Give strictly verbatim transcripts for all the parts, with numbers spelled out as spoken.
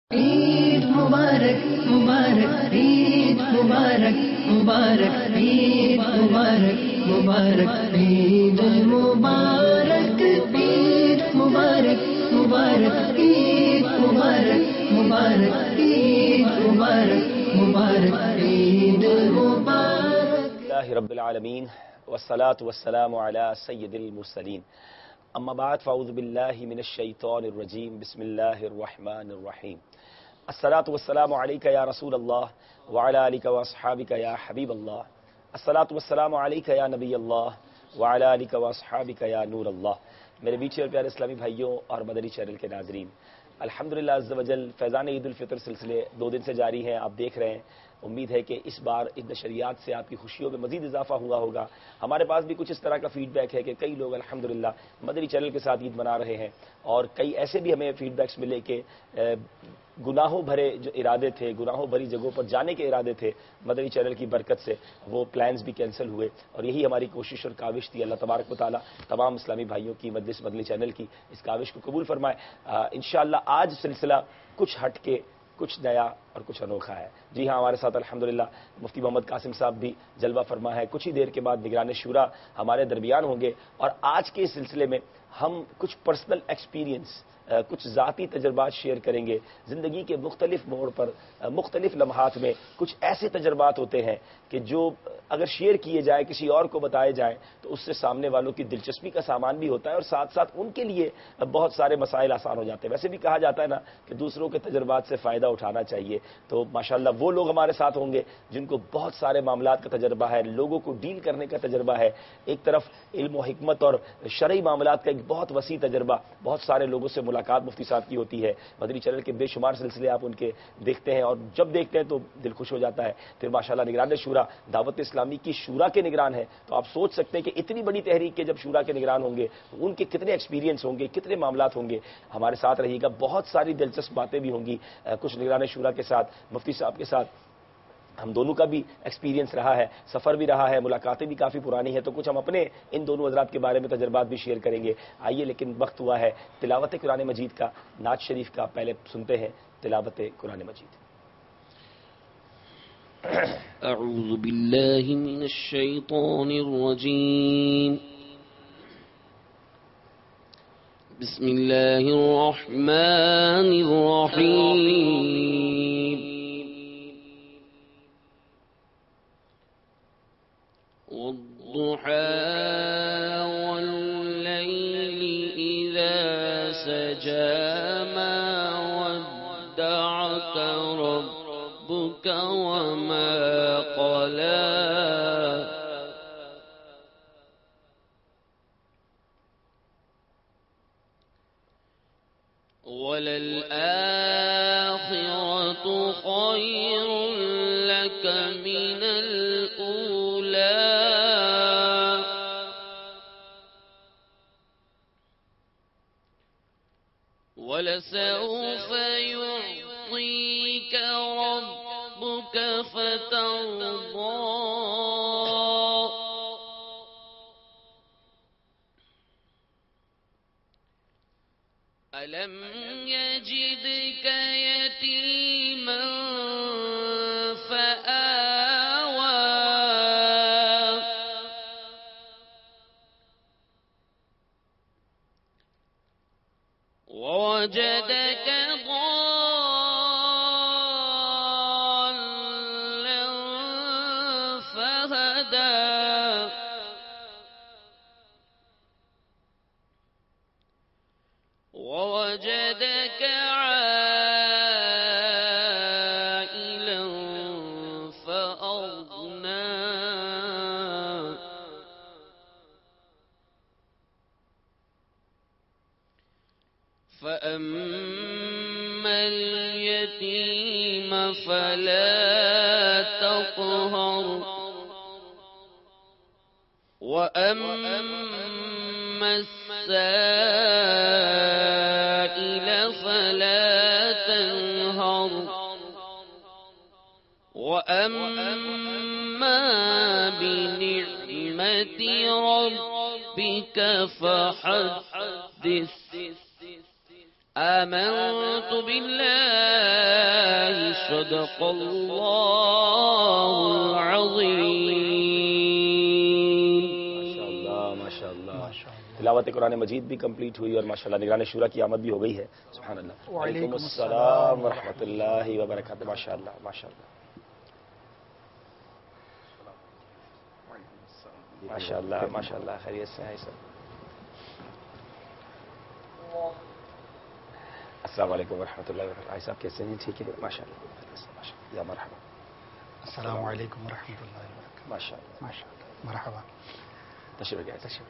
عید مبارک مبارک عید مبارک مبارک عید مبارک مبارک عید مبارک عید مبارک مبارک عید مبارک مبارک عید مبارک مبارک عید مبارک اللہ رب العالمین والصلاة والسلام علی سید المرسلین اما بعد فاعوذ باللہ من الشیطان الرجیم بسم اللہ الرحمن الرحیم الصلاة والسلام علیک یا رسول اللہ وعلی آلک واصحابک یا حبیب اللہ الصلاة والسلام علیک یا نبی اللہ وعلی آلک واصحابک یا نور اللہ۔ میرے بیچے اور پیارے اسلامی بھائیوں اور مدنی چینل کے ناظرین، الحمدللہ عز و جل فیضان عید الفطر سلسلے دو دن سے جاری ہیں، آپ دیکھ رہے ہیں۔ امید ہے کہ اس بار ان نشریات سے آپ کی خوشیوں میں مزید اضافہ ہوا ہوگا۔ ہمارے پاس بھی کچھ اس طرح کا فیڈ بیک ہے کہ کئی لوگ الحمدللہ مدنی چینل کے ساتھ عید منا رہے ہیں، اور کئی ایسے بھی ہمیں فیڈ بیکس ملے کہ گناہوں بھرے جو ارادے تھے، گناہوں بھری جگہوں پر جانے کے ارادے تھے، مدنی چینل کی برکت سے وہ پلانز بھی کینسل ہوئے، اور یہی ہماری کوشش اور کاوش تھی۔ اللہ تبارک و تعالیٰ تمام اسلامی بھائیوں کی مجلس مدنی چینل کی اس کاوش کو قبول فرمائے۔ انشاءاللہ آج سلسلہ کچھ ہٹ کے، کچھ نیا اور کچھ انوکھا ہے۔ جی ہاں، ہمارے ساتھ الحمدللہ مفتی محمد قاسم صاحب بھی جلوہ فرما ہے۔ کچھ ہی دیر کے بعد نگران شورا ہمارے درمیان ہوں گے، اور آج کے اس سلسلے میں ہم کچھ پرسنل ایکسپیرینس، کچھ ذاتی تجربات شیئر کریں گے۔ زندگی کے مختلف موڑ پر، مختلف لمحات میں کچھ ایسے تجربات ہوتے ہیں کہ جو اگر شیئر کیے جائے، کسی اور کو بتائے جائیں، تو اس سے سامنے والوں کی دلچسپی کا سامان بھی ہوتا ہے، اور ساتھ ساتھ ان کے لیے بہت سارے مسائل آسان ہو جاتے ہیں۔ ویسے بھی کہا جاتا ہے نا کہ دوسروں کے تجربات سے فائدہ اٹھانا چاہیے، تو ماشاءاللہ وہ لوگ ہمارے ساتھ ہوں گے جن کو بہت سارے معاملات کا تجربہ ہے، لوگوں کو ڈیل کرنے کا تجربہ ہے۔ ایک طرف علم و حکمت اور شرعی معاملات کا ایک بہت وسیع تجربہ، بہت سارے لوگوں سے ملاقات مفتی صاحب کی ہوتی ہے۔ مدنی چینل کے بے شمار سلسلے آپ ان کے دیکھتے ہیں، اور جب دیکھتے ہیں تو دل خوش ہو جاتا ہے۔ پھر ماشاءاللہ نگران شورا دعوت اسلامی کی شورا کے نگران ہیں، تو آپ سوچ سکتے ہیں کہ اتنی بڑی تحریک کے جب شورا کے نگران ہوں گے تو ان کے کتنے ایکسپیرینس ہوں گے، کتنے معاملات ہوں گے۔ ہمارے ساتھ رہیے گا، بہت ساری دلچسپ باتیں بھی ہوں گی، کچھ نگران شورا کے ساتھ، مفتی صاحب کے ساتھ ہم دونوں کا بھی ایکسپیرینس رہا ہے، سفر بھی رہا ہے، ملاقاتیں بھی کافی پرانی ہیں، تو کچھ ہم اپنے ان دونوں حضرات کے بارے میں تجربات بھی شیئر کریں گے۔ آئیے، لیکن وقت ہوا ہے تلاوت قرآن مجید کا، نعت شریف کا۔ پہلے سنتے ہیں تلاوت قرآن مجید۔ اعوذ باللہ من الشیطان الرجیم، بسم اللہ الرحمن الرحیم۔ والضحى والليل إذا سجى ما ودعك ربك وما قلى وللآخرة خير لك من الأولى ولسوف يعطيك ربك فترضى ألم يجدك يتيما فآوى ووجدك ضالا فهدى ووجدك عائلا فأغنى فأما اليتيم فلا تقهر وأما السائل فلا تنهر وأما بنعمة ربك فحدث آمنت بالله صدق اللہ العظیم. ماشاءاللہ ماشاءاللہ. تلاوت قرآن مجید بھی کمپلیٹ ہوئی اور ماشاءاللہ نگران شورا کی آمد بھی ہو گئی ہے. سبحان اللہ. وعلیکم السلام ورحمۃ اللہ وبرکاتہ. ماشاءاللہ ماشاءاللہ ماشاءاللہ ماشاءاللہ. خیریت سے ہیں سب. السلام علیکم ورحمۃ اللہ وبرکاتہ. بھائی صاحب کیسے ہیں؟ ٹھیک ہے ماشاءاللہ. یا مرحبا. السلام علیکم ورحمۃ اللہ وبرکاتہ. ماشاءاللہ ماشاءاللہ. مرحبا. تشریف لے تشریف.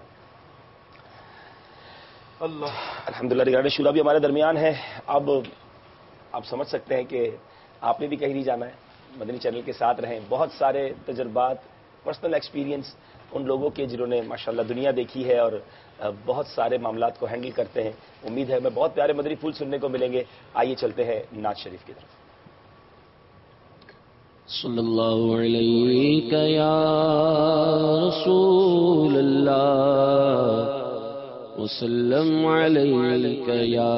اللہ الحمدللہ. نگران شورا بھی ہمارے درمیان ہے. اب آپ سمجھ سکتے ہیں کہ آپ نے بھی کہیں نہیں جانا ہے، مدنی چینل کے ساتھ رہیں. بہت سارے تجربات، پرسنل ایکسپیرینس ان لوگوں کے جنہوں نے ماشاءاللہ دنیا دیکھی ہے اور بہت سارے معاملات کو ہینڈل کرتے ہیں. امید ہے ہمیں بہت پیارے مدنی پھول سننے کو ملیں گے. آئیے چلتے ہیں نعت شریف کی طرف. صلی اللہ علیہ یا رسول اللہ وسلم علیک یا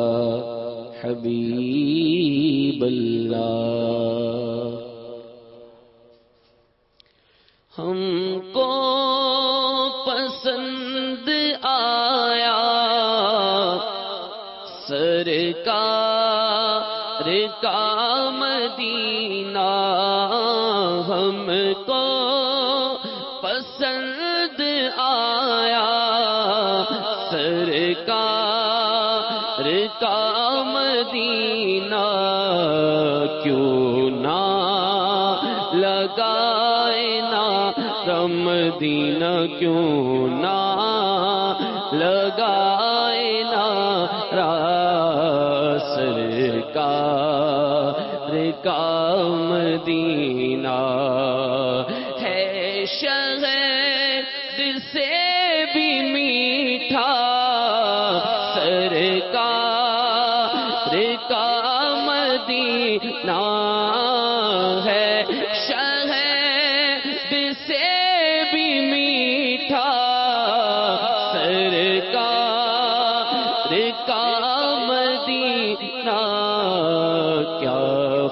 حبیب اللہ. ہم کو پسند آیا سرکار کا مدینہ، ہم کو پسند آیا سرکار کا مدینہ. کیوں نہ لگائے نا مدینہ، کیوں نہ لگائے نا سرکار کا مدینہ. ہے شہد سے بھی میٹھا سرکار کا مدینہ، ہے شہد سے بھی میٹھا سرکار کا مدینہ. کیا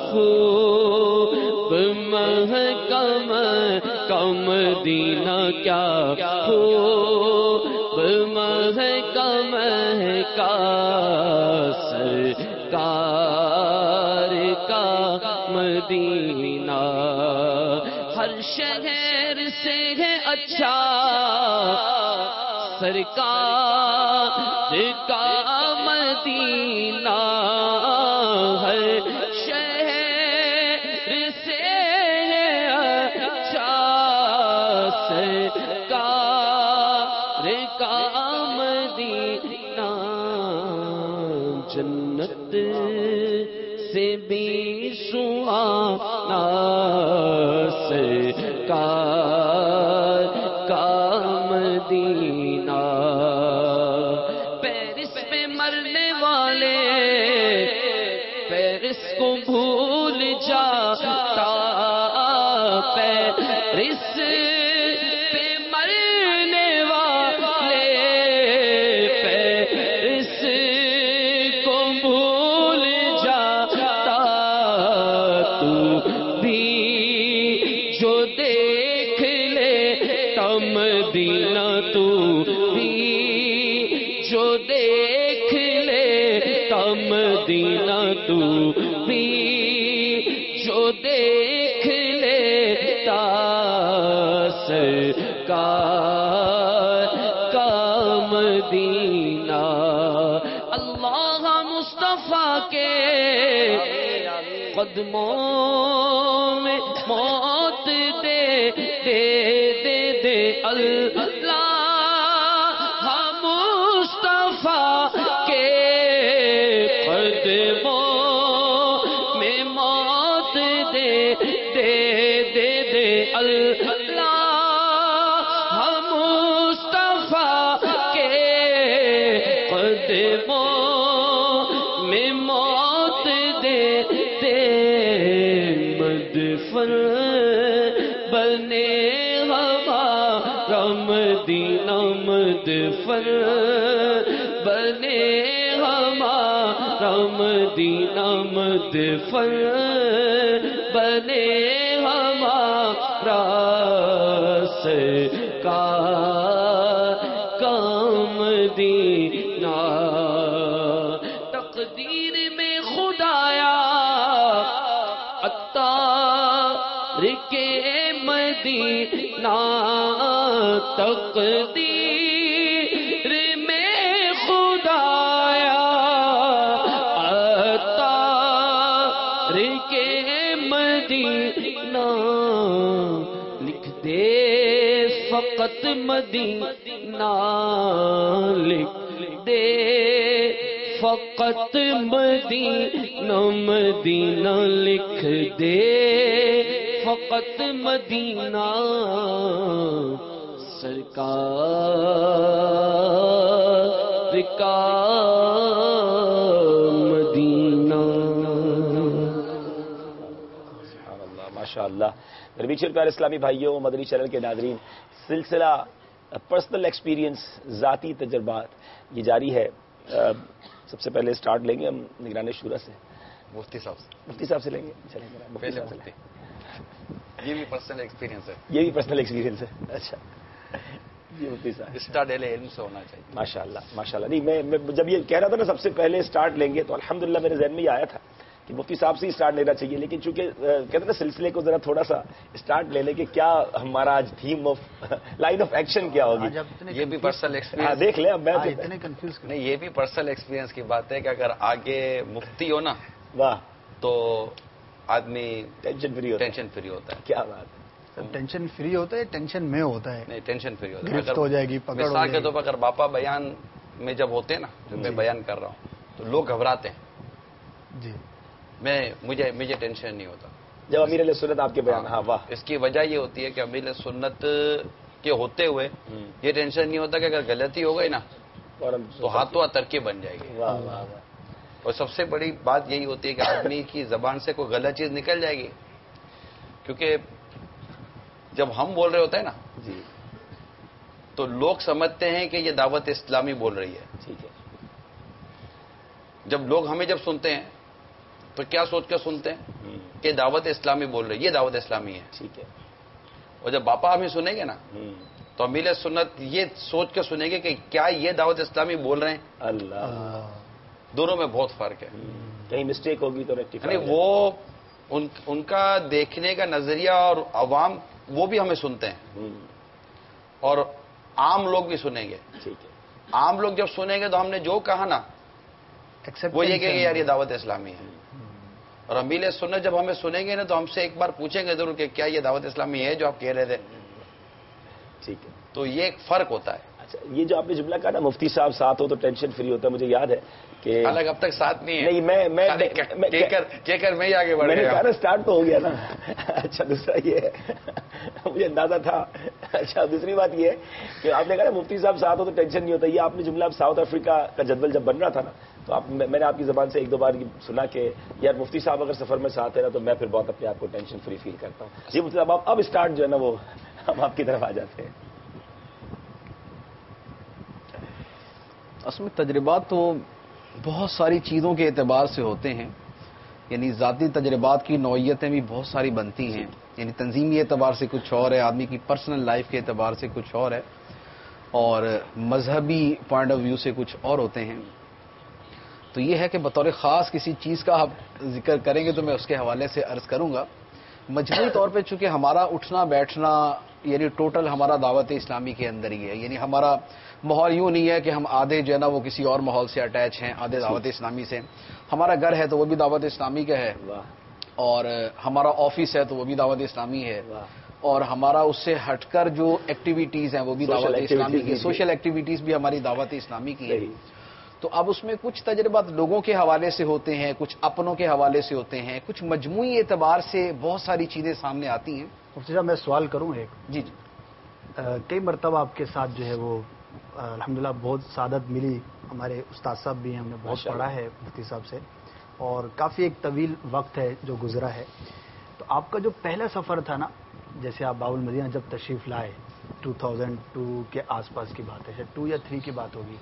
خوب مہکم کا مدینہ، کیا خوب مہکم کا سرکار کا مدینہ. ہر شہر سے ہے اچھا سرکار کا مدینہ. ہر شہر سے ہے اچھا سرکار کا مدینہ. جنت سے بھی سہانا سرکار کا مدینہ. پیرس میں مرنے والے پیرس کو بھول جاتا، پیرس پہ مرنے والے پیرس کو بھول جاتا. تو بھی جو دیکھ لے مدینہ، تو بھی جو دیکھ لے مدینہ، تو بھی جو دیکھ لے سرکار کا مدینہ. اللہ مصطفیٰ کے قدموں میں موت دے دے دے دے اللہ مصطفیٰ کے قدموں میں موت دے دے دے دے اللہ مصطفیٰ کے قدموں میں موت دے دے. مدفن بنے ہمارا مدینہ، مدفن بنے ہمارا مدینہ مدفن بنے ہمارا سرکار کا مدینہ تقدیر میں خدایا عطار کے مدینہ تقدیر میں خدایا عطار کے مدینہ لکھ دے فقط مدینہ لکھ دے فقط مدینہ مدینہ لکھ دے فقط مدینہ سرکار کا مدینہ. سبحان اللہ، ماشاء اللہ. میرے بیچ پیارے اسلامی بھائیوں، مدنی چینل کے ناظرین، سلسلہ پرسنل ایکسپیرینس، ذاتی تجربات یہ جاری ہے. سب سے پہلے سٹارٹ لیں گے ہم نگران شورا سے. مفتی صاحب سے مفتی صاحب سے لیں گے. چلیں گے مفتی پہلے صاحب سے مفتی. یہ بھی پرسنل ایکسپیرینس ہے. یہ بھی پرسنل ایکسپیرینس ہے. اچھا جی مفتی صاحب. اسٹارٹ اہل علم سے ہونا چاہیے. ماشاء اللہ ماشاء اللہ. نہیں میں میں جب یہ کہہ رہا تھا نا سب سے پہلے سٹارٹ لیں گے تو الحمدللہ میرے ذہن میں یہ آیا تھا کہ مفتی صاحب سے ہی سٹارٹ لینا چاہیے، لیکن چونکہ کہتے ہیں نا سلسلے کو ذرا تھوڑا سا سٹارٹ لے لیں کہ کیا ہمارا آج theme of line of action کیا ہوگی. یہ بھی پرسنل ہاں ایکسپیرینس. دیکھ لیں اب میں اتنے کنفیوز نہیں، یہ بھی پرسنل ایکسپیرینس کی بات ہے کہ اگر آگے مفتی ہو نا واہ تو آدمی ٹینشن فری ہوتا ہے. ٹینشن فری ہوتا ہے. کیا بات ہے. ٹینشن فری ہوتا ہے، ٹینشن میں ہوتا ہے. نہیں، ٹینشن فری ہوتا ہے. گرفت ہو جائے گی، پکڑ ہو مثال جائے کے طور گی. پر اگر باپا بیان میں جب ہوتے ہیں نا، جو میں بیان کر رہا ہوں تو لوگ گھبراتے ہیں. جی میں مجھے مجھے ٹینشن نہیں ہوتا. جب امیر علیہ سنت آپ کے بیان. ہاں واہ. اس کی وجہ یہ ہوتی ہے کہ امیر سنت کے ہوتے ہوئے یہ ٹینشن نہیں ہوتا کہ اگر غلطی ہو گئی نا تو ہاتھوں ہاتھ ترکیب بن جائے گی. واہ واہ واہ. اور سب سے بڑی بات یہی ہوتی ہے کہ آدمی کی زبان سے کوئی غلط چیز نکل جائے گی، کیونکہ جب ہم بول رہے ہوتے ہیں نا جی تو لوگ سمجھتے ہیں کہ یہ دعوت اسلامی بول رہی ہے. ٹھیک ہے. جب لوگ ہمیں جب سنتے ہیں تو کیا سوچ کر سنتے ہیں کہ دعوت اسلامی بول رہی ہے، یہ دعوت اسلامی ہے. ٹھیک ہے. اور جب باپا ہمیں سنیں گے نا تو امیر سنت یہ سوچ کر سنیں گے کہ کیا یہ دعوت اسلامی بول رہے ہیں. اللہ. دونوں میں بہت فرق ہے. کہیں مسٹیک ہوگی تو ریکٹیفائی. یعنی وہ ان ان کا دیکھنے کا نظریہ اور عوام وہ بھی ہمیں سنتے ہیں اور عام لوگ بھی سنیں گے. ٹھیک ہے. عام لوگ جب سنیں گے تو ہم نے جو کہا نا وہ یہ کہ یار یہ دعوت اسلامی ہے. اور امیر سنت جب ہمیں سنیں گے نا تو ہم سے ایک بار پوچھیں گے ضرور کہ کیا یہ دعوت اسلامی ہے جو آپ کہہ رہے تھے. ٹھیک ہے. تو یہ ایک فرق ہوتا ہے. اچھا یہ جو آپ نے جملہ کہا نا مفتی صاحب ساتھ ہو تو ٹینشن فری ہوتا ہے، مجھے یاد ہے کہ الگ اب تک ساتھ نہیں ہے. نہیں میں میں کہہ کر کہہ کر میں ہی آگے بڑھ میں نے گیا. کہا نا اسٹارٹ تو ہو گیا نا. اچھا دوسرا یہ ہے مجھے اندازہ تھا. اچھا دوسری بات یہ ہے کہ آپ نے کہا نا مفتی صاحب ساتھ ہو تو ٹینشن نہیں ہوتا. یہ آپ نے جملہ اب ساؤتھ افریقہ کا جدول جب بن رہا تھا نا تو آپ میں نے آپ کی زبان سے ایک دو بار سنا کہ یار مفتی صاحب اگر سفر میں ساتھ ہے نا تو میں پھر بہت اپنے آپ کو ٹینشن فری فیل کرتا ہوں. جی مفتی صاحب اب اسٹارٹ جو ہے نا وہ ہم آپ کی طرف آ جاتے ہیں. اصل میں تجربات تو بہت ساری چیزوں کے اعتبار سے ہوتے ہیں، یعنی ذاتی تجربات کی نوعیتیں بھی بہت ساری بنتی ہیں. یعنی تنظیمی اعتبار سے کچھ اور ہے، آدمی کی پرسنل لائف کے اعتبار سے کچھ اور ہے، اور مذہبی پوائنٹ آف ویو سے کچھ اور ہوتے ہیں. تو یہ ہے کہ بطور خاص کسی چیز کا آپ ذکر کریں گے تو میں اس کے حوالے سے عرض کروں گا. مجموعی طور پہ چونکہ ہمارا اٹھنا بیٹھنا یعنی ٹوٹل ہمارا دعوت اسلامی کے اندر ہی ہے. یعنی ہمارا ماحول یوں نہیں ہے کہ ہم آدھے جو ہے نا وہ کسی اور ماحول سے اٹیچ ہیں، آدھے دعوت اسلامی سے. ہمارا گھر ہے تو وہ بھی دعوت اسلامی کا ہے، اور ہمارا آفس ہے تو وہ بھی دعوت اسلامی ہے، اور ہمارا اس سے ہٹ کر جو ایکٹیویٹیز ہیں وہ بھی دعوت اسلامی کی، سوشل ایکٹیویٹیز بھی ہماری دعوت اسلامی کی ہے. تو اب اس میں کچھ تجربات لوگوں کے حوالے سے ہوتے ہیں، کچھ اپنوں کے حوالے سے ہوتے ہیں، کچھ مجموعی اعتبار سے بہت ساری چیزیں سامنے آتی ہیں. مفتی صاحب میں سوال کروں ایک. جی جی. کئی مرتبہ آپ کے ساتھ جو ہے وہ الحمدللہ بہت سعادت ملی. ہمارے استاد صاحب بھی ہم نے بہت پڑھا ہے مفتی صاحب سے، اور کافی ایک طویل وقت ہے جو گزرا ہے. تو آپ کا جو پہلا سفر تھا نا، جیسے آپ باب المدینہ جب تشریف لائے دو ہزار دو کے آس پاس کی بات ہے، ٹو یا تھری کی بات ہوگی،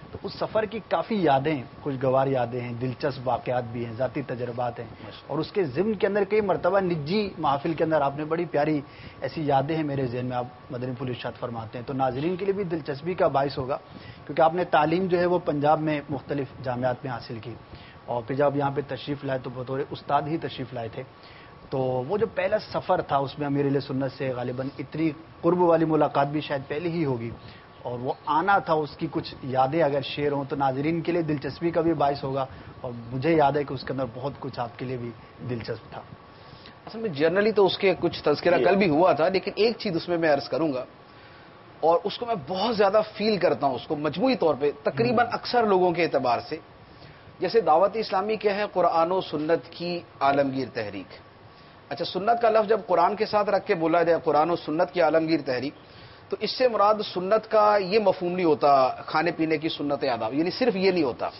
تو اس سفر کی کافی یادیں، خوشگوار یادیں ہیں، دلچسپ واقعات بھی ہیں، ذاتی تجربات ہیں، اور اس کے ضمن کے اندر کئی مرتبہ نجی محافل کے اندر آپ نے بڑی پیاری ایسی یادیں ہیں میرے ذہن میں، آپ مدنی پھول ارشاد فرماتے ہیں، تو ناظرین کے لیے بھی دلچسپی کا باعث ہوگا، کیونکہ آپ نے تعلیم جو ہے وہ پنجاب میں مختلف جامعات میں حاصل کی، اور پھر جب یہاں پہ تشریف لائے تو بطور استاد ہی تشریف لائے تھے، تو وہ جو پہلا سفر تھا اس میں امیر علیہ سنت سے غالباً اتنی قرب والی ملاقات بھی شاید پہلی ہی ہوگی، اور وہ آنا تھا، اس کی کچھ یادیں اگر شیئر ہوں تو ناظرین کے لیے دلچسپی کا بھی باعث ہوگا، اور مجھے یاد ہے کہ اس کے اندر بہت کچھ آپ کے لیے بھی دلچسپ تھا۔ اصل میں جرنلی تو اس کے کچھ تذکرہ کل بھی ہوا تھا، لیکن ایک چیز اس میں میں عرض کروں گا، اور اس کو میں بہت زیادہ فیل کرتا ہوں، اس کو مجموعی طور پہ تقریباً اکثر لوگوں کے اعتبار سے، جیسے دعوت اسلامی کیا ہے، قرآن و سنت کی عالمگیر تحریک۔ اچھا، سنت کا لفظ جب قرآن کے ساتھ رکھ کے بولا جائے، قرآن و سنت کی عالمگیر تحریک، تو اس سے مراد سنت کا یہ مفہوم نہیں ہوتا کھانے پینے کی سنت آداب، یعنی صرف یہ نہیں ہوتا،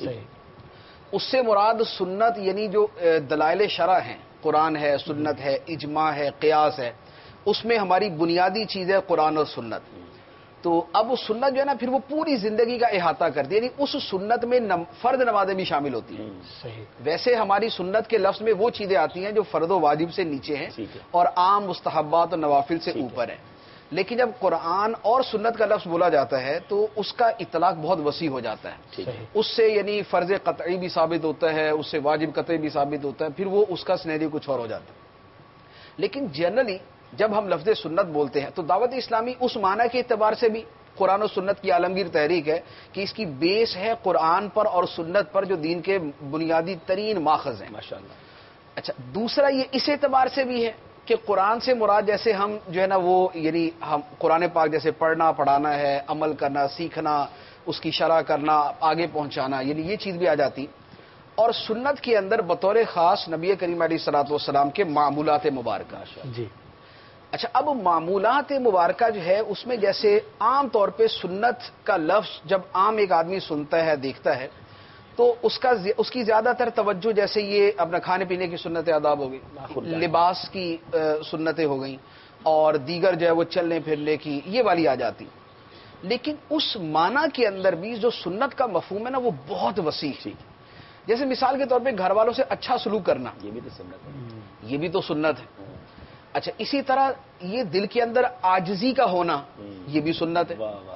اس سے مراد سنت یعنی جو دلائل شرع ہیں، قرآن ہے، سنت ہے، اجماع ہے، قیاس ہے، اس میں ہماری بنیادی چیز ہے قرآن اور سنت۔ تو اب وہ سنت جو ہے نا پھر وہ پوری زندگی کا احاطہ کرتی ہے، یعنی اس سنت میں فرض نمازیں بھی شامل ہوتی ہیں۔ صحیح۔ ویسے ہماری سنت کے لفظ میں وہ چیزیں آتی ہیں جو فرض و واجب سے نیچے ہیں اور عام مستحبات اور نوافل سے اوپر ہیں، لیکن جب قرآن اور سنت کا لفظ بولا جاتا ہے تو اس کا اطلاق بہت وسیع ہو جاتا ہے، اس سے یعنی فرض قطعی بھی ثابت ہوتا ہے، اس سے واجب قطعی بھی ثابت ہوتا ہے، پھر وہ اس کا سینیریو کچھ اور ہو جاتا ہے۔ لیکن جنرلی جب ہم لفظ سنت بولتے ہیں تو دعوت اسلامی اس معنی کے اعتبار سے بھی قرآن و سنت کی عالمگیر تحریک ہے کہ اس کی بیس ہے قرآن پر اور سنت پر، جو دین کے بنیادی ترین ماخذ ہیں۔ ماشاءاللہ۔ اچھا، دوسرا یہ اس اعتبار سے بھی ہے کہ قرآن سے مراد جیسے ہم جو ہے نا وہ یعنی ہم قرآن پاک جیسے پڑھنا پڑھانا ہے، عمل کرنا، سیکھنا، اس کی شرح کرنا، آگے پہنچانا، یعنی یہ چیز بھی آ جاتی، اور سنت کے اندر بطور خاص نبی کریم علیہ الصلوۃ والسلام کے معمولات مبارکہ۔ جی۔ اچھا، اب معمولات مبارکہ جو ہے اس میں جیسے عام طور پہ سنت کا لفظ جب عام ایک آدمی سنتا ہے، دیکھتا ہے، تو اس کا اس کی زیادہ تر توجہ جیسے یہ اپنا کھانے پینے کی سنت آداب ہو گئی، لباس کی سنتیں ہو گئیں، اور دیگر جو ہے وہ چلنے پھرنے کی یہ والی آ جاتی، لیکن اس معنی کے اندر بھی جو سنت کا مفہوم ہے نا وہ بہت وسیع ہے۔ جیسے مثال کے طور پہ گھر والوں سے اچھا سلوک کرنا، یہ بھی تو سنت ہے، یہ بھی تو سنت ہے۔ اچھا، اسی طرح یہ دل کے اندر عاجزی کا ہونا، یہ بھی سنت ہے۔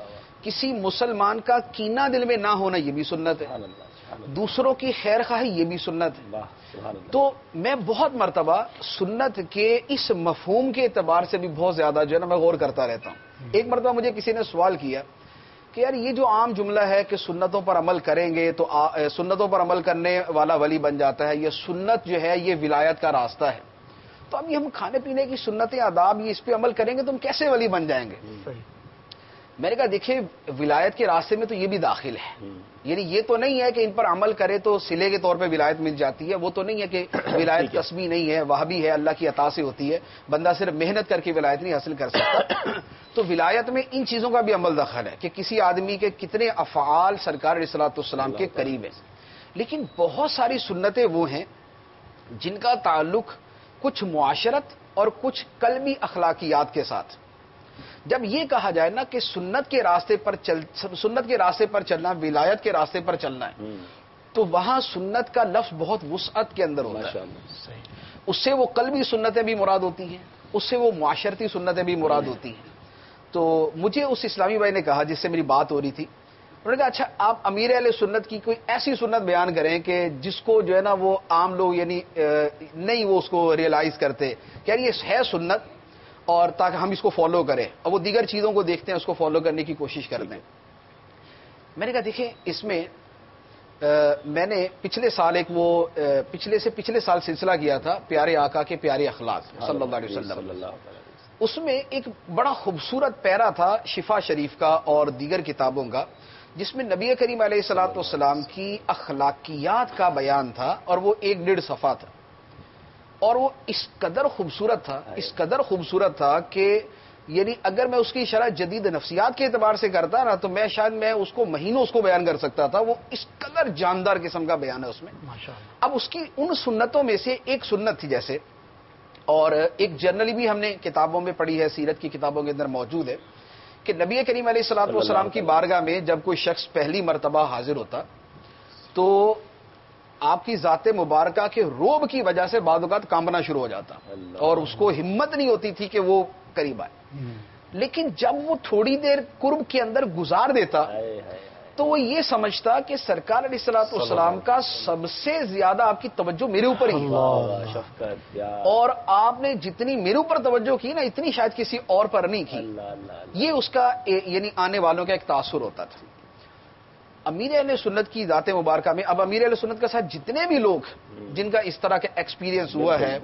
کسی مسلمان کا کینہ دل میں نہ ہونا، یہ بھی سنت ہے۔ دوسروں کی خیر خواہی، یہ بھی سنت ہے۔ تو میں بہت مرتبہ سنت کے اس مفہوم کے اعتبار سے بھی بہت زیادہ جو ہے نا میں غور کرتا رہتا ہوں۔ ایک مرتبہ مجھے کسی نے سوال کیا کہ یار یہ جو عام جملہ ہے کہ سنتوں پر عمل کریں گے تو سنتوں پر عمل کرنے والا ولی بن جاتا ہے، یہ سنت جو ہے یہ ولایت کا راستہ ہے، تو اب یہ ہم کھانے پینے کی سنتیں آداب یہ اس پہ عمل کریں گے تو ہم کیسے ولی بن جائیں گے؟ میں نے کہا دیکھیں ولایت کے راستے میں تو یہ بھی داخل ہے، یعنی یہ تو نہیں ہے کہ ان پر عمل کرے تو صلے کے طور پہ ولایت مل جاتی ہے، وہ تو نہیں ہے کہ ولایت کسبی نہیں ہے، وہابی ہے، اللہ کی عطا سے ہوتی ہے، بندہ صرف محنت کر کے ولایت نہیں حاصل کر سکتا۔ تو ولایت میں ان چیزوں کا بھی عمل دخل ہے کہ کسی آدمی کے کتنے افعال سرکار علیہ الصلوۃ والسلام کے قریب ہیں، لیکن بہت ساری سنتیں وہ ہیں جن کا تعلق کچھ معاشرت اور کچھ قلبی اخلاقیات کے ساتھ۔ جب یہ کہا جائے نا کہ سنت کے راستے پر چل سنت کے راستے پر چلنا، ولایت کے راستے پر چلنا ہے، تو وہاں سنت کا لفظ بہت وسعت کے اندر ہوتا ہے۔ اس سے وہ قلبی سنتیں بھی مراد ہوتی ہیں، اس سے وہ معاشرتی سنتیں بھی مراد ہوتی ہیں۔ تو مجھے اس اسلامی بھائی نے کہا جس سے میری بات ہو رہی تھی، انہوں نے کہا اچھا آپ امیر اہل سنت کی کوئی ایسی سنت بیان کریں کہ جس کو جو ہے نا وہ عام لوگ یعنی نہیں وہ اس کو ریئلائز کرتے کہ یار یہ ہے سنت، اور تاکہ ہم اس کو فالو کریں، اور وہ دیگر چیزوں کو دیکھتے ہیں اس کو فالو کرنے کی کوشش کرتے ہیں۔ میں نے کہا دیکھیں اس میں میں نے پچھلے سال ایک وہ پچھلے سے پچھلے سال سلسلہ کیا تھا پیارے آقا کے پیارے اخلاق صلی اللہ علیہ وسلم، اس میں ایک بڑا خوبصورت پیرا تھا شفا شریف کا اور دیگر کتابوں کا، جس میں نبی کریم علیہ الصلوۃ والسلام کی اخلاقیات کا بیان تھا، اور وہ ایک ڈیڑھ صفحہ تھا، اور وہ اس قدر خوبصورت تھا اس قدر خوبصورت تھا کہ یعنی اگر میں اس کی شرح جدید نفسیات کے اعتبار سے کرتا نا تو میں شاید میں اس کو مہینوں اس کو بیان کر سکتا تھا، وہ اس قدر جاندار قسم کا بیان ہے اس میں۔ اب اس کی ان سنتوں میں سے ایک سنت تھی جیسے، اور ایک جرنلی بھی ہم نے کتابوں میں پڑھی ہے، سیرت کی کتابوں کے اندر موجود ہے کہ نبی کریم علیہ الصلوۃ والسلام کی بارگاہ میں جب کوئی شخص پہلی مرتبہ حاضر ہوتا تو آپ کی ذات مبارکہ کے روب کی وجہ سے بعض اوقات کانپنا شروع ہو جاتا اور اس کو ہمت نہیں ہوتی تھی کہ وہ قریب آئے. لیکن جب وہ تھوڑی دیر قرب کے اندر گزار دیتا تو وہ یہ سمجھتا کہ سرکار علیہ الصلوۃ والسلام کا سب سے زیادہ آپ کی توجہ میرے اوپر ہی ہے اور آپ نے جتنی میرے اوپر توجہ کی نا اتنی شاید کسی اور پر نہیں کی. یہ اس کا یعنی آنے والوں کا ایک تاثر ہوتا تھا. امیر اہل سنت کی ذات مبارکہ میں اب امیر اہل سنت کے ساتھ جتنے بھی لوگ جن کا اس طرح کا ایکسپیرینس ہوا ہے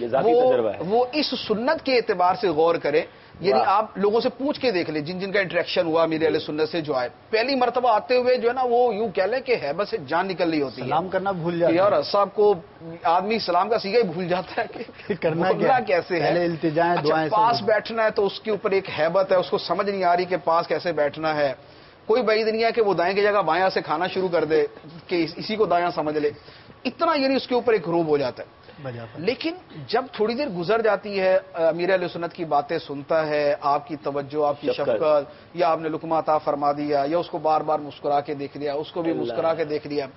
وہ اس سنت کے اعتبار سے غور کرے. یعنی آپ لوگوں سے پوچھ کے دیکھ لیں جن جن کا انٹریکشن ہوا امیر اہل سنت سے جو آئے پہلی مرتبہ آتے ہوئے جو ہے نا وہ یوں کہہ لیں کہ ہیبت سے جان نکل رہی ہوتی ہے. سلام کرنا بھول جاتا ہے یار صاحب کو آدمی سلام کا سیگا ہی بھول جاتا ہے کہ کرنا کیا کیسے ہے. التجائیں دعائیں پاس بیٹھنا ہے تو اس کے اوپر ایک ہیبت ہے, اس کو سمجھ نہیں آ رہی کہ پاس کیسے بیٹھنا ہے. کوئی بعید نہیں ہے کہ وہ دائیں کی جگہ بایاں سے کھانا شروع کر دے کہ اسی کو دایاں سمجھ لے. اتنا یعنی اس کے اوپر ایک روب ہو جاتا ہے. لیکن جب تھوڑی دیر گزر جاتی ہے امیر اہل سنت کی باتیں سنتا ہے, آپ کی توجہ آپ کی شفقت یا آپ نے لقمہ عطا فرما دیا یا اس کو بار بار مسکرا کے دیکھ لیا, اس کو بھی مسکرا کے دیکھ لیا,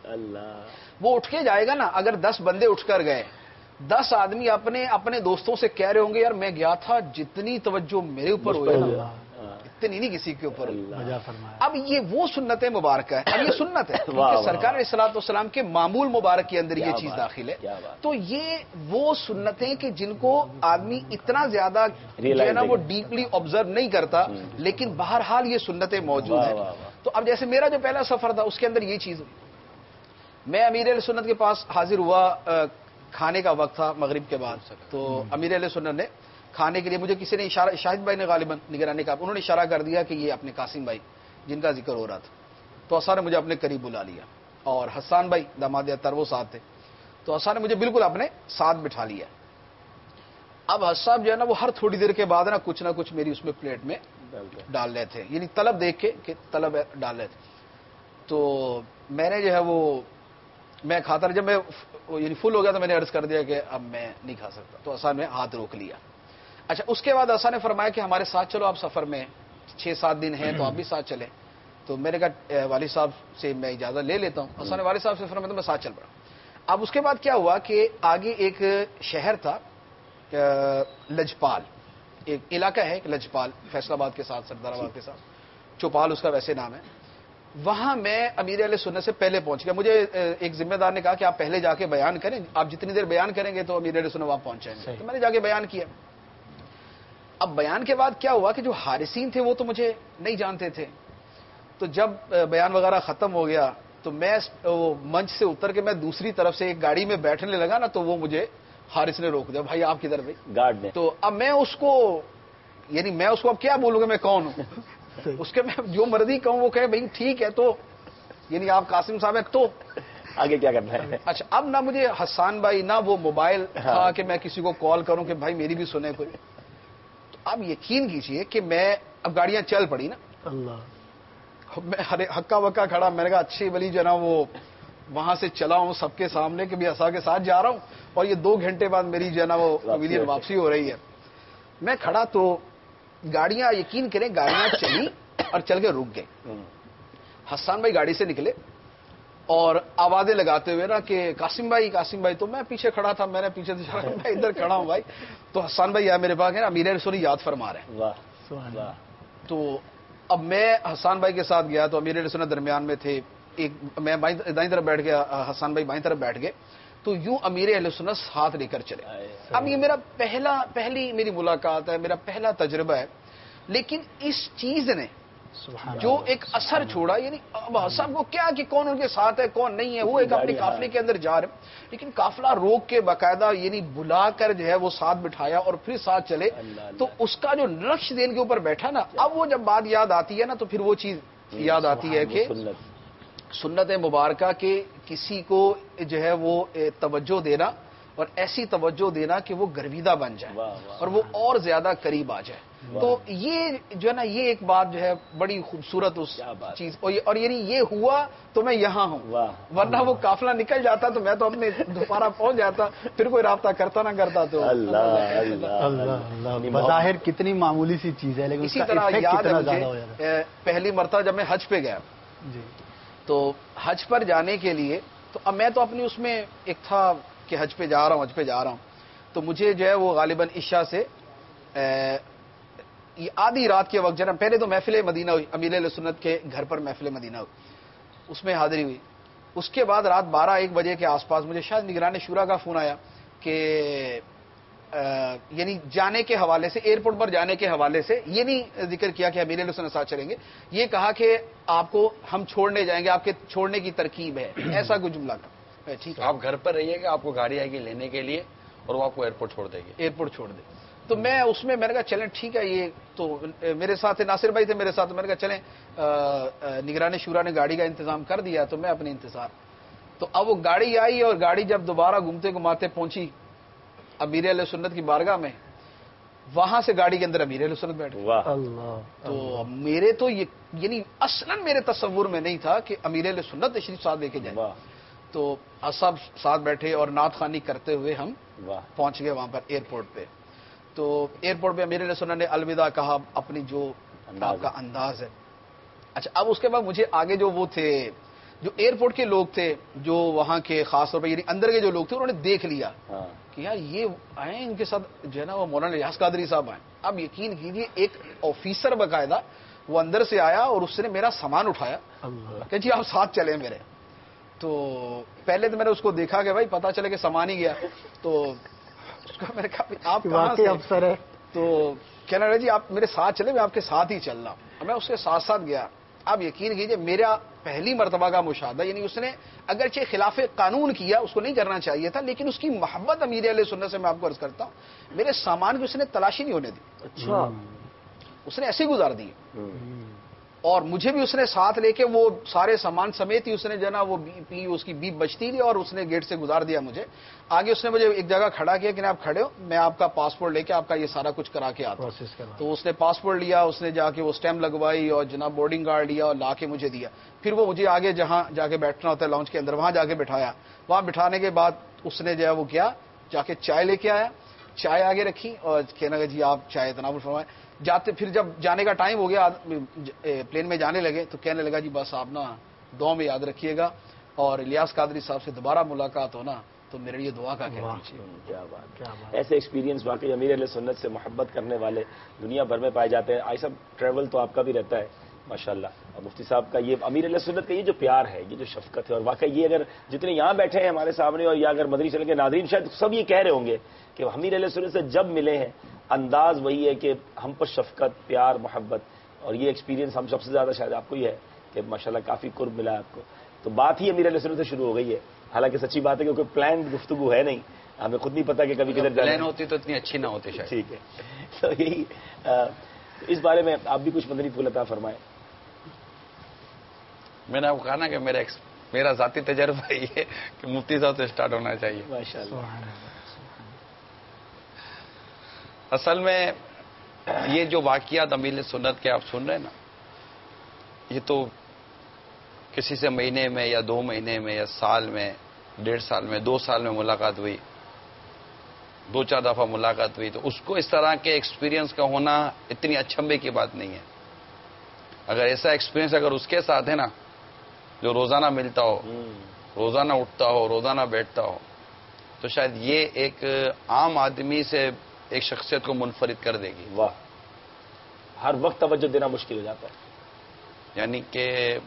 وہ اٹھ کے جائے گا نا. اگر دس بندے اٹھ کر گئے, دس آدمی اپنے اپنے دوستوں سے کہہ رہے ہوں گے یار میں گیا تھا جتنی توجہ میرے اوپر ہوئی نا اتنی نہیں کسی کے اوپر. اب یہ وہ سنت مبارکہ ہے, اب یہ سنت ہے کیونکہ سرکار علیہ الصلوۃ والسلام کے معمول مبارک کے اندر یہ چیز داخل ہے. تو یہ وہ سنتیں کہ جن کو آدمی اتنا زیادہ جو ہے نا وہ ڈیپلی آبزرو نہیں کرتا لیکن بہرحال یہ سنتیں موجود ہیں. تو اب جیسے میرا جو پہلا سفر تھا اس کے اندر یہ چیز, میں امیر اہل سنت کے پاس حاضر ہوا, کھانے کا وقت تھا مغرب کے بعد. تو امیر اہل سنت نے کھانے کے لیے مجھے کسی نے اشارہ, شاہد بھائی نے غالباً نگرانی کا, انہوں نے اشارہ کر دیا کہ یہ اپنے قاسم بھائی جن کا ذکر ہو رہا تھا. تو حسان نے مجھے اپنے قریب بلا لیا اور حسان بھائی داماد اتر وہ ساتھ تھے. تو حسان نے مجھے بالکل اپنے ساتھ بٹھا لیا. اب حسان جو ہے نا وہ ہر تھوڑی دیر کے بعد نا کچھ نہ کچھ میری اس میں پلیٹ میں ڈال رہے تھے, یعنی طلب دیکھ کے کہ طلب ڈال رہے تھے. تو میں نے جو ہے وہ میں کھاتا رہا, جب میں یعنی فل ہو گیا تو میں نے عرض کر دیا کہ اب میں نہیں کھا سکتا. تو حسان نے ہاتھ روک لیا. اچھا اس کے بعد حسان نے فرمایا کہ ہمارے ساتھ چلو, آپ سفر میں چھ سات دن ہیں تو آپ بھی ساتھ چلیں. تو میں نے کہا والد صاحب سے میں اجازت لے لیتا ہوں. حسان نے والد صاحب سے فرمایا تو میں ساتھ چل پڑا. اب اس کے بعد کیا ہوا کہ آگے ایک شہر تھا لجپال, ایک علاقہ ہے لجپال, فیصل آباد کے ساتھ سردار آباد کے ساتھ, چوپال اس کا ویسے نام ہے. وہاں میں امیر اہل سنت سے پہلے پہنچ گیا. مجھے ایک ذمہ دار نے کہا کہ آپ پہلے جا کے بیان کریں, آپ جتنی دیر بیان کریں گے تو امیر اہل سنت وہاں پہنچ جائیں گے. تو میں نے جا کے بیان کیا. اب بیان کے بعد کیا ہوا کہ جو حارسین تھے وہ تو مجھے نہیں جانتے تھے. تو جب بیان وغیرہ ختم ہو گیا تو میں وہ منچ سے اتر کے میں دوسری طرف سے ایک گاڑی میں بیٹھنے لگا نا, تو وہ مجھے حارس نے روک دیا, بھائی آپ کدھر بھائی گارڈ نے. تو اب میں اس کو یعنی میں اس کو اب کیا بولوں گا میں کون ہوں, اس کے میں جو مرضی کہوں وہ کہے بھائی ٹھیک ہے تو یعنی آپ قاسم صاحب ہیں تو آگے کیا کرنا ہے. اچھا اب نہ مجھے حسان بھائی نہ وہ موبائل تھا کہ میں کسی کو کال کروں کہ بھائی میری بھی سنے کوئی. اب یقین کیجئے کہ میں اب گاڑیاں چل پڑی نا, اللہ میں ہکا وکا کھڑا, میں نے کہا اچھی بلی جو ہے نا وہ وہاں سے چلا ہوں سب کے سامنے کہ بھی حسا کے ساتھ جا رہا ہوں اور یہ دو گھنٹے بعد میری جو ہے نا وہ پویلین واپسی ہو رہی ہے. میں کھڑا تو گاڑیاں یقین کریں گاڑیاں چلی اور چل کے رک گئے. حسان بھائی گاڑی سے نکلے اور آوازیں لگاتے ہوئے نا کہ قاسم بھائی قاسم بھائی. تو میں پیچھے کھڑا تھا, میں نے پیچھے سے چلا میں ادھر کھڑا ہوں بھائی. تو حسان بھائی میرے پاس ہے نا امیر اہل سنت یاد فرما رہے ہیں. تو اب میں حسان بھائی کے ساتھ گیا تو امیر اہل سنت درمیان میں تھے, ایک میں دائیں طرف بیٹھ گیا, حسان بھائی بائیں طرف بیٹھ گئے. تو یوں امیر اہل سنت ہاتھ لے کر چلے. اب یہ میرا پہلا پہلی میری ملاقات ہے, میرا پہلا تجربہ ہے, لیکن اس چیز نے جو ایک اثر چھوڑا, یعنی اب حسن کو کیا کہ کون ان کے ساتھ ہے کون نہیں ہے, وہ ایک اپنے قافلے کے اندر جا رہے, لیکن قافلہ روک کے باقاعدہ یعنی بلا کر جو ہے وہ ساتھ بٹھایا اور پھر ساتھ چلے. تو اس کا جو نقش دین کے اوپر بیٹھا نا, اب وہ جب بات یاد آتی ہے نا تو پھر وہ چیز یاد آتی ہے کہ سنت مبارکہ کے کسی کو جو ہے وہ توجہ دینا اور ایسی توجہ دینا کہ وہ گرویدہ بن جائے واہ واہ اور وہ اور زیادہ قریب آ جائے. تو یہ جو ہے نا یہ ایک بات جو ہے بڑی خوبصورت اس کیا بات چیز اور یہ- اور یعنی یہ ہوا تو میں یہاں ہوں, واہ ورنہ وہ قافلہ نکل جاتا تو میں تو اپنے دوبارہ پہنچ جاتا, پھر کوئی رابطہ کرتا نہ کرتا. تو اللہ اللہ اللہ اللہ بظاہر کتنی معمولی سی چیز ہے لیکن اس اسی کا طرح ایفیکٹ یاد ہے کتنا زیادہ ہو مجھے جاتا ہے. اے، پہلی مرتبہ جب میں حج پہ گیا جی تو حج پر جانے کے لیے تو اب میں تو اپنی اس میں ایک تھا کہ حج پہ جا رہا ہوں حج پہ جا رہا ہوں تو مجھے جو ہے وہ غالباً عشاء سے اے، یہ آدھی رات کے وقت جو ہے نا پہلے تو محفل مدینہ ہوئی, امیر علیہ سنت کے گھر پر محفل مدینہ ہوئی, اس میں حاضری ہوئی. اس کے بعد رات بارہ ایک بجے کے آس پاس مجھے شاید نگران شورا کا فون آیا کہ یعنی جانے کے حوالے سے, ایئرپورٹ پر جانے کے حوالے سے یہ نہیں ذکر کیا کہ امیر علیہ سنت ساتھ چلیں گے, یہ کہا کہ آپ کو ہم چھوڑنے جائیں گے, آپ کے چھوڑنے کی ترکیب ہے, ایسا کوئی جملہ تھا. ٹھیک ہے, آپ گھر پر رہیے گا, آپ کو گاڑی آئے گی لینے کے لیے اور وہ آپ کو ایئرپورٹ چھوڑ دے گی. ایئرپورٹ چھوڑ دے. تو میں اس میں میں نے کہا چلیں ٹھیک ہے, یہ تو میرے ساتھ ناصر بھائی تھے میرے ساتھ, میں نے کہا چلیں نگران شورا نے گاڑی کا انتظام کر دیا تو میں اپنے انتظار. تو اب وہ گاڑی آئی اور گاڑی جب دوبارہ گھومتے گھماتے پہنچی امیر علیہ سنت کی بارگاہ میں, وہاں سے گاڑی کے اندر امیر علیہ سنت بیٹھ گئے. واہ اللہ تو میرے تو یہ یعنی اصلاً میرے تصور میں نہیں تھا کہ امیر علیہ سنت تشریف ساتھ لے کے جائیں. واہ تو سب ساتھ بیٹھے اور نعت خوانی کرتے ہوئے ہم واہ پہنچ گئے وہاں پر ایئرپورٹ پہ. تو ایئرپورٹ پہ امیر علیہ سنت نے الوداع کہا, اپنی جو انداز آپ کا انداز ہے. اچھا اب اس کے بعد مجھے آگے جو وہ تھے جو ایئرپورٹ کے لوگ تھے, جو وہاں کے خاص طور پہ یعنی اندر کے جو لوگ تھے, انہوں نے دیکھ لیا ہاں کہ یار یہ آئے ان کے ساتھ جو ہے نا وہ مولانا ریاض قادری صاحب آئے. اب یقین کیجیے ایک آفیسر باقاعدہ وہ اندر سے آیا اور اس نے میرا سامان اٹھایا اللہ کہ جی آپ ساتھ چلیں میرے. تو پہلے تو میں نے اس کو دیکھا کہ بھائی پتا چلے کہ سامان ہی گیا, تو اس کو میں نے کہا آپ کہاں واقعی سے؟ افسر ہے. تو کہنے لگا جی آپ میرے ساتھ چلے, میں آپ کے ساتھ ہی چل رہا ہوں. میں اس کے ساتھ ساتھ گیا. آپ یقین کیجیے میرا پہلی مرتبہ کا مشاہدہ, یعنی اس نے اگرچہ خلاف قانون کیا, اس کو نہیں کرنا چاہیے تھا, لیکن اس کی محبت امیر علیہ سنت سے میں آپ کو عرض کرتا ہوں, میرے سامان کی اس نے تلاشی نہیں ہونے دی, اچھا اس نے ایسے ہی گزار دی. اور مجھے بھی اس نے ساتھ لے کے وہ سارے سامان سمیت ہی اس نے جو ہے نا وہ پی اس کی بیپ بچتی تھی اور اس نے گیٹ سے گزار دیا مجھے آگے. اس نے مجھے ایک جگہ کھڑا کیا کہ آپ کھڑے ہو, میں آپ کا پاسپورٹ لے کے آپ کا یہ سارا کچھ کرا کے آتا ہوں. پروسیس کرنا. تو اس نے پاسپورٹ لیا, اس نے جا کے وہ اسٹیمپ لگوائی اور جناب بورڈنگ کارڈ لیا اور لا کے مجھے دیا. پھر وہ مجھے آگے جہاں جا کے بیٹھنا ہوتا ہے لاؤنج کے اندر, وہاں جا کے بٹھایا. وہاں بٹھانے کے بعد اس نے جو ہے وہ کیا جا کے چائے لے کے آیا, چائے آگے رکھی اور کہنا کہ جی آپ چائے تناول فرمائیں. جاتے پھر جب جانے کا ٹائم ہو گیا پلین میں جانے لگے تو کہنے لگا جی بس آپ نا دعا میں یاد رکھیے گا, اور الیاس قادری صاحب سے دوبارہ ملاقات ہونا تو میرے لیے دعا کا کہہ دیجیے. کیا بات کیا بات. ایسے ایکسپیرینس واقعی امیر علیہ سنت سے محبت کرنے والے دنیا بھر میں پائے جاتے ہیں. آئی صاحب ٹریول تو آپ کا بھی رہتا ہے ماشاءاللہ, اور مفتی صاحب کا یہ امیر علیہ سنت کا یہ جو پیار ہے, یہ جو شفقت ہے, اور واقعی یہ اگر جتنے یہاں بیٹھے ہیں ہمارے سامنے اور یا اگر مدنی چینل کے ناظرین شاید سب یہ کہہ رہے ہوں گے کہ امیر علیہ سنت سے جب ملے ہیں انداز وہی ہے کہ ہم پر شفقت, پیار, محبت, اور یہ ایکسپیرینس ہم سب سے زیادہ شاید آپ کو ہی ہے کہ ماشاءاللہ کافی قرب ملا آپ کو. تو بات ہی امیر علیہ سنت سے شروع ہو گئی ہے, حالانکہ سچی بات ہے کہ کوئی پلان گفتگو ہے نہیں, ہمیں خود نہیں پتا کہ کبھی کدھر پلان ہوتی تو اتنی اچھی نہ ہوتی شاید. ٹھیک ہے, تو یہی اس بارے میں آپ بھی کچھ مدنی پھول عطا فرمائیں. میں نے آپ کو کہا نا کہ میرا میرا ذاتی تجربہ یہ ہے کہ مفتی صاحب سے اسٹارٹ ہونا چاہیے. ماشاءاللہ. اصل میں یہ جو واقعات امیر سنت کے آپ سن رہے ہیں نا, یہ تو کسی سے مہینے میں یا دو مہینے میں یا سال میں, ڈیڑھ سال میں, دو سال میں ملاقات ہوئی, دو چار دفعہ ملاقات ہوئی, تو اس کو اس طرح کے ایکسپیرینس کا ہونا اتنی اچھمبے کی بات نہیں ہے. اگر ایسا ایکسپیرینس اگر اس کے ساتھ ہے نا جو روزانہ ملتا ہو, روزانہ اٹھتا ہو, روزانہ بیٹھتا ہو, تو شاید یہ ایک عام آدمی سے ایک شخصیت کو منفرد کر دے گی. واہ, ہر وقت توجہ دینا مشکل ہو جاتا ہے. یعنی کہ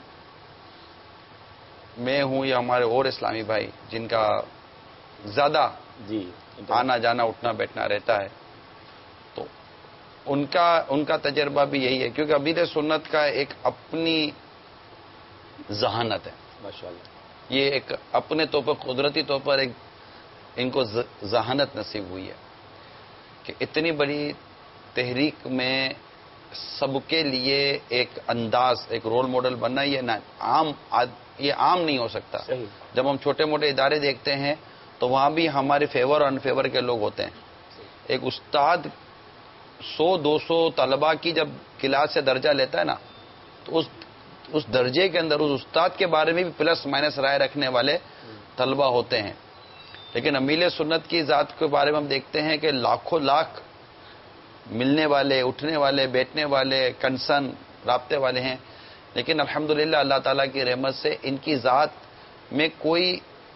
میں ہوں یا ہمارے اور اسلامی بھائی جن کا زیادہ جی آنا جانا اٹھنا بیٹھنا رہتا ہے, تو ان کا ان کا تجربہ بھی یہی ہے, کیونکہ امیر سنت کا ایک اپنی ذہانت ہے ماشاءاللہ. یہ ایک اپنے طور پر قدرتی طور پر ایک ان کو ذہانت نصیب ہوئی ہے کہ اتنی بڑی تحریک میں سب کے لیے ایک انداز, ایک رول ماڈل بننا, یہ نہ عام یہ عام نہیں ہو سکتا. صحیح. جب ہم چھوٹے موٹے ادارے دیکھتے ہیں تو وہاں بھی ہمارے فیور اور ان فیور کے لوگ ہوتے ہیں. ایک استاد سو دو سو طلباء کی جب کلاس سے درجہ لیتا ہے نا تو اس اس درجے کے اندر اس استاد کے بارے میں بھی پلس مائنس رائے رکھنے والے طلباء ہوتے ہیں. لیکن امیل سنت کی ذات کے بارے میں ہم دیکھتے ہیں کہ لاکھوں لاکھ ملنے والے, اٹھنے والے, بیٹھنے والے, کنسرن رابطے والے ہیں. لیکن الحمدللہ اللہ تعالیٰ کی رحمت سے ان کی ذات میں کوئی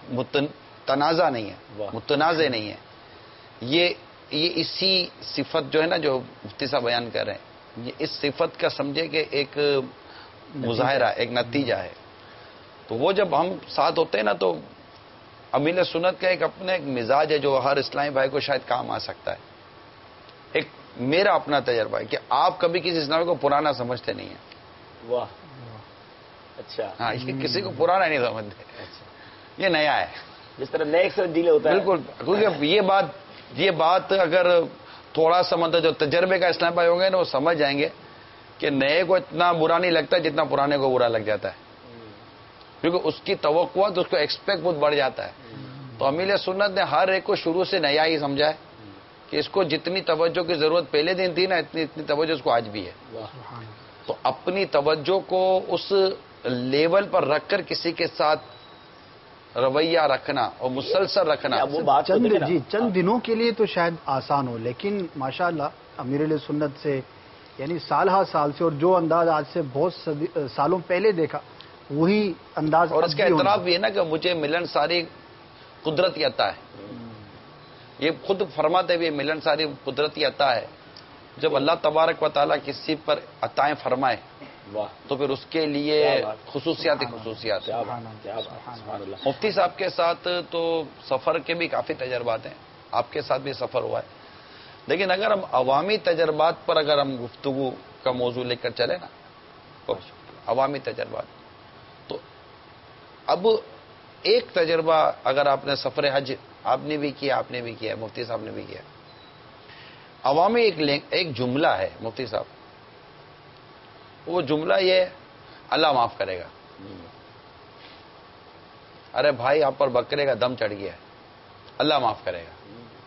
تنازع نہیں ہے, متنازع نہیں ہے. یہ یہ اسی صفت جو ہے نا جو مفتی صاحب بیان کر رہے ہیں, یہ اس صفت کا سمجھے کہ ایک مظاہرہ, ایک نتیجہ ہے. تو وہ جب ہم ساتھ ہوتے ہیں نا تو امیل سنت کا ایک اپنا ایک مزاج ہے جو ہر اسلامی بھائی کو شاید کام آ سکتا ہے. ایک میرا اپنا تجربہ ہے کہ آپ کبھی کسی اسلامی کو پرانا سمجھتے نہیں ہیں. واہ, اچھا. ہاں, یہ کسی کو پرانا نہیں سمجھتے, یہ نیا ہے. جس طرح نئے سے ڈیل ہوتا ہے. بالکل, کیونکہ یہ بات یہ بات اگر تھوڑا سا مطلب جو تجربے کا اسلام بھائی ہوں گے نا وہ سمجھ جائیں گے کہ نئے کو اتنا برا نہیں لگتا جتنا پرانے کو برا لگ جاتا ہے, کیونکہ اس کی توقع تو اس کو ایکسپیکٹ بہت بڑھ جاتا ہے. تو امیل سنت نے ہر ایک کو شروع سے نیا ہی سمجھا ہے کہ اس کو جتنی توجہ کی ضرورت پہلے دن تھی نا اتنی اتنی توجہ اس کو آج بھی ہے. تو اپنی توجہ کو اس لیول پر رکھ کر کسی کے ساتھ رویہ رکھنا اور مسلسل رکھنا, وہ بات چند جی چند دنوں کے لیے تو شاید آسان ہو, لیکن ماشاءاللہ امیر علیہ سنت سے یعنی سال ہا سال سے, اور جو انداز آج سے بہت سالوں پہلے دیکھا وہی انداز. اور اس کا اعتراف بھی ہے نا کہ مجھے ملن ساری قدرتی عطا ہے. یہ خود فرماتے ہوئے ملن ساری قدرتی عطا ہے. جب اللہ تبارک و تعالیٰ کسی پر عطائیں فرمائے تو پھر اس کے لیے خصوصیات ہی خصوصیات. مفتی صاحب کے ساتھ تو سفر کے بھی کافی تجربات ہیں, آپ کے ساتھ بھی سفر ہوا ہے. لیکن اگر ہم عوامی تجربات پر اگر ہم گفتگو کا موضوع لے کر چلے نا, عوامی تجربات, تو اب ایک تجربہ اگر آپ نے سفر حج آپ نے بھی کیا, آپ نے بھی کیا, مفتی صاحب نے بھی کیا. عوامی ایک ایک جملہ ہے مفتی صاحب, وہ جملہ یہ اللہ معاف کرے گا. ارے بھائی آپ پر بکرے کا دم چڑھ گیا ہے, اللہ معاف کرے گا.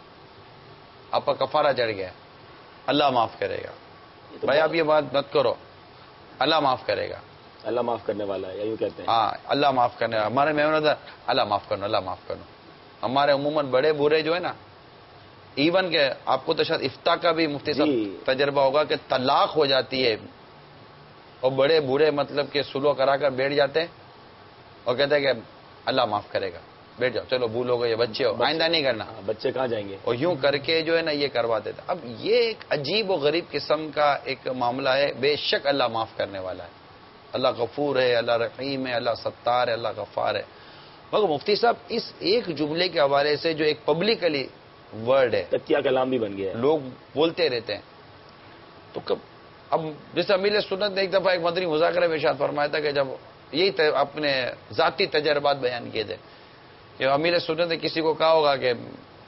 آپ پر کفارہ چڑھ گیا ہے, اللہ معاف کرے گا. بھائی آپ یہ بات مت کرو, اللہ معاف کرے گا. اللہ معاف کرنے والا ہے, یا یوں کہتے ہیں ہاں اللہ معاف کرنے والا. ہمارے مہمان تھا اللہ معاف کرنا, اللہ معاف کرنا. ہمارے عموماً بڑے برے جو ہے نا, ایون کہ آپ کو تو شاید افتاء کا بھی مفتی صاحب تجربہ ہوگا کہ طلاق ہو جاتی ہے اور بڑے برے مطلب کہ سلو کرا کر بیٹھ جاتے ہیں اور کہتے ہیں کہ اللہ معاف کرے گا, بیٹھ جاؤ, چلو بھول ہو گئے, بچے ہو, آئندہ نہیں کرنا. بچے کہاں جائیں گے, اور یوں کر کے جو ہے نا یہ کروا دیتا. اب یہ ایک عجیب و غریب قسم کا ایک معاملہ ہے. بے شک اللہ معاف کرنے والا ہے, اللہ غفور ہے, اللہ رحیم ہے, اللہ ستار ہے, اللہ غفار ہے. مگر مفتی صاحب اس ایک جملے کے حوالے سے جو ایک پبلکلی ورڈ ہے, تکیہ کلام بھی بن گیا ہے, لوگ بولتے رہتے ہیں. تو کب اب جیسے امیل سنت نے ایک دفعہ ایک مدنی مذاکرہ میں ارشاد فرمایا تھا کہ جب یہی اپنے ذاتی تجربات بیان کیے تھے کہ امیل سنت نے کسی کو کہا ہوگا کہ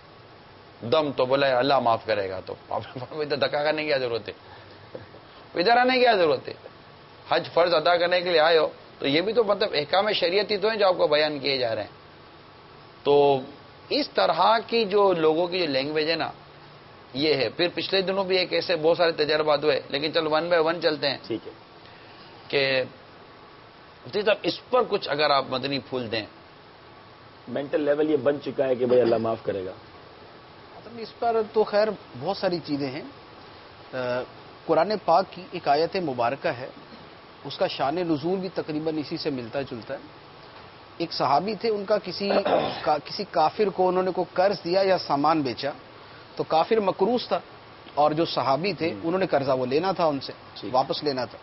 دم, تو بولا اللہ معاف کرے گا. تو ادھر دھکا کرنے کی کیا ضرورت ہے, ادھر آنے کی کیا ضرورت ہے. حج فرض ادا کرنے کے لیے آئے ہو تو یہ بھی تو مطلب احکام شریعتی تو ہیں جو آپ کو بیان کیے جا رہے ہیں. تو اس طرح کی جو لوگوں کی جو لینگویج ہے نا یہ ہے. پھر پچھلے دنوں بھی ایک ایسے بہت سارے تجربات ہوئے, لیکن چلو ون بائی ون چلتے ہیں. ٹھیک ہے کہ صاحب اس پر کچھ اگر آپ مدنی پھول دیں. مینٹل لیول یہ بن چکا ہے کہ بھائی اللہ معاف کرے گا. اس پر تو خیر بہت ساری چیزیں ہیں. قرآن پاک کی ایک آیت مبارکہ ہے, اس کا شان نزول بھی تقریباً اسی سے ملتا جلتا ہے. ایک صحابی تھے, ان کا کسی کا کسی کافر کو انہوں نے کو قرض دیا یا سامان بیچا, تو کافر مقروض تھا اور جو صحابی تھے انہوں نے قرضہ وہ لینا تھا, ان سے واپس لینا تھا.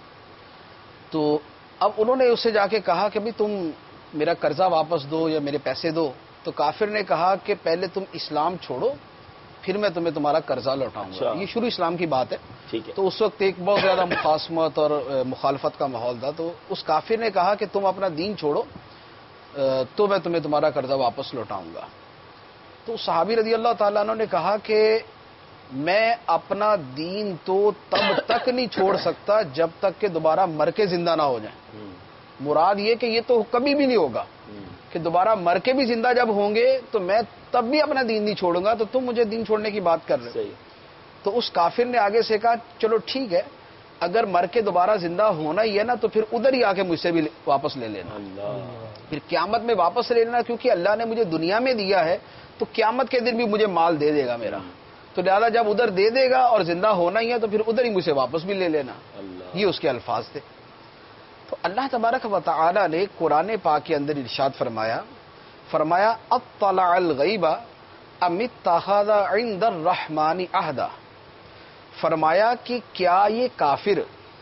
تو اب انہوں نے اس سے جا کے کہا کہ بھی تم میرا قرضہ واپس دو یا میرے پیسے دو. تو کافر نے کہا کہ پہلے تم اسلام چھوڑو پھر میں تمہیں تمہارا قرضہ لوٹاؤں گا. یہ شروع اسلام کی بات ہے. تو اس وقت ایک بہت زیادہ مخاصمت اور مخالفت کا ماحول تھا. تو اس کافر نے کہا کہ تم اپنا دین چھوڑو تو میں تمہیں تمہارا قرضہ واپس لوٹاؤں گا. تو صحابی رضی اللہ تعالیٰ عنہ نے کہا کہ میں اپنا دین تو تب تک نہیں چھوڑ سکتا جب تک کہ دوبارہ مر کے زندہ نہ ہو جائیں. مراد یہ کہ یہ تو کبھی بھی نہیں ہوگا, کہ دوبارہ مر کے بھی زندہ جب ہوں گے تو میں تب بھی اپنا دین نہیں چھوڑوں گا، تو تم مجھے دین چھوڑنے کی بات کر رہے ہو۔ صحیح۔ تو اس کافر نے آگے سے کہا چلو ٹھیک ہے، اگر مر کے دوبارہ زندہ ہونا ہی ہے نا تو پھر ادھر ہی آ کے مجھ سے بھی واپس لے لینا، اللہ پھر قیامت میں واپس لے لینا، کیونکہ اللہ نے مجھے دنیا میں دیا ہے تو قیامت کے دن بھی مجھے مال دے دے گا میرا، تو لہٰذا جب ادھر دے دے گا اور زندہ ہونا ہی ہے تو پھر ادھر ہی مجھ سے واپس بھی لے لینا۔ اللہ یہ اس کے الفاظ تھے۔ تو اللہ تبارک و تعالی نے قرآن پاک کے اندر ارشاد فرمایا فرمایا اطلع الغیب ام اتخذ عند الرحمن عہدا، فرمایا کہ کیا یہ کافر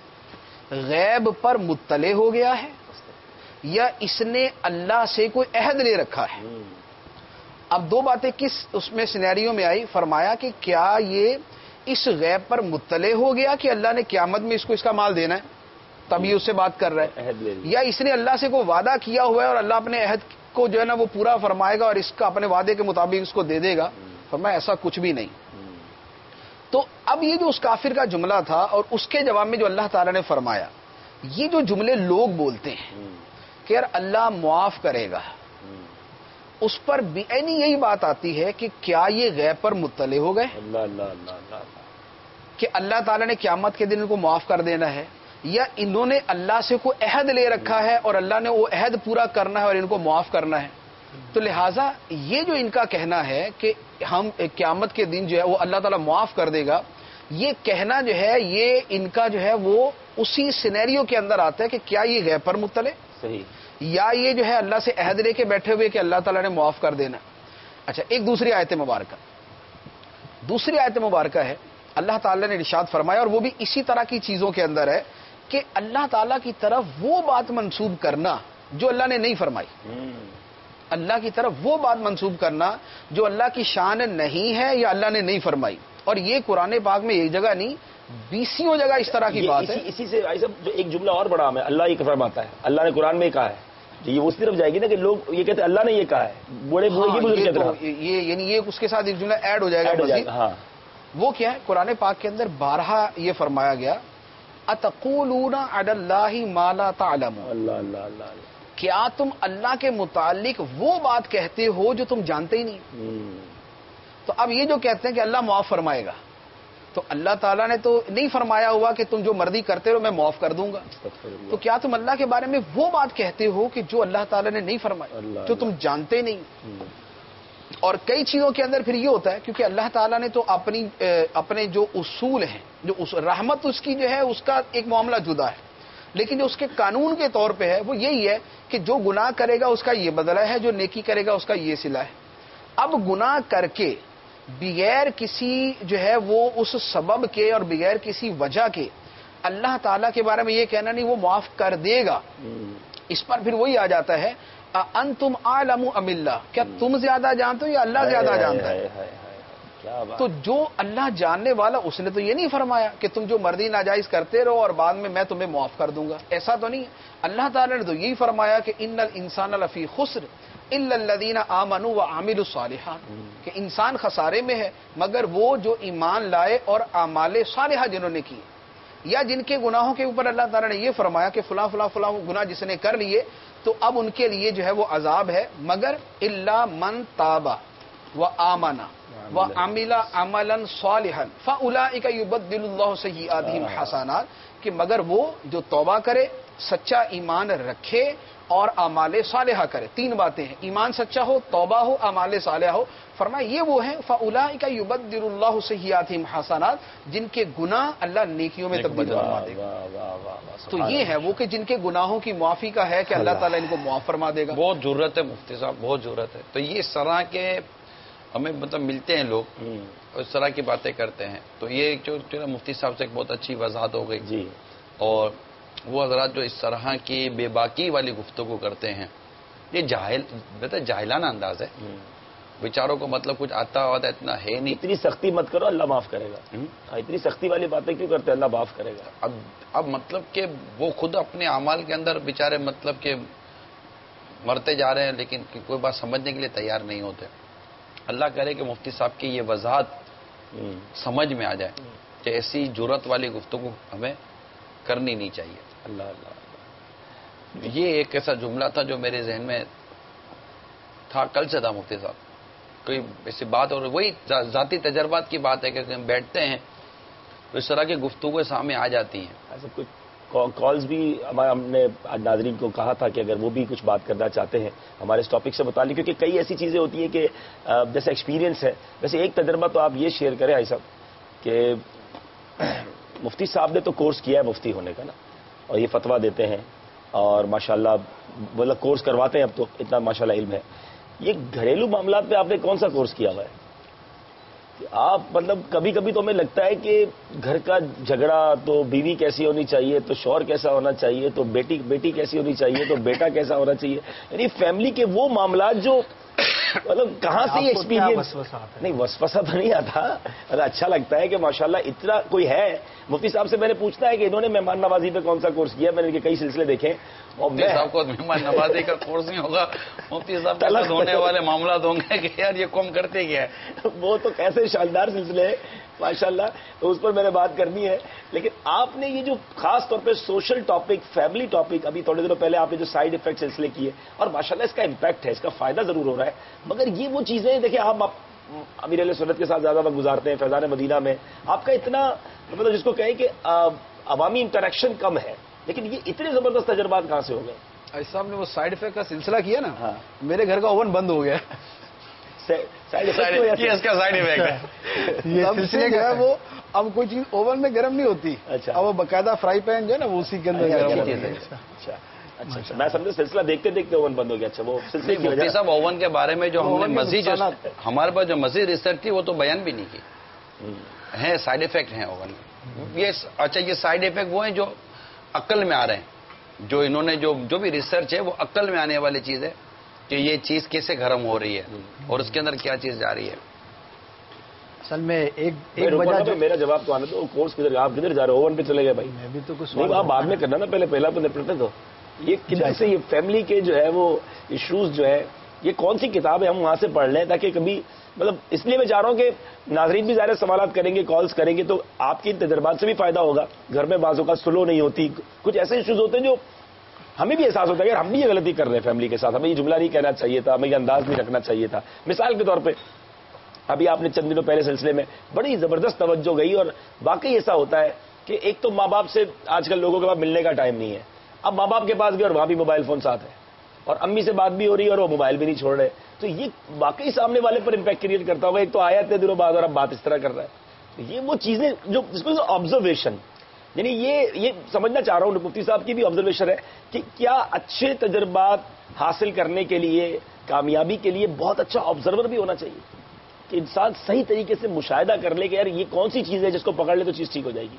غیب پر مطلع ہو گیا ہے یا اس نے اللہ سے کوئی عہد لے رکھا ہے؟ اب دو باتیں کس اس میں سینیریو میں آئی، فرمایا کہ کیا یہ اس غیب پر مطلع ہو گیا کہ اللہ نے قیامت میں اس کو اس کا مال دینا ہے، تب یہ اس سے بات کر رہا ہے، عہد لے لیا۔ یا اس نے اللہ سے کوئی وعدہ کیا ہوا ہے اور اللہ اپنے عہد کو جو ہے نا وہ پورا فرمائے گا اور اس کا اپنے وعدے کے مطابق اس کو دے دے گا؟ فرمایا ایسا کچھ بھی نہیں۔ تو اب یہ جو اس کافر کا جملہ تھا اور اس کے جواب میں جو اللہ تعالی نے فرمایا، یہ جو جملے لوگ بولتے ہیں کہ یار اللہ معاف کرے گا، اس پر بھی اینی یہی بات آتی ہے کہ کیا یہ غیب پر مطلع ہو گئے اللہ اللہ اللہ اللہ اللہ۔ کہ اللہ تعالیٰ نے قیامت کے دن ان کو معاف کر دینا ہے، یا انہوں نے اللہ سے کوئی عہد لے رکھا ہے اور اللہ نے وہ عہد پورا کرنا ہے اور ان کو معاف کرنا ہے؟ تو لہٰذا یہ جو ان کا کہنا ہے کہ ہم قیامت کے دن جو ہے وہ اللہ تعالیٰ معاف کر دے گا، یہ کہنا جو ہے یہ ان کا جو ہے وہ اسی سینیریو کے اندر آتا ہے کہ کیا یہ غیب پر مطلع صحیح۔ یا یہ جو ہے اللہ سے عہد لے کے بیٹھے ہوئے کہ اللہ تعالیٰ نے معاف کر دینا۔ اچھا، ایک دوسری آیت مبارکہ دوسری آیت مبارکہ ہے، اللہ تعالیٰ نے ارشاد فرمایا، اور وہ بھی اسی طرح کی چیزوں کے اندر ہے کہ اللہ تعالیٰ کی طرف وہ بات منسوب کرنا جو اللہ نے نہیں فرمائی، اللہ کی طرف وہ بات منسوب کرنا جو اللہ کی شان نہیں ہے یا اللہ نے نہیں فرمائی۔ اور یہ قرآن پاک میں ایک جگہ نہیں بیسیوں جگہ اس طرح کی یہ بات اسی, ہے۔ اسی سے بھائی صاحب جو ایک جملہ اور بڑا ہے، اللہ یہ فرماتا ہے، اللہ نے قرآن میں یہ کہا ہے، یہ اس طرف جائے گی نا کہ لوگ یہ کہتے ہیں اللہ نے یہ کہا ہے، بڑے بڑے ہاں، یہ بزرگ یہ کہتے تو- ہیں، یہ یعنی یہ اس کے ساتھ ایک جملہ ایڈ ہو جائے گا ایڈ ہو جائے مزید۔ گا۔ ہاں وہ کیا ہے؟ قرآن پاک کے اندر بارہا یہ فرمایا گیا اتقولون علی اللہ ما لا تعلمون، اللہ اللہ اللہ اللہ۔ کیا تم اللہ کے متعلق وہ بات کہتے ہو جو تم جانتے ہی نہیں؟ ہم، تو اب یہ جو کہتے ہیں کہ اللہ معاف فرمائے گا، تو اللہ تعالیٰ نے تو نہیں فرمایا ہوا کہ تم جو مرضی کرتے رہو میں معاف کر دوں گا، استغفر اللہ۔ تو کیا تم اللہ کے بارے میں وہ بات کہتے ہو کہ جو اللہ تعالیٰ نے نہیں فرمایا، اللہ جو تم جانتے نہیں؟ ہم، اور کئی چیزوں کے اندر پھر یہ ہوتا ہے کیونکہ اللہ تعالیٰ نے تو اپنی اپنے جو اصول ہیں، جو رحمت اس کی جو ہے اس کا ایک معاملہ جدا ہے، لیکن جو اس کے قانون کے طور پہ ہے وہ یہی ہے کہ جو گناہ کرے گا اس کا یہ بدلہ ہے، جو نیکی کرے گا اس کا یہ صلہ ہے۔ اب گناہ کر کے بغیر کسی جو ہے وہ اس سبب کے اور بغیر کسی وجہ کے اللہ تعالیٰ کے بارے میں یہ کہنا نہیں وہ معاف کر دے گا، ہم، اس پر پھر وہی آ جاتا ہے انتم عالم ام اللہ، کیا تم زیادہ جانتے ہو یا اللہ زیادہ جانتا ہے؟ ہائے، ہائے، ہائے، کیا بات۔ تو جو اللہ جاننے والا اس نے تو یہ نہیں فرمایا کہ تم جو مرضی ناجائز کرتے رہو اور بعد میں میں تمہیں معاف کر دوں گا، ایسا تو نہیں ہے۔ اللہ تعالی نے تو یہی فرمایا کہ ان الانسان لفی خسر الا الذین آمنوا وعملوا الصالحات، کہ انسان خسارے میں ہے مگر وہ جو ایمان لائے اور اعمال صالحہ جنہوں نے کیے، یا جن کے گناہوں کے اوپر اللہ تعالی نے یہ فرمایا کہ فلاں فلاں فلاں گناہ جس نے کر لیے تو اب ان کے لیے جو ہے وہ عذاب ہے، مگر الا من تاب وآمن وعمل عملا صالحا فاولئک یبدل اللہ سیئاتہم حسنات، کہ مگر وہ جو توبہ کرے، سچا ایمان رکھے اور اعمال صالحہ کرے۔ تین باتیں ہیں، ایمان سچا ہو، توبہ ہو، اعمال صالحہ ہو۔ فرمایا یہ وہ ہیں فاولئک یبدل اللہ سیئاتہم حسنات، جن کے گناہ اللہ نیکیوں میں تبدیل فرما دے گا۔ واہ واہ واہ واہ، تو سبحان یہ ہے وہ کہ جن کے گناہوں کی معافی کا ہے کہ اللہ تعالیٰ ان کو معاف فرما دے گا۔ بہت ضرورت ہے مفتی صاحب، بہت ضرورت ہے۔ تو یہ اس طرح کے ہمیں مطلب ملتے ہیں لوگ ہم، اور اس طرح کی باتیں کرتے ہیں، تو یہ جو جو مفتی صاحب سے ایک بہت اچھی وضاحت ہو گئی جی، اور وہ حضرات جو اس طرح کی بے باکی والی گفتگو کرتے ہیں یہ جاہل بتا جاہلانہ انداز ہے، ہم۔ بیچاروں کو مطلب کچھ آتا ہوتا اتنا ہے نہیں۔ اتنی سختی مت کرو، اللہ معاف کرے گا۔ ہم؟ ہاں، اتنی سختی والی باتیں کیوں کرتے ہیں؟ اللہ معاف کرے گا۔ اب اب مطلب کہ وہ خود اپنے اعمال کے اندر بیچارے مطلب کہ مرتے جا رہے ہیں لیکن کوئی بات سمجھنے کے لیے تیار نہیں ہوتے۔ اللہ کرے کہ مفتی صاحب کی یہ وضاحت ہم، سمجھ میں آ جائے کہ ایسی جرت والی گفتگو ہمیں کرنی نہیں چاہیے۔ اللہ اللہ اللہ۔ یہ ایک ایسا جملہ تھا جو میرے ذہن میں تھا کل سے تھا مفتی صاحب. کوئی ایسی بات اور وہی ذاتی تجربات کی بات ہے کہ ہم بیٹھتے ہیں تو اس طرح کی گفتگو سامنے آ جاتی ہیں. ایسا کچھ کالز بھی ہم نے آج ناظرین کو کہا تھا کہ اگر وہ بھی کچھ بات کرنا چاہتے ہیں ہمارے اس ٹاپک سے متعلق، کیونکہ کئی ایسی چیزیں ہوتی ہیں کہ جیسے ایکسپیرینس ہے. ویسے ایک تجربہ تو آپ یہ شیئر کریں آئی صاحب کہ مفتی صاحب نے تو کورس کیا ہے مفتی ہونے کا نا، اور یہ فتویٰ دیتے ہیں اور ماشاءاللہ مطلب کورس کرواتے ہیں، اب تو اتنا ماشاءاللہ علم ہے. یہ گھریلو معاملات پہ آپ نے کون سا کورس کیا ہوا ہے؟ آپ مطلب کبھی کبھی تو ہمیں لگتا ہے کہ گھر کا جھگڑا تو بیوی کیسی ہونی چاہیے تو شوہر کیسا ہونا چاہیے تو بیٹی بیٹی کیسی ہونی چاہیے تو بیٹا کیسا ہونا چاہیے، یعنی فیملی کے وہ معاملات جو مطلب کہاں سے یہ ایکسپیرینس. نہیں وسوسہ تو نہیں آتا، اچھا لگتا ہے کہ ماشاءاللہ اتنا کوئی ہے. مفتی صاحب سے میں نے پوچھنا ہے کہ انہوں نے مہمان نوازی پہ کون سا کورس کیا، میں نے کئی سلسلے دیکھے. اور مفتی صاحب کو مہمان نوازی کا کورس نہیں ہوگا، مفتی صاحب الگ ہونے والے معاملات ہوں گے کہ یار یہ قوم کرتے کیا ہے. وہ تو کیسے شاندار سلسلے ہیں ماشاءاللہ، تو اس پر میں نے بات کرنی ہے. لیکن آپ نے یہ جو خاص طور پہ سوشل ٹاپک، فیملی ٹاپک، ابھی تھوڑے دنوں پہلے آپ نے جو سائیڈ افیکٹ سلسلے کیے، اور ماشاءاللہ اس کا امپیکٹ ہے، اس کا فائدہ ضرور ہو رہا ہے. مگر یہ وہ چیزیں دیکھیں، آپ امیر علیہ سنت کے ساتھ زیادہ وقت گزارتے ہیں فیضان مدینہ میں، آپ کا اتنا مطلب جس کو کہیں کہ عوامی انٹریکشن کم ہے، لیکن یہ اتنے زبردست تجربات کہاں سے ہو گئے؟ ایسا صاحب نے وہ سائیڈ افیکٹ کا سلسلہ کیا نا، میرے گھر کا اوون بند ہو گیا. سائیڈ افیکٹ اس کا سائیڈ افیکٹ ہے یہ سلسلے جو ہے وہ اب کوئی چیز اوون میں گرم نہیں ہوتی. اچھا. اب وہ باقاعدہ فرائی پین جو ہے نا وہ اسی کے اندر گرم ہوتی ہے. اچھا اچھا، میں سمجھا سلسلہ دیکھتے دیکھتے اوون بند ہو گیا. اچھا، وہ سلسلے کی وجہ مفتی صاحب اوون کے بارے میں جو ہم نے مزید ہمارے پاس جو مزید ریسرچ تھی وہ تو بیان بھی نہیں کی ہے. سائیڈ افیکٹ ہیں اوون میں. یہ اچھا یہ سائیڈ افیکٹ وہ ہیں جو عقل میں آ رہے ہیں، جو انہوں نے جو جو بھی ریسرچ ہے وہ عقل میں آنے والی چیز ہے کہ یہ چیز کیسے گرم ہو رہی ہے اور اس کے اندر کیا چیز جا رہی ہے. اصل میں ایک ایک وجہ جو میرا جواب تو آنا تو کورس کدھر، آپ کدھر جا رہے ہو؟ اوون پہ چلے گئے بھائی. میں بھی تو کچھ نہیں، آپ بعد میں کرنا نا، پہلے پہلا تو نپٹتے تو. یہ کدھر سے یہ فیملی کے جو ہے وہ ایشوز جو ہے، یہ کون سی کتاب ہے ہم وہاں سے پڑھ لیں تاکہ کبھی مطلب اس لیے میں چاہ رہا ہوں کہ ناظرین بھی ظاہر سوالات کریں گے، کالز کریں گے، تو آپ کی تجربات سے بھی فائدہ ہوگا. گھر میں بعضوں کا سلو نہیں ہوتی، کچھ ایسے ایشوز ہوتے ہیں جو ہمیں بھی احساس ہوتا ہے کہ ہم بھی یہ غلطی کر رہے ہیں فیملی کے ساتھ، ہمیں یہ جملہ نہیں کہنا چاہیے تھا، ہمیں یہ انداز نہیں رکھنا چاہیے تھا. مثال کے طور پہ ابھی آپ نے چند دنوں پہلے سلسلے میں بڑی زبردست توجہ گئی، اور واقعی ایسا ہوتا ہے کہ ایک تو ماں باپ سے آج کل لوگوں کے پاس ملنے کا ٹائم نہیں ہے. اب ماں باپ کے پاس بھی اور وہاں بھی موبائل فون ساتھ ہے، اور امی سے بات بھی ہو رہی ہے اور وہ موبائل بھی نہیں چھوڑ رہے. تو یہ واقعی سامنے والے پر امپیکٹ کریٹ کرتا ہوگا. ایک تو آیا اتنے دنوں بعد اور اب بات اس طرح کر رہا ہے. یہ وہ چیزیں جو جس کو آبزرویشن، یعنی یہ یہ سمجھنا چاہ رہا ہوں مفتی صاحب کی بھی آبزرویشن ہے کہ کیا اچھے تجربات حاصل کرنے کے لیے، کامیابی کے لیے بہت اچھا آبزرور بھی ہونا چاہیے کہ انسان صحیح طریقے سے مشاہدہ کر لے کہ یار یہ کون سی چیز ہے جس کو پکڑ لے تو چیز ٹھیک ہو جائے گی.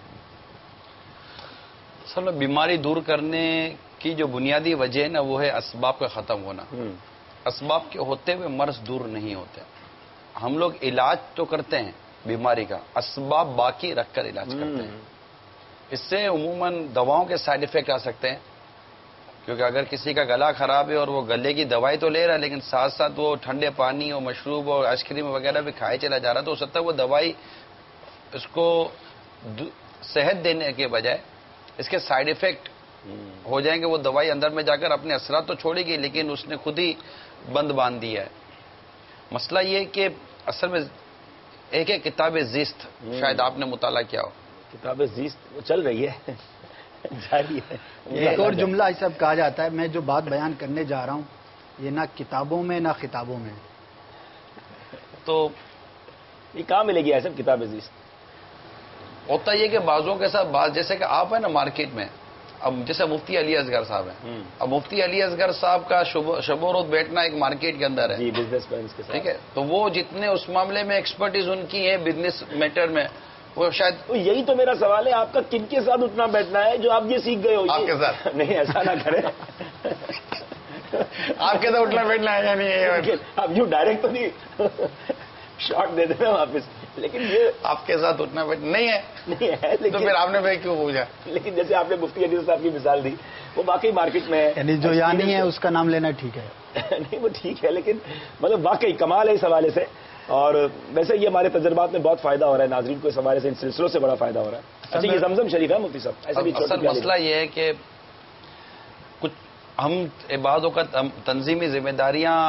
اصل میں بیماری دور کرنے کی جو بنیادی وجہ ہے نا وہ ہے اسباب کا ختم ہونا. اسباب کے ہوتے ہوئے مرض دور نہیں ہوتے. ہم لوگ علاج تو کرتے ہیں بیماری کا، اسباب باقی رکھ کر علاج کرتے ہیں. اس سے عموماً دواؤں کے سائیڈ افیکٹ آ سکتے ہیں، کیونکہ اگر کسی کا گلا خراب ہے اور وہ گلے کی دوائی تو لے رہا ہے لیکن ساتھ ساتھ وہ ٹھنڈے پانی اور مشروب اور آئس کریم وغیرہ بھی کھائے چلا جا رہا ہے، تو ہو سکتا ہے وہ دوائی اس کو صحت دینے کے بجائے اس کے سائیڈ افیکٹ ہو جائیں گے. وہ دوائی اندر میں جا کر اپنے اثرات تو چھوڑے گی لیکن اس نے خود ہی بند باندھ دیا ہے. مسئلہ یہ کہ اصل میں ایک ایک کتاب زیست شاید آپ نے مطالعہ کیا ہو. کتاب زیست چل رہی ہے، جاری ہے. ایک اور جملہ اس سب کہا جاتا ہے، میں جو بات بیان کرنے جا رہا ہوں یہ نہ کتابوں میں نہ خطابوں میں. تو یہ کہاں ملے گی ایسا کتاب زیست؟ ہوتا یہ کہ بعضوں کے ساتھ بعض، جیسے کہ آپ ہیں نا مارکیٹ میں، اب جیسے مفتی علی اصغر صاحب ہیں، اب مفتی علی اصغر صاحب کا شب و روز بیٹھنا ایک مارکیٹ کے اندر ہے، جی بزنس مینس کے ساتھ، ٹھیک ہے، تو وہ جتنے اس معاملے میں ایکسپرٹیز ان کی ہے بزنس میٹر میں، وہ شاید تو یہی تو میرا سوال ہے، آپ کا کن کے ساتھ اٹھنا بیٹھنا ہے جو آپ یہ سیکھ گئے ہو؟ آپ کے ساتھ نہیں، ایسا نہ کریں. آپ کے ساتھ اٹھنا بیٹھنا ہے یا نہیں؟ اب یوں ڈائریکٹ تو نہیں شارٹ دے دینا واپس، لیکن یہ آپ کے ساتھ اٹھنا بیٹھنا نہیں ہے، نہیں ہے. تو پھر آپ نے بھائی کیوں پوچھا؟ لیکن جیسے آپ نے مفتی علی صاحب کی مثال دی، وہ واقعی مارکیٹ میں ہے، یعنی جو یعنی ہے اس کا نام لینا ٹھیک ہے. نہیں وہ ٹھیک ہے، لیکن مطلب واقعی کمال ہے اس حوالے سے. اور ویسے یہ ہمارے تجربات میں بہت فائدہ ہو رہا ہے، ناظرین کو اس حوالے سے ان سلسلوں سے بڑا فائدہ ہو رہا ہے. اچھا یہ زمزم شریف ہے مفتی صاحب، ایسا بھی اصل مسئلہ یہ ہے کہ کچھ ہم بعض اوقات تنظیمی ذمہ داریاں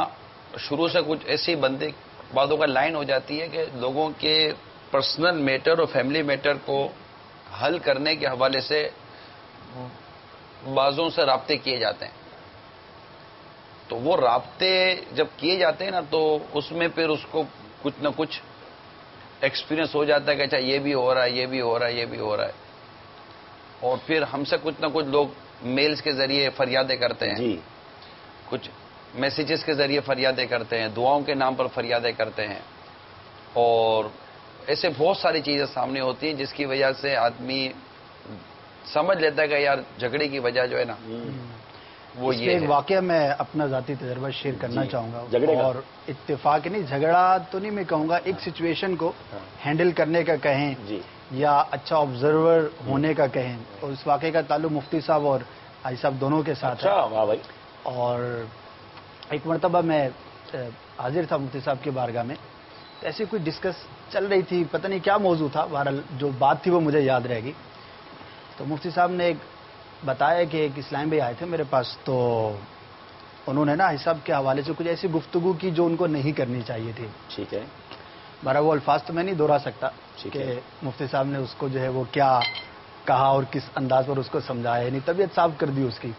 شروع سے کچھ ایسی بندے بعضوں کا لائن ہو جاتی ہے کہ لوگوں کے پرسنل میٹر اور فیملی میٹر کو حل کرنے کے حوالے سے بعضوں سے رابطے کیے جاتے ہیں. تو وہ رابطے جب کیے جاتے ہیں نا تو اس میں پھر اس کو کچھ نہ کچھ ایکسپیرینس ہو جاتا ہے کہ اچھا یہ بھی ہو رہا ہے یہ بھی ہو رہا ہے یہ بھی ہو رہا ہے. اور پھر ہم سے کچھ نہ کچھ لوگ میلز کے ذریعے فریادیں کرتے ہیں جی کچھ میسیجز کے ذریعے فریادیں کرتے ہیں, دعاؤں کے نام پر فریادیں کرتے ہیں, اور ایسے بہت ساری چیزیں سامنے ہوتی ہیں جس کی وجہ سے آدمی سمجھ لیتا ہے کہ یار جھگڑے کی وجہ جو ہے نا وہ یہ ایک ہے. واقعہ میں اپنا ذاتی تجربہ شیئر کرنا چاہوں گا, جھگڑے کا؟ اور اتفاق نہیں, جھگڑا تو نہیں میں کہوں گا, ایک سچویشن کو ہینڈل کرنے کا کہیں جی یا اچھا آبزرور ہونے کا کہیں. اور اس واقعے کا تعلق مفتی صاحب اور حاجی صاحب دونوں کے ساتھ ہے. اچھا واہ بھائی. اور ایک مرتبہ میں حاضر تھا مفتی صاحب کی بارگاہ میں, تو ایسی کوئی ڈسکس چل رہی تھی, پتہ نہیں کیا موضوع تھا, بہرحال جو بات تھی وہ مجھے یاد رہے گی. تو مفتی صاحب نے ایک بتایا کہ ایک اسلام بھائی آئے تھے میرے پاس, تو انہوں نے نا حساب کے حوالے سے کچھ ایسی گفتگو کی جو ان کو نہیں کرنی چاہیے تھی. ٹھیک ہے. بہرحال وہ الفاظ تو میں نہیں دوہرا سکتا کہ مفتی صاحب نے اس کو جو ہے وہ کیا کہا اور کس انداز پر اس کو سمجھایا, یعنی طبیعت صاف کر دی اس کی.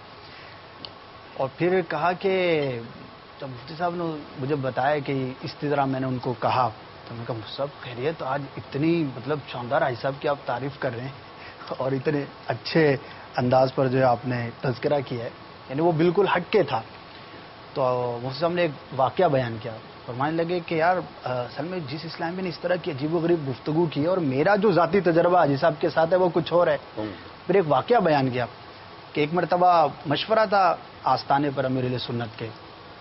اور پھر کہا کہ جب مفتی صاحب نے مجھے بتایا کہ اس طرح میں نے ان کو کہا, تو میں کہا سب خیریت, تو آج اتنی مطلب شاندار حاجی صاحب کی آپ تعریف کر رہے ہیں اور اتنے اچھے انداز پر جو ہے آپ نے تذکرہ کیا ہے, یعنی وہ بالکل ہٹ کے تھا. تو مفتی صاحب نے ایک واقعہ بیان کیا, فرمانے لگے کہ یار اصل میں جس اسلام میں نے اس طرح کی عجیب و غریب گفتگو کی اور میرا جو ذاتی تجربہ حاجی صاحب کے ساتھ ہے وہ کچھ اور ہے. پھر ایک واقعہ بیان کیا کہ ایک مرتبہ مشورہ تھا آستانے پر امیر اہل سنت کے,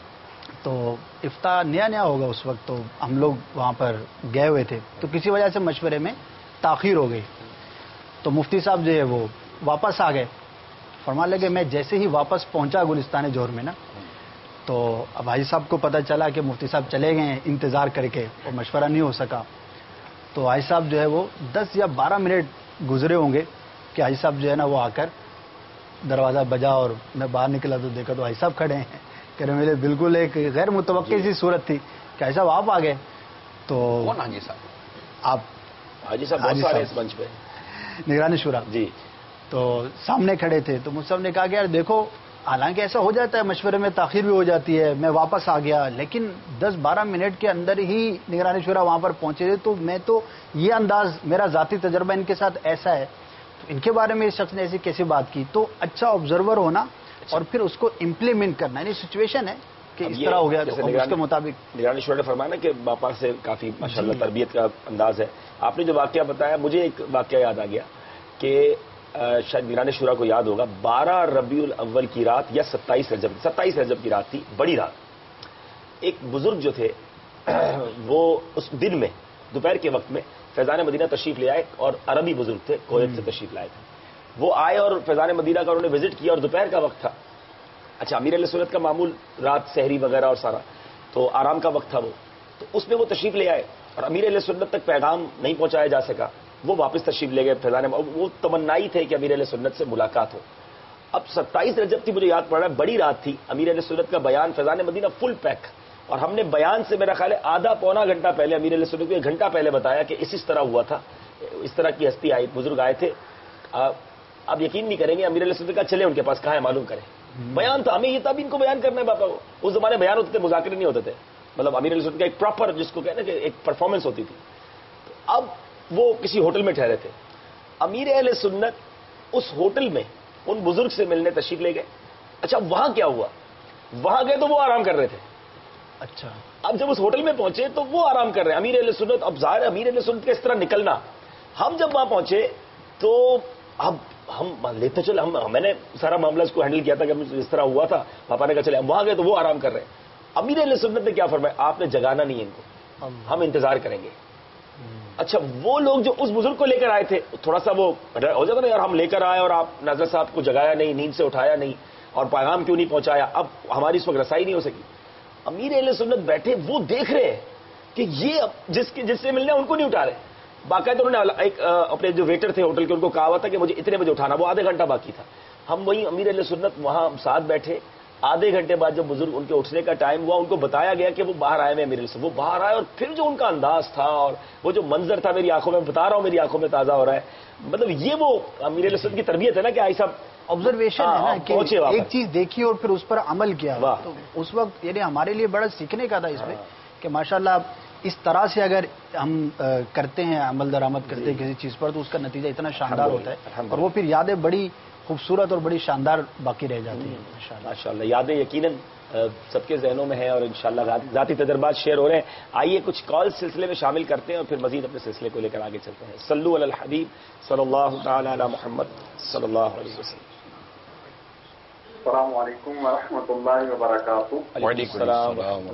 تو افتاح نیا نیا ہوگا اس وقت, تو ہم لوگ وہاں پر گئے ہوئے تھے, تو کسی وجہ سے مشورے میں تاخیر ہو گئی. تو مفتی صاحب جو ہے وہ واپس آ گئے. فرمانے لگے میں جیسے ہی واپس پہنچا گلستان جوہر میں نا, تو اب حاجی صاحب کو پتہ چلا کہ مفتی صاحب چلے گئے ہیں انتظار کر کے اور مشورہ نہیں ہو سکا. تو حاجی صاحب جو ہے وہ دس یا بارہ منٹ گزرے ہوں گے کہ حاجی صاحب جو ہے نا وہ آ کر دروازہ بجا, اور میں باہر نکلا تو دیکھا تو حاجی صاحب کھڑے ہیں. کہ رہے میرے بالکل ایک غیر متوقع سی صورت تھی کہ حاجی صاحب آپ آ گئے. تو کون حاجی صاحب؟ آپ حاجی صاحب بہت سارے اس منچ پہ نگرانی شورا جی. تو سامنے کھڑے تھے. تو مجھ صاحب نے کہا کہ یار دیکھو, حالانکہ ایسا ہو جاتا ہے مشورے میں تاخیر بھی ہو جاتی ہے, میں واپس آ گیا, لیکن دس بارہ منٹ کے اندر ہی نگرانی شورا وہاں پر پہنچے تھے. تو میں تو یہ انداز, میرا ذاتی تجربہ ان کے ساتھ ایسا ہے, تو ان کے بارے میں اس شخص نے ایسی کیسی بات کی. تو اچھا آبزرور ہونا اور پھر اس کو امپلیمنٹ کرنا, یعنی سچویشن ہے کہ اس طرح ہو گیا, تو اس کے مطابق نگرانی شورا نے فرمایا کہ باپا سے کافی ماشاءاللہ تربیت کا انداز ہے. آپ نے جو واقعہ بتایا, مجھے ایک واقعہ یاد آ گیا کہ شاید نگرانی شورا کو یاد ہوگا, بارہ ربیع الاول کی رات یا ستائیس رجب ستائیس رجب کی رات تھی, بڑی رات. ایک بزرگ جو تھے وہ اس دن میں دوپہر کے وقت میں فیضان مدینہ تشریف لے آئے, اور عربی بزرگ تھے, کویت سے تشریف لائے تھے. وہ آئے اور فیضان مدینہ کا انہوں نے وزٹ کیا, اور دوپہر کا وقت تھا. اچھا, امیر اہل سنت کا معمول رات سحری وغیرہ اور سارا تو آرام کا وقت تھا وہ, تو اس میں وہ تشریف لے آئے اور امیر اہل سنت تک پیغام نہیں پہنچایا جا سکا. وہ واپس تشریف لے گئے فیضان, وہ تمنائی تھے کہ امیر اہل سنت سے ملاقات ہو. اب ستائیس رجب تھی, مجھے یاد پڑ رہا ہے, بڑی رات تھی. امیر اہل سنت کا بیان فیضان مدینہ فل پیک, اور ہم نے بیان سے میرا خیال ہے آدھا پونا گھنٹہ پہلے امیر اہل سنت کو ایک گھنٹہ پہلے بتایا کہ اس اس طرح ہوا تھا, اس طرح کی ہستی آئی, بزرگ آئے تھے. آپ یقین نہیں کریں گے, امیر اہل سنت کا چلے ان کے پاس, کہاں ہے معلوم کریں. بیان تھا, ہمیں یہ تھا بھی ان کو بیان کرنا ہے باپا کو. اس زمانے بیان ہوتے تھے, مذاکرے نہیں ہوتے تھے. مطلب امیر اہل سنت کا ایک پراپر, جس کو کہنا کہ ایک پرفارمنس ہوتی تھی. تو اب وہ کسی ہوٹل میں ٹھہرے تھے. امیر اہل سنت اس ہوٹل میں ان بزرگ سے ملنے تشریف لے گئے. اچھا, وہاں کیا ہوا, وہاں گئے تو وہ آرام کر رہے تھے. اچھا, اب جب اس ہوٹل میں پہنچے تو وہ آرام کر رہے ہیں. امیر اہل سنت, اب ظاہر امیر اہل سنت کا اس طرح نکلنا. ہم جب وہاں پہنچے تو اب ہم لیتے چلے, ہم میں نے سارا معاملہ اس کو ہینڈل کیا تھا کہ اس طرح ہوا تھا. پاپا نے کہا چلے, ہم وہاں گئے تو وہ آرام کر رہے ہیں. امیر اہل سنت نے کیا فرمایا, آپ نے جگانا نہیں ان کو, ہم انتظار کریں گے. اچھا, وہ لوگ جو اس بزرگ کو لے کر آئے تھے, تھوڑا سا وہ ہو جاتا نا یار, ہم لے کر آئے اور آپ ناظر صاحب کو جگایا نہیں, نیند سے اٹھایا نہیں, اور پیغام کیوں نہیں پہنچایا, اب ہماری اس وقت رسائی نہیں ہو سکی. امیر اہل سنت بیٹھے, وہ دیکھ رہے ہیں کہ یہ جس جس سے ملنا ان کو نہیں اٹھا رہے. باقاعدہ انہوں نے ایک اپنے جو ویٹر تھے ہوٹل کے, ان کو کہا ہوا تھا کہ مجھے اتنے بجے اٹھانا, وہ آدھے گھنٹہ باقی تھا. ہم وہی امیر اہل سنت وہاں ساتھ بیٹھے, آدھے گھنٹے بعد جب بزرگ ان کے اٹھنے کا ٹائم ہوا ان کو بتایا گیا کہ وہ باہر آئے میں امیر علیہ السلام، وہ باہر آئے اور پھر جو ان کا انداز تھا اور وہ جو منظر تھا میری آنکھوں میں، بتا رہا ہوں میری آنکھوں میں تازہ ہو رہا ہے، مطلب یہ وہ امیر علیہ السلام کی تربیت ہے نا کہ آئی صاحب آبزرویشن ہے نا کہ پہنچے وہاں ایک پر۔ چیز دیکھی اور پھر اس پر عمل کیا، واہ۔ تو اس وقت یعنی ہمارے لیے بڑا سیکھنے کا تھا اس میں کہ ماشاءاللہ اس طرح سے اگر ہم کرتے ہیں، عمل درآمد کرتے ہیں کسی چیز پر، تو اس کا نتیجہ اتنا شاندار ہوتا ہے اور وہ پھر یادیں بڑی خوبصورت اور بڑی شاندار باقی رہ جاتی ہیں ماشاءاللہ۔ ماشاءاللہ یادیں یقیناً سب کے ذہنوں میں ہیں اور انشاءاللہ ذاتی تجربات شیئر ہو رہے ہیں۔ آئیے کچھ کال سلسلے میں شامل کرتے ہیں اور پھر مزید اپنے سلسلے کو لے کر آگے چلتے ہیں۔ صلو علی الحبیب صلی اللہ تعالی علی محمد صلی اللہ علیہ وسلم۔ السلام علیکم ورحمۃ اللہ وبرکاتہ۔ وعلیکم السلام۔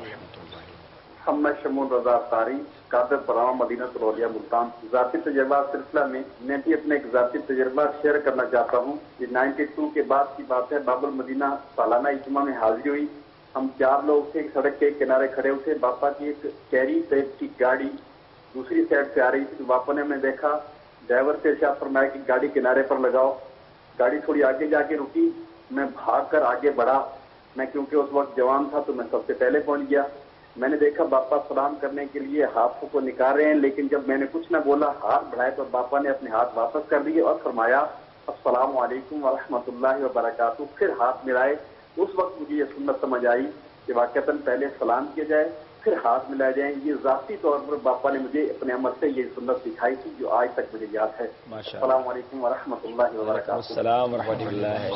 محمد شمول رضا تاری، قادر پرامہ مدینہ سرولیا ملتان۔ ذاتی تجربات سلسلہ میں میں بھی اپنے ایک ذاتی تجربہ شیئر کرنا چاہتا ہوں۔ یہ نائنٹی ٹو کے بعد کی بات ہے، باب المدینہ سالانہ اجتماع میں حاضری ہوئی۔ ہم چار لوگ تھے، سڑک کے کنارے کھڑے ہوئے تھے۔ باپا کی ایک کیری ٹائپ کی گاڑی دوسری سائڈ سے آ رہی تھی، تو باپا نے میں دیکھا، ڈرائیور سے ارشاد فرمایا کہ گاڑی کنارے پر لگاؤ۔ گاڑی تھوڑی آگے جا کے رکی، میں بھاگ کر آگے بڑھا۔ میں کیونکہ اس وقت جوان تھا تو میں سب سے پہلے پہنچ گیا۔ میں نے دیکھا باپا سلام کرنے کے لیے ہاتھوں کو نکال رہے ہیں، لیکن جب میں نے کچھ نہ بولا، ہاتھ بڑھائے تو باپا نے اپنے ہاتھ واپس کر دیے اور فرمایا السلام علیکم ورحمۃ اللہ وبرکاتہ، پھر ہاتھ ملائے۔ اس وقت مجھے یہ سنت سمجھ آئی کہ واقعتاً پہلے سلام کیا جائے پھر ہاتھ ملائے جائیں۔ یہ ذاتی طور پر باپا نے مجھے اپنے عمل سے یہ سنت سکھائی تھی جو آج تک مجھے یاد ہے۔ السلام علیکم ورحمۃ اللہ وبرکاتہ۔ السلام ورحمۃ اللہ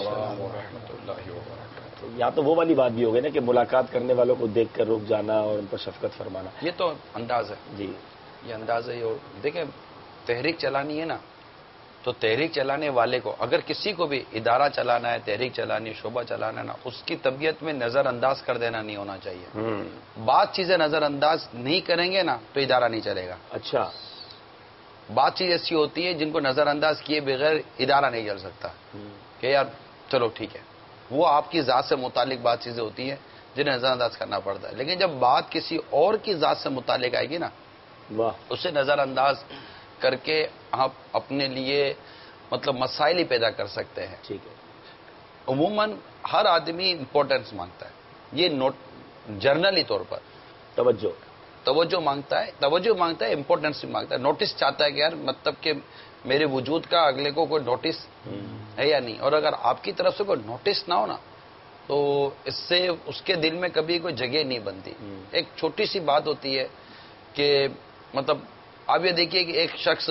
وبرکاتہ۔ یا تو وہ والی بات بھی ہو گئی نا کہ ملاقات کرنے والوں کو دیکھ کر رک جانا اور ان پر شفقت فرمانا، یہ تو انداز ہے جی یہ انداز ہے۔ اور دیکھیں تحریک چلانی ہے نا، تو تحریک چلانے والے کو اگر کسی کو بھی ادارہ چلانا ہے، تحریک چلانی ہے، شعبہ چلانا ہے نا، اس کی طبیعت میں نظر انداز کر دینا نہیں ہونا چاہیے۔ بات چیزیں نظر انداز نہیں کریں گے نا تو ادارہ نہیں چلے گا۔ اچھا، بات چیز ایسی ہوتی ہے جن کو نظر انداز کیے بغیر ادارہ نہیں چل سکتا کہ یار چلو ٹھیک ہے، وہ آپ کی ذات سے متعلق بات چیزیں ہوتی ہیں جنہیں نظر انداز کرنا پڑتا ہے، لیکن جب بات کسی اور کی ذات سے متعلق آئے گی نا، واہ، اسے نظر انداز کر کے آپ اپنے لیے مطلب مسائل ہی پیدا کر سکتے ہیں۔ ٹھیک ہے، عموماً ہر آدمی امپورٹنس مانگتا ہے، یہ نوٹ جرنلی طور پر توجہ، توجہ مانگتا ہے، توجہ مانگتا ہے، امپورٹنس بھی مانگتا ہے، نوٹس چاہتا ہے کہ یار مطلب کہ میرے وجود کا اگلے کو کوئی نوٹس ہے یا نہیں، اور اگر آپ کی طرف سے کوئی نوٹس نہ ہو نا تو اس سے اس کے دل میں کبھی کوئی جگہ نہیں بنتی۔ ایک چھوٹی سی بات ہوتی ہے کہ مطلب آپ یہ دیکھیے کہ ایک شخص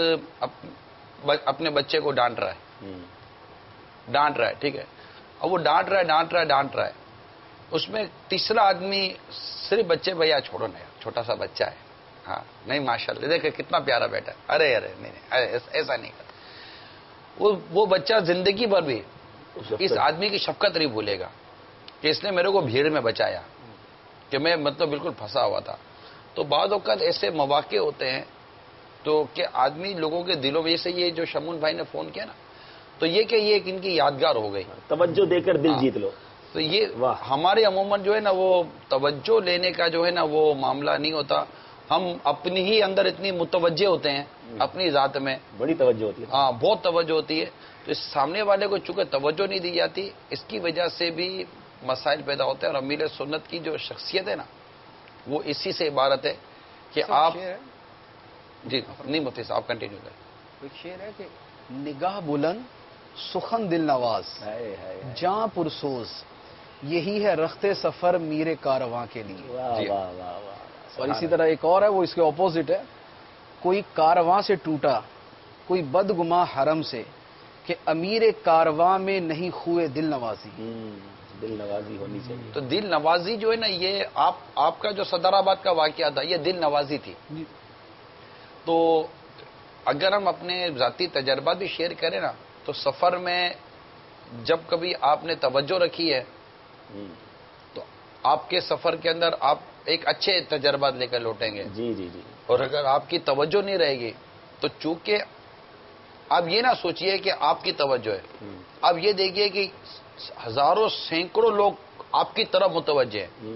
اپنے بچے کو ڈانٹ رہا ہے ڈانٹ رہا ہے ٹھیک ہے، اب وہ ڈانٹ رہا ہے ڈانٹ رہا ہے ڈانٹ رہا ہے اس میں تیسرا آدمی صرف بچے بھیا چھوڑو نا، چھوٹا سا بچہ ہے، ہاں نہیں ماشاء اللہ دیکھے کتنا پیارا بیٹا ہے، ارے ارے نہیں نہیں ایسا نہیں کر، وہ وہ بچہ زندگی بھر بھی اس آدمی کی شفقت نہیں بھولے گا کہ اس نے میرے کو بھیڑ میں بچایا، کہ میں مطلب بالکل پھنسا ہوا تھا۔ تو بعض اوقات ایسے مواقع ہوتے ہیں تو کہ آدمی لوگوں کے دلوں میں، جیسے یہ جو شمون بھائی نے فون کیا نا، تو یہ کہ یہ ان کی یادگار ہو گئی، توجہ دے کر دل جیت لو۔ تو یہ ہمارے عموماً جو ہے نا وہ توجہ لینے کا جو ہے نا وہ معاملہ نہیں ہوتا، ہم اپنی ہی اندر اتنی متوجہ ہوتے ہیں اپنی ذات میں، بڑی توجہ ہوتی ہے، ہاں بہت توجہ ہوتی ہے، تو اس سامنے والے کو چونکہ توجہ نہیں دی جاتی، اس کی وجہ سے بھی مسائل پیدا ہوتے ہیں۔ اور امیر سنت کی جو شخصیت ہے نا وہ اسی سے عبارت ہے کہ آپ جی نہیں مفتی صاحب آپ کنٹینیو کریں۔ ایک شعر ہے کہ نگاہ بلند سخن دل نواز جاں پرسوز، یہی ہے رخت سفر میرے کارواں کے لیے۔ واہ واہ واہ واہ۔ اور اسی طرح ایک اور ہے وہ اس کے اپوزٹ ہے، کوئی کارواں سے ٹوٹا کوئی بدگماں حرم سے، کہ امیر کارواں میں نہیں خوئے دل نوازی۔ دل نوازی ہونی چاہیے۔ تو دل نوازی جو ہے نا یہ آپ آپ کا جو صدر آباد کا واقعہ تھا یہ دل نوازی تھی۔ تو اگر ہم اپنے ذاتی تجربات بھی شیئر کریں نا تو سفر میں جب کبھی آپ نے توجہ رکھی ہے تو آپ کے سفر کے اندر آپ ایک اچھے تجربات لے کر لوٹیں گے، جی جی جی۔ اور اگر آپ کی توجہ نہیں رہے گی تو چونکہ آپ یہ نہ سوچئے کہ آپ کی توجہ ہے، آپ یہ دیکھیے کہ ہزاروں سینکڑوں لوگ آپ کی طرف متوجہ ہیں۔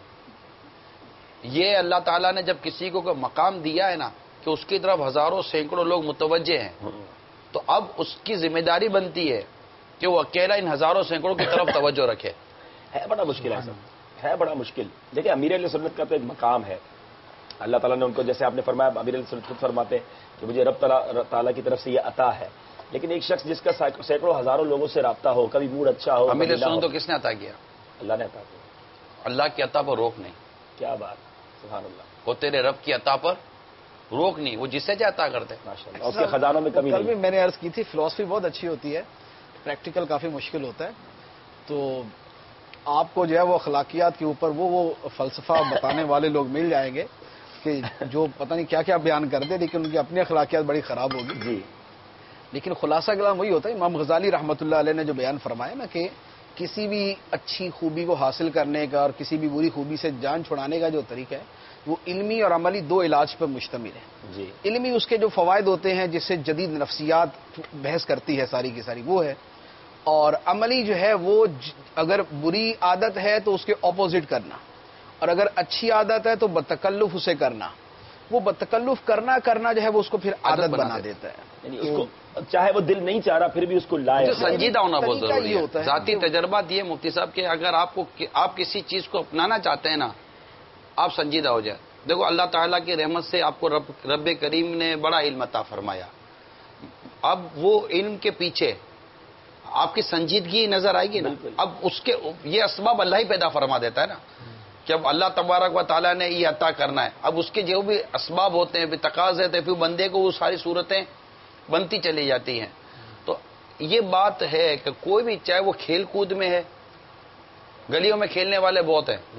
یہ اللہ تعالیٰ نے جب کسی کو کوئی مقام دیا ہے نا کہ اس کی طرف ہزاروں سینکڑوں لوگ متوجہ ہیں، تو اب اس کی ذمہ داری بنتی ہے کہ وہ اکیلا ان ہزاروں سینکڑوں کی طرف توجہ رکھے۔ ہے بڑا مشکل ہے سب، ہے بڑا مشکل. دیکھیں امیر اہل سنت کا تو ایک مقام ہے، اللہ تعالیٰ نے ان کو جیسے آپ نے فرمایا، امیر اہل سنت خود فرماتے ہیں کہ مجھے رب تعالیٰ کی طرف سے یہ عطا ہے. لیکن ایک شخص جس کا سینکڑوں ہزاروں لوگوں سے رابطہ ہو، کبھی موڈ اچھا ہو، امیر اہل سنت تو کس نے عطا کیا؟ اللہ نے عطا کیا. اللہ کی عطا پر روک نہیں. کیا بات، سبحان اللہ. وہ تیرے رب کی عطا پر روک نہیں، وہ جسے چاہے عطا کرتے. ماشاءاللہ، اس کے خزانوں میں کمی کل بھی نہیں. میں نے عرض کی تھی فلسفی بہت اچھی ہوتی ہے، پریکٹیکل کافی مشکل ہوتا ہے. تو آپ کو جو ہے وہ اخلاقیات کے اوپر وہ وہ فلسفہ بتانے والے لوگ مل جائیں گے کہ جو پتہ نہیں کیا کیا بیان کر دے، لیکن ان کی اپنی اخلاقیات بڑی خراب ہوگی. جی. لیکن خلاصہ کلام وہی ہوتا ہے. امام غزالی رحمۃ اللہ علیہ نے جو بیان فرمایا نا کہ کسی بھی اچھی خوبی کو حاصل کرنے کا اور کسی بھی بری خوبی سے جان چھڑانے کا جو طریقہ ہے وہ علمی اور عملی دو علاج پر مشتمل ہے. جی. علمی اس کے جو فوائد ہوتے ہیں جس سے جدید نفسیات بحث کرتی ہے ساری کی ساری وہ ہے، اور عملی جو ہے وہ اگر بری عادت ہے تو اس کے اپوزٹ کرنا، اور اگر اچھی عادت ہے تو بتکلف اسے کرنا. وہ بتکلف کرنا کرنا جو ہے وہ اس کو پھر عادت بنا دیتا ہے. یعنی اس کو چاہے وہ دل نہیں چاہ رہا پھر بھی اس کو لائے. سنجیدہ ہونا بہت طریقہ ضروری یہ ہے. ہوتا ہے. ذاتی تجربات یہ مفتی صاحب کہ اگر آپ کو آپ کسی چیز کو اپنانا چاہتے ہیں نا، آپ سنجیدہ ہو جائے. دیکھو اللہ تعالیٰ کی رحمت سے آپ کو رب رب کریم نے بڑا علم عطا فرمایا. اب وہ علم کے پیچھے آپ کی سنجیدگی نظر آئے گی نا. اب اس کے یہ اسباب اللہ ہی پیدا فرما دیتا ہے نا کہ اب اللہ تبارک و تعالیٰ نے یہ عطا کرنا ہے. اب اس کے جو بھی اسباب ہوتے ہیں، پھر تقاضے ہوتے ہیں، پھر بندے کو وہ ساری صورتیں بنتی چلی جاتی ہیں. تو یہ بات ہے کہ کوئی بھی چاہے وہ کھیل کود میں ہے، گلیوں میں کھیلنے والے بہت ہیں،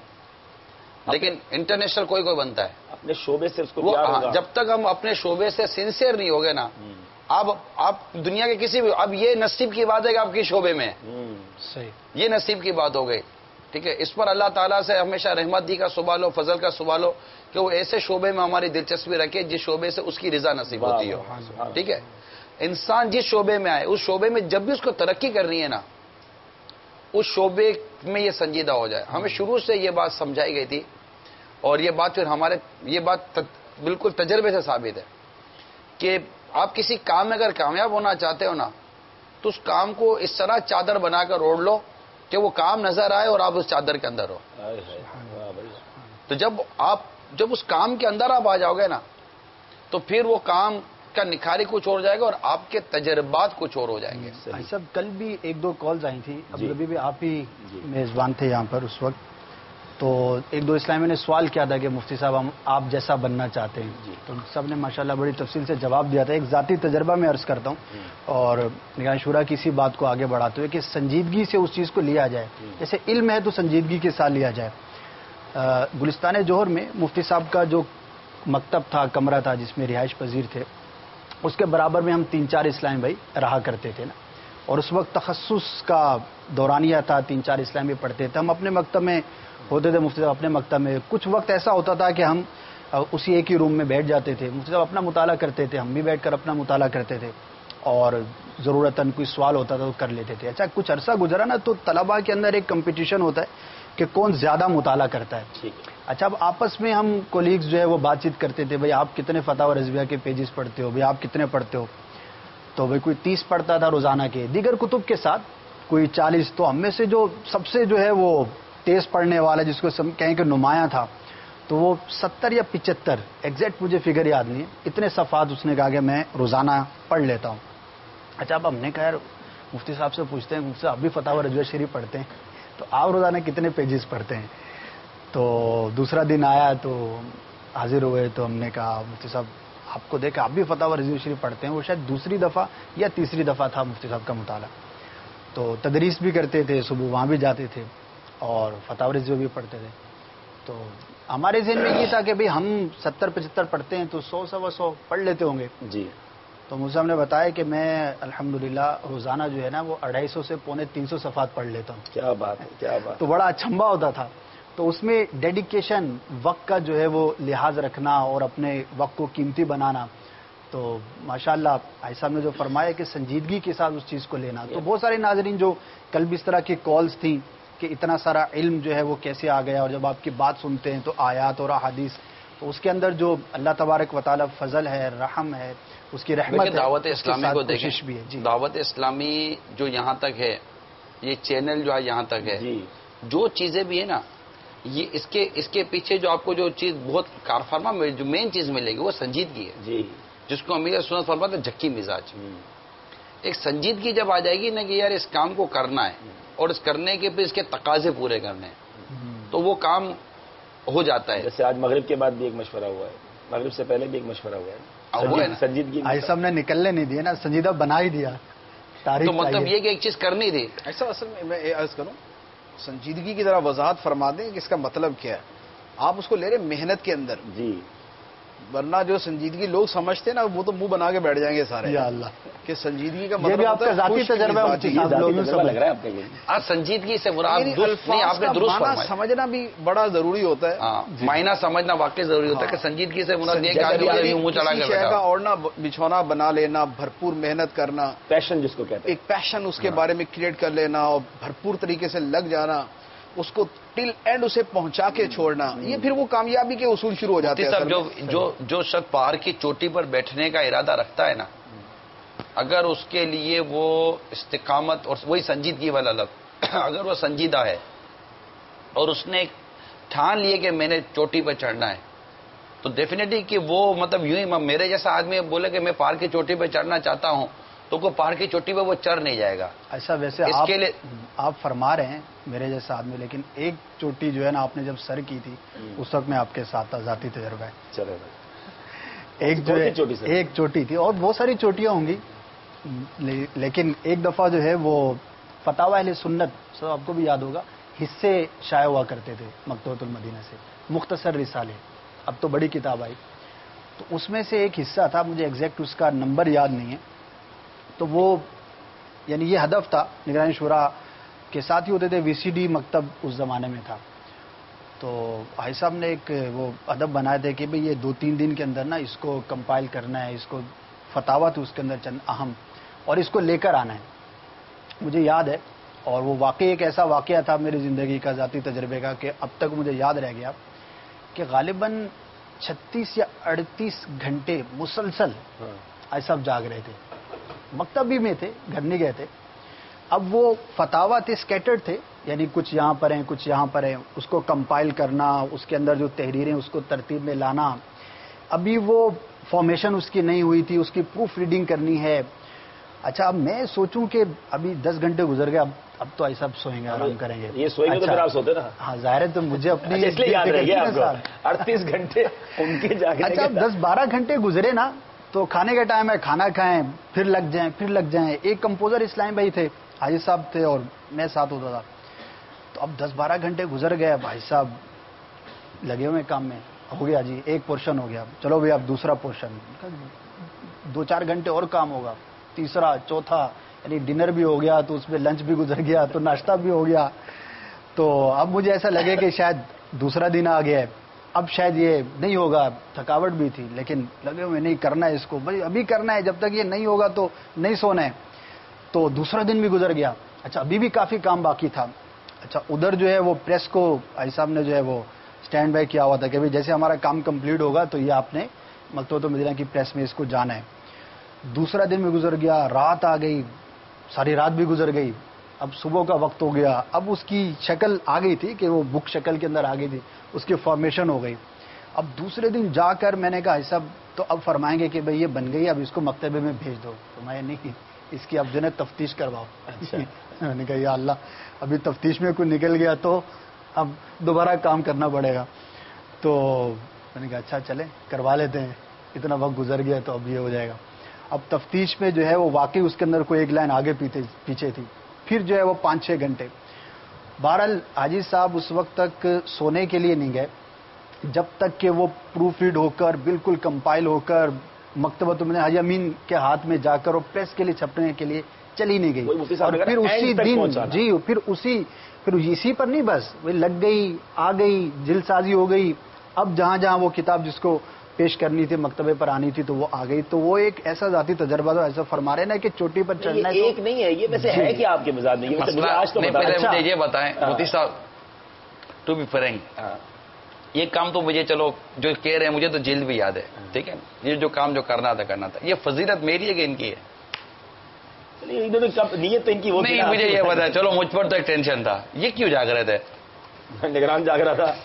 لیکن انٹرنیشنل کوئی کوئی بنتا ہے اپنے شعبے سے اس کو وہ. پیار ہوگا. جب تک ہم اپنے شعبے سے سنسیئر نہیں ہوگے نا، آپ آپ دنیا کے کسی بھی، اب یہ نصیب کی بات ہے کہ آپ کے شعبے میں ہے، صحیح. یہ نصیب کی بات ہو گئی. ٹھیک ہے، اس پر اللہ تعالیٰ سے ہمیشہ رحمت دی کا سوال ہو، فضل کا سوال ہو کہ وہ ایسے شعبے میں ہماری دلچسپی رکھے جس شعبے سے اس کی رضا نصیب ہوتی ہو. ٹھیک ہے، انسان جس شعبے میں آئے اس شعبے میں جب بھی اس کو ترقی کرنی ہے نا، اس شعبے میں یہ سنجیدہ ہو جائے. ہمیں شروع سے یہ بات سمجھائی گئی تھی، اور یہ بات پھر ہمارے یہ بات بالکل تجربے سے ثابت ہے کہ آپ کسی کام میں اگر کامیاب ہونا چاہتے ہو نا، تو اس کام کو اس طرح چادر بنا کر اوڑھ لو کہ وہ کام نظر آئے اور آپ اس چادر کے اندر ہو. تو جب آپ جب اس کام کے اندر آپ آ جاؤ گے نا، تو پھر وہ کام کا نکھاری کچھ اور جائے گا اور آپ کے تجربات کچھ اور ہو جائیں گے. بھائی صاحب کل بھی ایک دو کالز آئی تھی، ابھی ابھی بھی آپ ہی میزبان تھے یہاں پر اس وقت. تو ایک دو اسلامی نے سوال کیا تھا کہ مفتی صاحب ہم آپ جیسا بننا چاہتے ہیں. تو سب نے ماشاءاللہ بڑی تفصیل سے جواب دیا تھا. ایک ذاتی تجربہ میں عرض کرتا ہوں اور نگران شورا کی اسی بات کو آگے بڑھاتے ہوئے کہ سنجیدگی سے اس چیز کو لیا جائے. جیسے علم ہے تو سنجیدگی کے ساتھ لیا جائے. گلستان جوہر میں مفتی صاحب کا جو مکتب تھا، کمرہ تھا جس میں رہائش پذیر تھے، اس کے برابر میں ہم تین چار اسلامی بھائی رہا کرتے تھے نا. اور اس وقت تخصص کا دورانیہ تھا، تین چار اسلامی پڑھتے تھے. ہم اپنے مکتب میں ہوتے تھے، مفتی صاحب اپنے مکتب میں. کچھ وقت ایسا ہوتا تھا کہ ہم اسی ایک ہی روم میں بیٹھ جاتے تھے. مفتی صاحب اپنا مطالعہ کرتے تھے، ہم بھی بیٹھ کر اپنا مطالعہ کرتے تھے، اور ضرورتاً کوئی سوال ہوتا تھا تو کر لیتے تھے. اچھا کچھ عرصہ گزرا نا تو طلباء کے اندر ایک کمپٹیشن ہوتا ہے کہ کون زیادہ مطالعہ کرتا ہے. اچھا اب آپس میں ہم کولیگز جو ہے وہ بات چیت کرتے تھے، بھائی آپ کتنے فتاوی رضویہ کے پیجز پڑھتے ہو، بھائی آپ کتنے پڑھتے ہو. تو بھائی کوئی تیس پڑھتا تھا روزانہ کے، دیگر کتب کے ساتھ کوئی چالیس. تو ہم میں سے جو سب سے جو ہے وہ تیز پڑھنے والا، جس کو کہیں کہ نمایاں تھا، تو وہ ستر یا پچہتر، ایگزیکٹ مجھے فگر یاد نہیں ہے، اتنے صفحات اس نے کہا کہ میں روزانہ پڑھ لیتا ہوں. اچھا اب ہم نے کہا یار مفتی صاحب سے پوچھتے ہیں، مفتی صاحب اب بھی فتاوی رضویہ شریف پڑھتے ہیں، تو آپ روزانہ کتنے پیجز پڑھتے ہیں؟ تو دوسرا دن آیا تو حاضر ہوئے تو ہم نے کہا مفتی صاحب آپ کو دیکھا آپ بھی فتاوی رضویہ شریف پڑھتے ہیں. وہ شاید دوسری دفعہ یا تیسری دفعہ تھا مفتی صاحب کا مطالعہ. تو تدریس بھی کرتے تھے، صبح وہاں بھی جاتے تھے اور فتاوی رضویہ بھی پڑھتے تھے. تو ہمارے ذہن میں یہ تھا کہ بھئی ہم ستر پچہتر پڑھتے ہیں تو سو سوا سو پڑھ لیتے ہوں گے. جی. تو مجھے صاحب نے بتایا کہ میں الحمدللہ روزانہ جو ہے نا وہ اڑھائی سو سے پونے تین سو صفحات پڑھ لیتا ہوں. کیا بات ہے، کیا بات. تو بڑا اچھمبا ہوتا تھا. تو اس میں ڈیڈیکیشن، وقت کا جو ہے وہ لحاظ رکھنا اور اپنے وقت کو قیمتی بنانا. تو ماشاءاللہ بھائی صاحب نے جو فرمایا کہ سنجیدگی کے ساتھ اس چیز کو لینا. تو بہت سارے ناظرین جو کل بھی اس طرح کی کالز تھیں کہ اتنا سارا علم جو ہے وہ کیسے آ گیا، اور جب آپ کی بات سنتے ہیں تو آیات اور احادیث، تو اس کے اندر جو اللہ تبارک و تعالی فضل ہے، رحم ہے، اس کی رحمت ہے. دعوت اسلامی کو کوشش دیکھیں بھی ہے. جی دعوت اسلامی جو یہاں تک ہے، یہ چینل جو ہے یہاں تک ہے، جی. جو چیزیں بھی ہیں نا یہ اس کے اس کے پیچھے جو آپ کو جو چیز بہت کار فرما میں جو مین چیز ملے گی وہ سنجیدگی ہے جی جس کو امیر سنت فرماتے ہیں جھکی مزاج. ایک سنجیدگی جب آ جائے گی نا کہ یار اس کام کو کرنا ہے اور اس کرنے کے پھر اس کے تقاضے پورے کرنے ہیں تو وہ کام ہو جاتا ہے. جیسے آج مغرب کے بعد بھی ایک مشورہ ہوا ہے, مغرب سے پہلے بھی ایک مشورہ ہوا اب وہ ہے ہے نا. سنجیدگی. آئی صاحب نے نکلنے نہیں دیے نا, سنجیدہ بنا ہی دیا. تاریخ تو مطلب یہ کہ ایک چیز کرنی تھی. ایسا اصل میں میں یہ عرض کروں سنجیدگی کی ذرا وضاحت فرما دیں کہ اس کا مطلب کیا ہے. آپ اس کو لے رہے محنت کے اندر, جی ورنہ جو سنجیدگی لوگ سمجھتے ہیں نا وہ تو منہ بنا کے بیٹھ جائیں گے سارے یا اللہ, کہ سنجیدگی کا یہ مطلب بھی آپ کا ذاتی تجربہ ہے یہ ذاتی تجربہ لگ رہا ہے آپ کا یہ. آج سنجیدگی سے مراد یعنی درست نہیں, آپ نے درست فرمایا. سمجھنا بھی بڑا ضروری ہوتا ہے. ہاں معنی سمجھنا واقعی ضروری ہوتا ہے کہ سنجیدگی سے مراد یہ کہ آدمی منہ چڑھا کے کسی شے کا بیٹھا. اوڑھنا بچھونا بنا لینا, بھرپور محنت کرنا, پیشن جس کو کہتے ہیں, ایک پیشن اس کے بارے میں کریٹ کر لینا اور بھرپور طریقے سے لگ جانا, اس کو ٹل اینڈ اسے پہنچا کے چھوڑنا, یہ پھر وہ کامیابی کے اصول شروع ہو جاتے ہیں. صاحب جو جو جو شخص پہاڑ کی چوٹی پر بیٹھنے کا ارادہ رکھتا ہے نا, اگر اس کے لیے وہ استقامت اور وہی سنجیدگی والا لفظ اگر وہ سنجیدہ ہے اور اس نے ٹھان لیے کہ میں نے چوٹی پر چڑھنا ہے تو ڈیفینیٹلی کہ وہ مطلب یوں ہی میرے جیسا آدمی بولے کہ میں پہاڑ کی چوٹی پہ چڑھنا چاہتا ہوں تو کوئی پہاڑ کی چوٹی پہ وہ چڑھ نہیں جائے گا. ایسا ویسے اس آپ کے لیے آپ فرما رہے ہیں میرے جیسا آدمی, لیکن ایک چوٹی جو ہے نا آپ نے جب سر کی تھی اس وقت میں آپ کے ساتھ تھا, ذاتی تجربہ ہے. چلے ایک جو ہے ایک چوٹی تھی اور بہت ساری چوٹیاں ہوں گی, لیکن ایک دفعہ جو ہے وہ فتاوی اہل سنت سب آپ کو بھی یاد ہوگا حصے شائع ہوا کرتے تھے مکتبۃ المدینہ سے, مختصر رسالے, اب تو بڑی کتاب آئی. تو اس میں سے ایک حصہ تھا, مجھے ایگزیکٹ اس کا نمبر یاد نہیں ہے, تو وہ یعنی یہ ہدف تھا, نگرانی شورا کے ساتھ ہی ہوتے تھے, وی سی ڈی مکتب اس زمانے میں تھا. تو بھائی صاحب نے ایک وہ ادب بنائے تھے کہ بھئی یہ دو تین دن کے اندر نا اس کو کمپائل کرنا ہے, اس کو فتاوا تھی اس کے اندر چند اہم, اور اس کو لے کر آنا ہے. مجھے یاد ہے, اور وہ واقعی ایک ایسا واقعہ تھا میری زندگی کا ذاتی تجربے کا کہ اب تک مجھے یاد رہ گیا کہ غالباً چھتیس یا اڑتیس گھنٹے مسلسل بھائی صاحب جاگ رہے تھے, مکتب بھی میں تھے, گھر نہیں گئے تھے. اب وہ فتاوا تھے, اسکیٹرڈ تھے, یعنی کچھ یہاں پر ہیں کچھ یہاں پر ہیں, اس کو کمپائل کرنا, اس کے اندر جو تحریریں اس کو ترتیب میں لانا. ابھی وہ فارمیشن اس کی نہیں ہوئی تھی, اس کی پروف ریڈنگ کرنی ہے. اچھا اب میں سوچوں کہ ابھی دس گھنٹے گزر گئے, اب اب تو ایسا سوئیں گے, آرام کریں گے. یہ سوئیں گے تو پھر آپ سوتے نا. ہاں ظاہر ہے, تو مجھے اپنی اس لیے یاد رہ گیا آپ کو اڑتیس گھنٹے ان کے جاگنے. اچھا اب دس بارہ گھنٹے گزرے نا, تو کھانے کا ٹائم ہے, کھانا کھائیں, پھر لگ جائیں پھر لگ جائیں. ایک کمپوزر اسلام بھائی تھے, حاجی صاحب تھے اور میں ساتھ ہوتا تھا. تو اب دس بارہ گھنٹے گزر گئے, بھائی صاحب لگے ہوئے کام میں. ہو گیا جی, ایک پورشن ہو گیا, چلو بھائی اب دوسرا پورشن, دو چار گھنٹے اور کام ہوگا, تیسرا چوتھا, یعنی ڈنر بھی ہو گیا, تو اس میں لنچ بھی گزر گیا, تو ناشتہ بھی ہو گیا. تو اب مجھے ایسا لگے کہ شاید دوسرا دن آ گیا ہے, اب شاید یہ نہیں ہوگا, تھکاوٹ بھی تھی, لیکن لگے ہوئے نہیں کرنا ہے اس کو, بھائی ابھی کرنا ہے, جب تک یہ نہیں ہوگا تو نہیں سونا ہے. تو دوسرا دن بھی گزر گیا. اچھا ابھی بھی کافی کام باقی تھا. اچھا ادھر جو ہے وہ پریس کو بھائی صاحب نے جو ہے وہ اسٹینڈ بائی کیا ہوا تھا کہ بھائی جیسے ہمارا کام کمپلیٹ ہوگا تو یہ آپ نے مکتبۃ المدینہ کی پریس میں اس کو جانا ہے. دوسرا دن بھی گزر گیا, رات آ گئی, ساری رات بھی گزر گئی. اب صبح کا وقت ہو گیا, اب اس کی شکل آ گئی تھی کہ وہ بک شکل کے اندر آ گئی تھی, اس کی فارمیشن ہو گئی. اب دوسرے دن جا کر میں نے کہا صاحب تو اب فرمائیں گے کہ بھئی یہ بن گئی, اب اس کو مکتبے میں بھیج دو. تو میں نہیں, اس کی اب جو ہے تفتیش کرواؤ. میں نے کہا یا اللہ, ابھی تفتیش میں کوئی نکل گیا تو اب دوبارہ کام کرنا پڑے گا. تو میں نے کہا اچھا چلیں کروا لیتے ہیں, اتنا وقت گزر گیا تو اب یہ ہو جائے گا. اب تفتیش میں جو ہے وہ واقعی اس کے اندر کوئی ایک لائن آگے پیچھے تھی, پھر جو ہے وہ پانچ چھ گھنٹے. بہرحال حاجی صاحب اس وقت تک سونے کے لیے نہیں گئے جب تک کہ وہ پروف ریڈ ہو کر بالکل کمپائل ہو کر مکتبۃ المدینہ حاجی امین کے ہاتھ میں جا کر اور پریس کے لیے چھپنے کے لیے چلی نہیں گئی. اور پھر اسی دن جی پھر اسی پھر اسی پر نہیں, بس وہ لگ گئی, آ گئی, جلد سازی ہو گئی. اب جہاں جہاں وہ کتاب جس کو پیش کرنی تھی, مکتبے پر آنی تھی, تو وہ آ گئی. تو وہ ایک ایسا ذاتی تجربہ تھا, ایسا فرما رہے نا کہ چوٹی پر چڑھنا ہے. ایک نہیں ہے یہ, ویسے ہے کہ آپ کے مزاج میں آج تو مجھے یہ بتائیں مفتی صاحب, ٹو بی فرینک, یہ کام تو مجھے چلو جو کہہ رہے ہیں مجھے تو جلد بھی یاد ہے, ٹھیک ہے, یہ جو کام جو کرنا تھا کرنا تھا, یہ فضیلت میری ہے کہ ان کی ہے؟ انہوں نے کب نیت تو ان کی وہ نہیں مجھے یہ پتا ہے. چلو مجھ پر تو ایک ٹینشن تھا, یہ کیوں جاگ رہے تھے؟ نگران جاگ رہا تھا.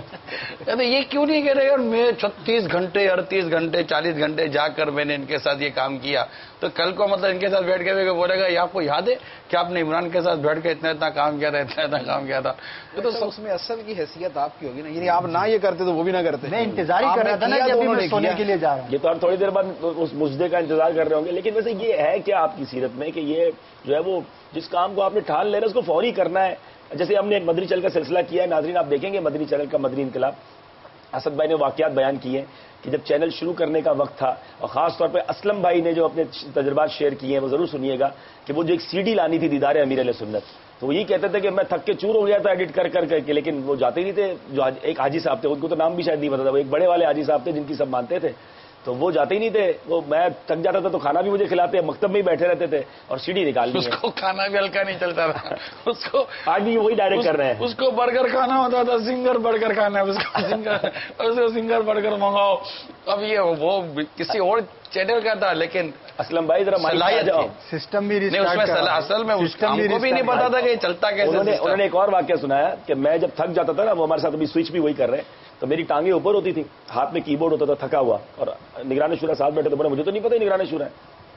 یہ کیوں نہیں کہہ رہے یار میں چھتیس گھنٹے اڑتیس گھنٹے چالیس گھنٹے جا کر میں نے ان کے ساتھ یہ کام کیا, تو کل کو مطلب ان کے ساتھ بیٹھ کے بولے گا یہ آپ کو یاد ہے کہ آپ نے عمران کے ساتھ بیٹھ کے اتنا اتنا کام کیا تھا اتنا اتنا کام کیا تھا. تو اس میں اصل کی حیثیت آپ کی ہوگی نا, یعنی آپ نہ یہ کرتے تو وہ بھی نہ کرتے. میں انتظار ہی کر رہا تھا نا کہ ابھی میں سونے کے لیے جا رہا ہوں. یہ تو آپ تھوڑی دیر بعد اس مجدے کا انتظار کر رہے ہوں گے. لیکن ویسے یہ ہے کیا آپ کی سیرت میں کہ یہ جو ہے وہ جس کام کو آپ نے ٹھان لینا اس کو فوری کرنا ہے. جیسے ہم نے ایک مدنی چینل کا سلسلہ کیا ہے, ناظرین آپ دیکھیں گے مدنی چینل کا مدنی انقلاب, اسد بھائی نے واقعات بیان کیے ہیں کہ جب چینل شروع کرنے کا وقت تھا, اور خاص طور پہ اسلم بھائی نے جو اپنے تجربات شیئر کیے ہیں وہ ضرور سنیے گا, کہ وہ جو ایک سی ڈی لانی تھی دیدار امیر علیہ سنت, تو وہ یہ کہتے تھے کہ میں تھک کے چور ہو گیا تھا ایڈٹ کر کر کے, لیکن وہ جاتے نہیں تھے. جو ایک حاجی صاحب تھے, ان کو تو نام بھی شاید نہیں پتا تھا, وہ ایک بڑے والے حاجی صاحب تھے جن کی سب مانتے تھے, تو وہ جاتے ہی نہیں تھے. وہ میں تھک جاتا تھا تو کھانا بھی مجھے کھلاتے, مکتب میں ہی بیٹھے رہتے تھے اور سی ڈی نکال اس کو کھانا بھی ہلکا نہیں چلتا تھا, اس کو آج بھی وہی ڈائریکٹ کر رہے ہیں. اس کو برگر کھانا ہوتا تھا, سنگر برگر کھانا ہے اس کو, سنگر اس کو سنگر برگر منگاؤ. اب یہ وہ کسی اور چینل کا تھا, لیکن اسلم بھائی ذرا صلاحیت تھی. سسٹم بھی نہیں اس میں اصل میں ہم کو بھی نہیں پتا تھا کہ یہ چلتا کیسے. انہوں نے ایک اور واقعہ سنایا کہ میں جب تھک جاتا تھا نا, وہ ہمارے ساتھ ابھی سوئچ بھی وہی کر رہے ہیں, تو میری ٹانگیں اوپر ہوتی تھی, ہاتھ میں کی بورڈ ہوتا تھا, تھکا ہوا, اور نگران شورا ساتھ بیٹھے تو بڑے مجھے تو نہیں پتا نگران شورا ہے,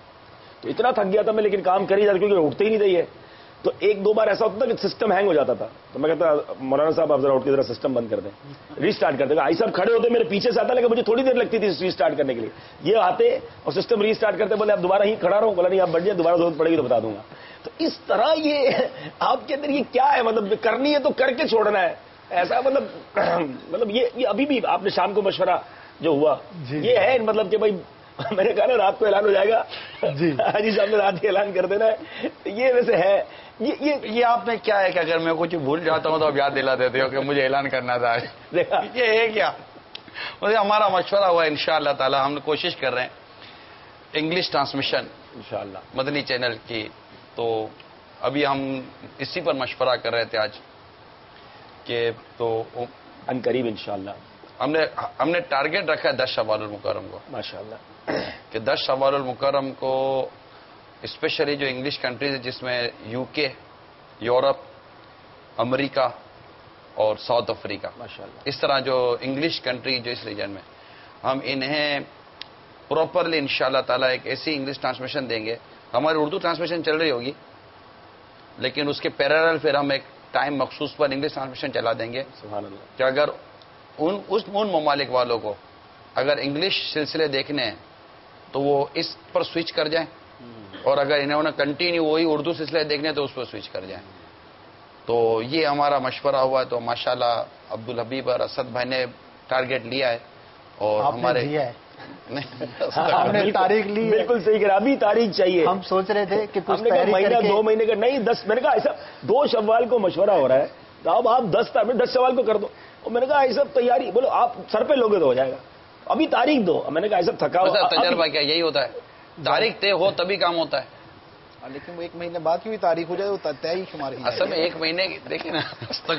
تو اتنا تھک گیا تھا میں, لیکن کام کر ہی جاتا کیونکہ اٹھتے ہی نہیں رہی ہے. تو ایک دو بار ایسا ہوتا تھا کہ سسٹم ہینگ ہو جاتا تھا, تو میں کہتا مولانا صاحب آپ ذرا اٹھ کے ذرا سسٹم بند کر دیں, ری اسٹارٹ کر دیں. آئی صاحب کھڑے ہوتے میرے پیچھے سے آتا, لیکن مجھے تھوڑی دیر لگتی تھی ری اسٹارٹ کرنے کے لیے. یہ آتے اور سسٹم ری اسٹارٹ کرتے, بولے آپ دوبارہ ہی کھڑا رہو, بولا نہیں آپ بڑھ جائیں, دوبارہ ضرورت پڑے گی تو بتا دوں گا. تو اس طرح یہ آپ کے اندر یہ کیا ہے, مطلب کرنی ہے تو کر کے چھوڑنا ہے ایسا, مطلب مطلب یہ ابھی بھی آپ نے شام کو مشورہ جو ہوا یہ ہے, مطلب کہ بھائی میں نے کہا نا رات کو اعلان ہو جائے گا, حاجی صاحب نے رات کے اعلان کر دینا ہے. یہ ویسے ہے یہ یہ آپ نے کیا ہے کہ اگر میں کچھ بھول جاتا ہوں تو آپ یاد دلا دیتے ہو کہ مجھے اعلان کرنا تھا. یہ ہے کیا ہمارا مشورہ ہوا ان شاء اللہ تعالی, ہم کوشش کر رہے ہیں انگلش ٹرانسمیشن انشاءاللہ مدنی چینل کی. تو ابھی ہم اسی پر مشورہ کر رہے تھے آج کہ تو ان قریب انشاءاللہ ہم نے ہم نے ٹارگیٹ رکھا ہے دس شوال المکرم کو, ماشاءاللہ کہ دس شوال المکرم کو اسپیشلی جو انگلش کنٹریز ہے جس میں یو کے, یورپ, امریکہ اور ساؤتھ افریقہ, ماشاءاللہ اس طرح جو انگلش کنٹری جو اس ریجن میں, ہم انہیں پراپرلی ان شاء اللہ تعالیٰ ایک ایسی انگلش ٹرانسمیشن دیں گے. ہماری اردو ٹرانسمیشن چل رہی ہوگی, لیکن اس کے پیرالل پھر ہم ایک ٹائم مخصوص پر انگلش ٹرانسمیشن چلا دیں گے, سبحان اللہ, کہ اگر ان اس ان ممالک والوں کو اگر انگلش سلسلے دیکھنے ہیں تو وہ اس پر سوئچ کر جائیں, اور اگر انہوں نے کنٹینیو وہی اردو سلسلے دیکھنے تو اس پر سوئچ کر جائیں. تو یہ ہمارا مشورہ ہوا ہے. تو ماشاءاللہ عبد الحبیب اور اسد بھائی نے ٹارگیٹ لیا ہے, اور ہمارے ہم نے تاریخ لی, بالکل صحیح کرا, ابھی تاریخ چاہیے. ہم سوچ رہے تھے کہ ہم نے کہا مہینہ دو مہینے کا نہیں, دس, میں نے کہا ایسا دو شوال کو مشورہ ہو رہا ہے, تو اب آپ دس دس سوال کو کر دو. اور میں نے کہا ایسا تیاری, بولو آپ سر پہ لوگے تو ہو جائے گا, ابھی تاریخ دو. میں نے کہا ایسا تھکا ہوا تجربہ کیا یہی ہوتا ہے, تاریخ طے ہو تبھی کام ہوتا ہے. لیکن وہ ایک مہینے بعد کی بھی تاریخ ہو جائے وہ طے ہی شمار ہی. اصل میں ایک مہینے کی دیکھیں نا,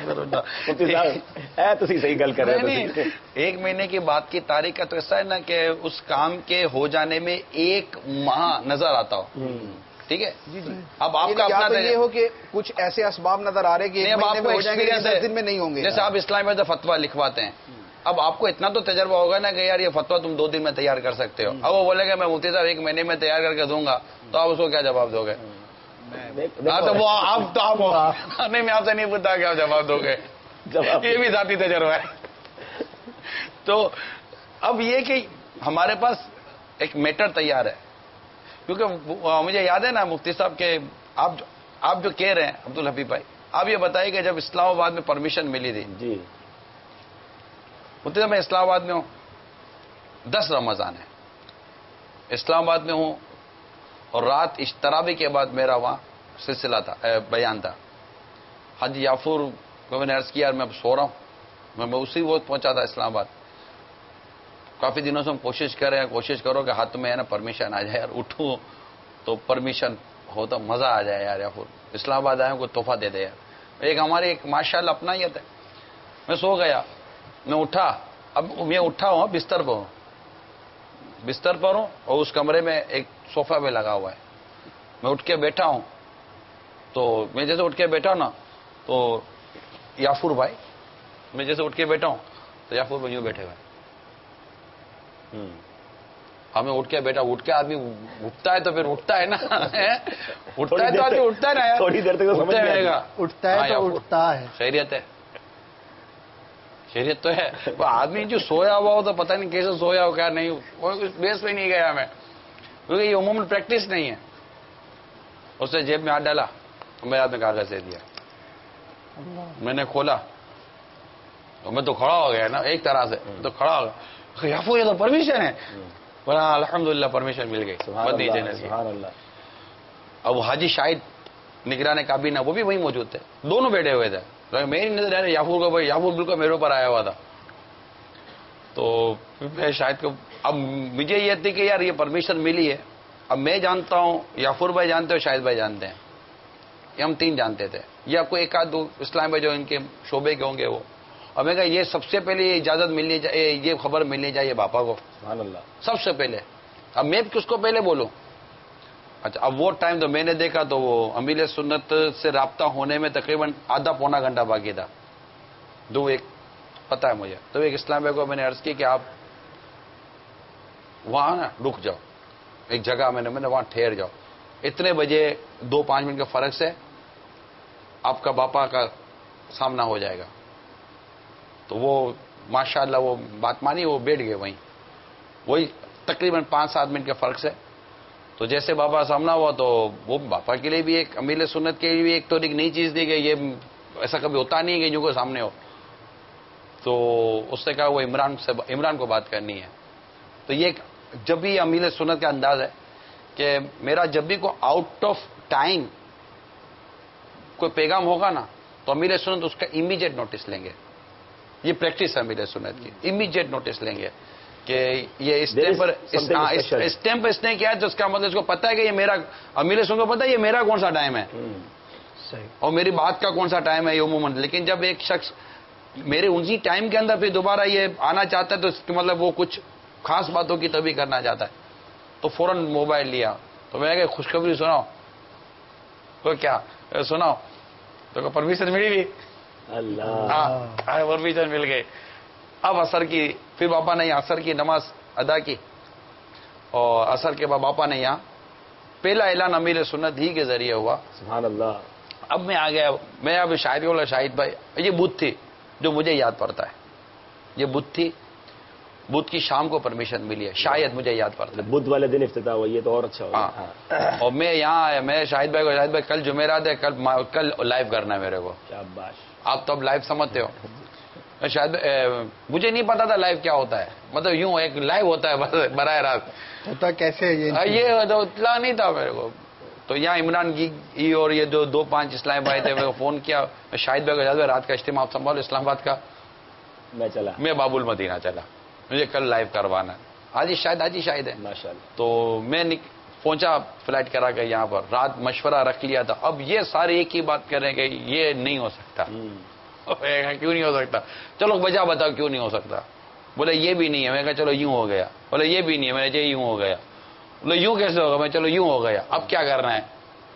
صحیح گل کر رہے ہیں, ایک مہینے کی بات کی تاریخ کا تو ایسا ہے نا کہ اس کام کے ہو جانے میں ایک ماہ نظر آتا ہو. ٹھیک ہے جی جی. اب آپ کا اپنا یہ ہو کہ کچھ ایسے اسباب نظر آ رہے کہ آپ کو ایکسپیرینس دن میں نہیں ہوں گے. جیسے آپ اسلام میں فتویٰ لکھواتے ہیں, اب آپ کو اتنا تو تجربہ ہوگا نا کہ یار یہ فتویٰ تم دو دن میں تیار کر سکتے ہو. اب وہ بولے گا میں مفتی صاحب ایک مہینے میں تیار کر کے دوں گا, تو آپ اس کو کیا جواب دو گے؟ ہاں تو وہ آپ تو آپ نہیں, میں آپ سے نہیں پوچھتا کیا جواب دو گے, یہ بھی ذاتی تجربہ ہے. تو اب یہ کہ ہمارے پاس ایک میٹر تیار ہے, کیونکہ مجھے یاد ہے نا مفتی صاحب کے آپ آپ جو کہہ رہے ہیں عبد الحبیب بھائی, آپ یہ بتائیے کہ جب اسلام آباد میں پرمیشن ملی تھی, جی مفتی صاحب میں اسلام آباد میں ہوں, دس رمضان ہے اسلام آباد میں ہوں, اور رات اشترابی کے بعد میرا وہاں سلسلہ تھا, بیان تھا. حاجی یافور کو میں نے عرض کیا میں اب سو رہا ہوں, میں اسی وقت پہنچا تھا اسلام آباد. کافی دنوں سے ہم کوشش کر رہے ہیں, کوشش کرو کہ ہاتھ میں ہے نا پرمیشن آ جائے یار, اٹھوں تو پرمیشن ہو تو مزہ آ جائے یار. یافور اسلام آباد آئے کوئی تحفہ دے دے یار. ایک ہماری ایک ماشاء اللہ اپنائیت ہے. میں سو گیا, میں اٹھا, اب میں اٹھا ہوں بستر پر ہوں, بستر پر ہوں, اور اس کمرے میں ایک صوفہ پہ لگا ہوا ہے. میں اٹھ کے بیٹھا ہوں تو میں جیسے اٹھ کے بیٹھا ہوں نا تو یافور بھائی میں جیسے اٹھ کے بیٹھا ہوں تو یافور بھائی یوں بیٹھے ہوئے. ہمیں اٹھ کے بیٹھا اٹھ کے آدمی اٹھتا ہے تو پھر اٹھتا ہے نا اٹھتا ہے تو آدمی اٹھتا ہے نا یار, تھوڑی دیر تک تو سمجھ میں آئے گا. اٹھتا ہے تو اٹھتا ہے. خیریت ہے, خیریت تو ہے. وہ آدمی جو سویا ہوا ہو تو پتہ نہیں کیسے سویا ہو کیا نہیں ہو, بیس پہ نہیں گیا میں کیونکہ یہ عموماً پریکٹس نہیں ہے. اس نے جیب میں ہاتھ ڈالا میرے ہاتھ میں کاغذ دے دیا, میں نے کھولا تو میں تو کھڑا ہو گیا نا ایک طرح سے, تو کھڑا ہو گیا یافو یہ تو پرمیشن ہے. بولا الحمد للہ پرمیشن مل گئی بند نہیں دینے کی. اب حاجی شاہد نگران کابینہ وہ بھی وہیں موجود تھے, دونوں بیٹھے ہوئے تھے. میری نظر آ رہی یافور کو, بھائی یافور بالکل میرے اوپر آیا ہوا تھا. تو میں شاید کو اب مجھے یہ تھی کہ یار یہ پرمیشن ملی ہے. اب میں جانتا ہوں, یافور بھائی جانتے ہو, شاہد بھائی جانتے ہیں, یہ ہم تین جانتے تھے, یا کوئی ایک آدھ دو اسلام بھائی جو ان کے شعبے کے ہوں گے وہ. اور میں کہا یہ سب سے پہلے یہ اجازت ملنی چاہیے, یہ خبر ملنی چاہیے باپا کو سبحان اللہ سب سے پہلے. اب میں کس کو پہلے بولوں. اچھا اب وہ ٹائم تو میں نے دیکھا تو وہ امیر سنت سے رابطہ ہونے میں تقریباً آدھا پونا گھنٹہ باقی تھا. دو ایک پتا ہے مجھے, تو ایک اسلام بھائی کو میں نے عرض کی کہ آپ وہاں نا رک جاؤ, ایک جگہ میں نے میں نے وہاں ٹھہر جاؤ, اتنے بجے دو پانچ منٹ کے فرق سے آپ کا باپا کا سامنا ہو جائے گا. تو وہ ماشاء اللہ وہ بات مانی, وہ بیٹھ گئے وہیں, وہی تقریباً پانچ سات منٹ کے فرق سے. تو جیسے باپا سامنا ہوا تو وہ باپا کے لیے بھی ایک امیر سنت کے لیے بھی ایک تو ایک نئی چیز دی گئی, یہ ایسا کبھی ہوتا نہیں کہ جو کو سامنے ہو. تو اس نے کہا وہ عمران سے عمران کو بات کرنی ہے. تو یہ ایک جب بھی امیر سنت کا انداز ہے کہ میرا جب بھی کوئی آؤٹ آف ٹائم کوئی پیغام ہوگا نا تو امیر سنت اس کا امیجیٹ نوٹس لیں گے. یہ پریکٹس ہے امیر سنت کی, امیجیٹ نوٹس لیں گے کہ یہ اس ٹائم پر اس ٹائم پر اس نے کیا ہے, تو اس کا مطلب اس کو پتا ہے کہ یہ میرا امیر سنت کو پتا ہے یہ میرا کون سا ٹائم ہے اور میری بات کا کون سا ٹائم ہے یہ عموماً. لیکن جب ایک شخص میرے اسی ٹائم کے اندر پھر دوبارہ یہ آنا چاہتا ہے تو اس کا مطلب وہ کچھ خاص باتوں کی تبھی کرنا چاہتا ہے. تو فوراً موبائل لیا تو میں کہ خوشخبری سناؤ. تو کیا سناؤ, تو پرمیشن ملی بھی, ہاں پرمیشن مل گئی. اب عصر کی پھر باپا نے یہاں عصر کی نماز ادا کی, اور عصر کے بعد باپا نے یہاں پہلا اعلان امیر سنت ہی کے ذریعے ہوا. سبحان اللہ. اب میں آ گیا, میں اب شاہد بولا شاہد بھائی یہ بدھ تھی جو مجھے یاد پڑتا ہے, یہ بدھ تھی, بدھ کی شام کو پرمیشن ملی ہے, شاید مجھے یاد پڑتا ہے. بدھ والے دن افتتاح ہوا, یہ تو اور اچھا ہوا. ہاں اور میں یہاں آیا, میں شاہد بھائی کو شاہد بھائی کل جمعرات ہے, کل کل لائیو کرنا ہے میرے کو. شاباش. آپ تو اب لائیو سمجھتے ہو, شاید مجھے نہیں پتا تھا لائیو کیا ہوتا ہے, مطلب یوں ایک لائیو ہوتا ہے بس براہ راست ہوتا کیسے یہ تو اطلاع نہیں تھا میرے کو. تو یہاں عمران کی اور یہ جو دو پانچ اسلام بھائی تھے, میں فون کیا, میں شاہد بھائی کو شاہد بھائی رات کا اجتماع آپ سنبھالو اسلام آباد کا, میں چلا میں باب المدینہ چلا, مجھے کل لائیو کروانا ہے. آج شاید آج ہی شاید ہے ماشاء اللہ. تو میں پہنچا فلائٹ کرا کے یہاں پر, رات مشورہ رکھ لیا تھا. اب یہ سارے ایک ہی بات کر رہے ہیں کہ یہ نہیں ہو سکتا. کیوں نہیں ہو سکتا, چلو وجہ بتاؤ کیوں نہیں ہو سکتا. بولے یہ بھی نہیں ہے, میں کہا چلو یوں ہو گیا. بولے یہ بھی نہیں ہے, میں نے یوں ہو گیا. بولے یوں کیسے ہوگا, میں چلو یوں ہو گیا, اب کیا کرنا ہے.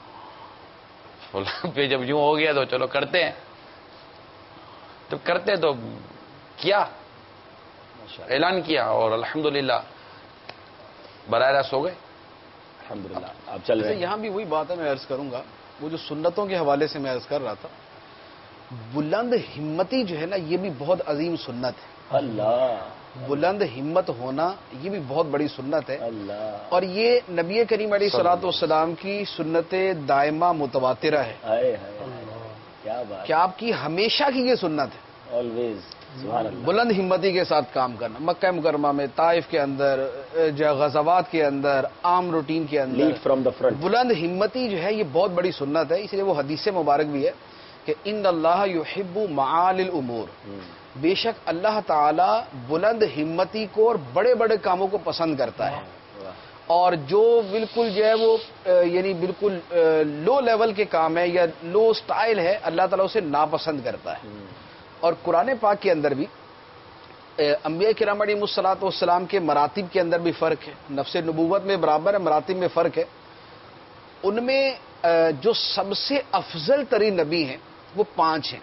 بولا پھر جب یوں ہو گیا تو چلو کرتے ہیں. تو کرتے تو کیا اعلان کیا اور الحمدللہ براہ راست ہو گئے. الحمدللہ آپ چل رہے ہیں. یہاں بھی وہی بات ہے, میں عرض کروں گا وہ جو سنتوں کے حوالے سے میں عرض کر رہا تھا, بلند ہمتی جو ہے نا یہ بھی بہت عظیم سنت ہے. اللہ, بلند ہمت ہونا یہ بھی بہت بڑی سنت ہے. اللہ. اور یہ نبی کریم علیہ الصلوۃ والسلام کی سنت دائمہ متواترہ ہے. ہائے ہائے, کیا بات, کہ آپ کی ہمیشہ کی یہ سنت ہے آلویز. سبحان اللہ. بلند ہمتی کے ساتھ کام کرنا, مکہ مکرمہ میں, طائف کے اندر, غزوات کے اندر, عام روٹین کے اندر, لیڈ فرام دا فرنٹ. بلند ہمتی جو ہے یہ بہت بڑی سنت ہے. اس لیے وہ حدیث مبارک بھی ہے کہ ان اللہ یحب معالی الامور, بے شک اللہ تعالی بلند ہمتی کو اور بڑے بڑے کاموں کو پسند کرتا ہے. اور جو بالکل جو ہے وہ یعنی بالکل لو لیول کے کام ہے یا لو سٹائل ہے, اللہ تعالیٰ اسے ناپسند کرتا ہے. اور قرآن پاک کے اندر بھی انبیاء کرام علیہ الصلوۃ والسلام کے مراتب کے اندر بھی فرق ہے. نفس نبوت میں برابر ہے, مراتب میں فرق ہے. ان میں جو سب سے افضل ترین نبی ہیں وہ پانچ ہیں.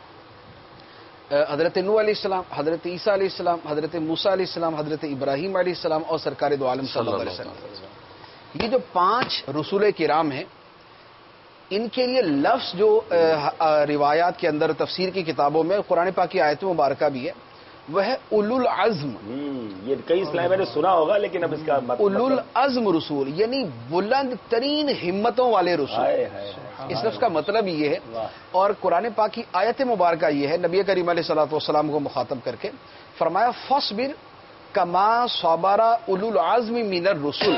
حضرت نوح علیہ السلام، حضرت عیسیٰ علیہ السلام، حضرت موسیٰ علیہ السلام، حضرت ابراہیم علیہ السلام اور سرکار دو عالم صلی اللہ علیہ وسلم. یہ جو پانچ رسول کرام ہیں، ان کے لیے لفظ جو روایات کے اندر تفسیر کی کتابوں میں قرآن پاک کی آیت مبارکہ بھی ہے، وہ ہے اولو العزم. یہ کئی اسلام میں نے سنا ہوگا، لیکن اب اس کا اولو العزم رسول یعنی بلند ترین ہمتوں والے رسول. اس لفظ کا مطلب یہ ہے، اور قرآن پاک کی آیت مبارکہ یہ ہے، نبی کریم علیہ الصلوۃ والسلام کو مخاطب کر کے فرمایا فاصبر کما صبر اولو العزم من الرسل،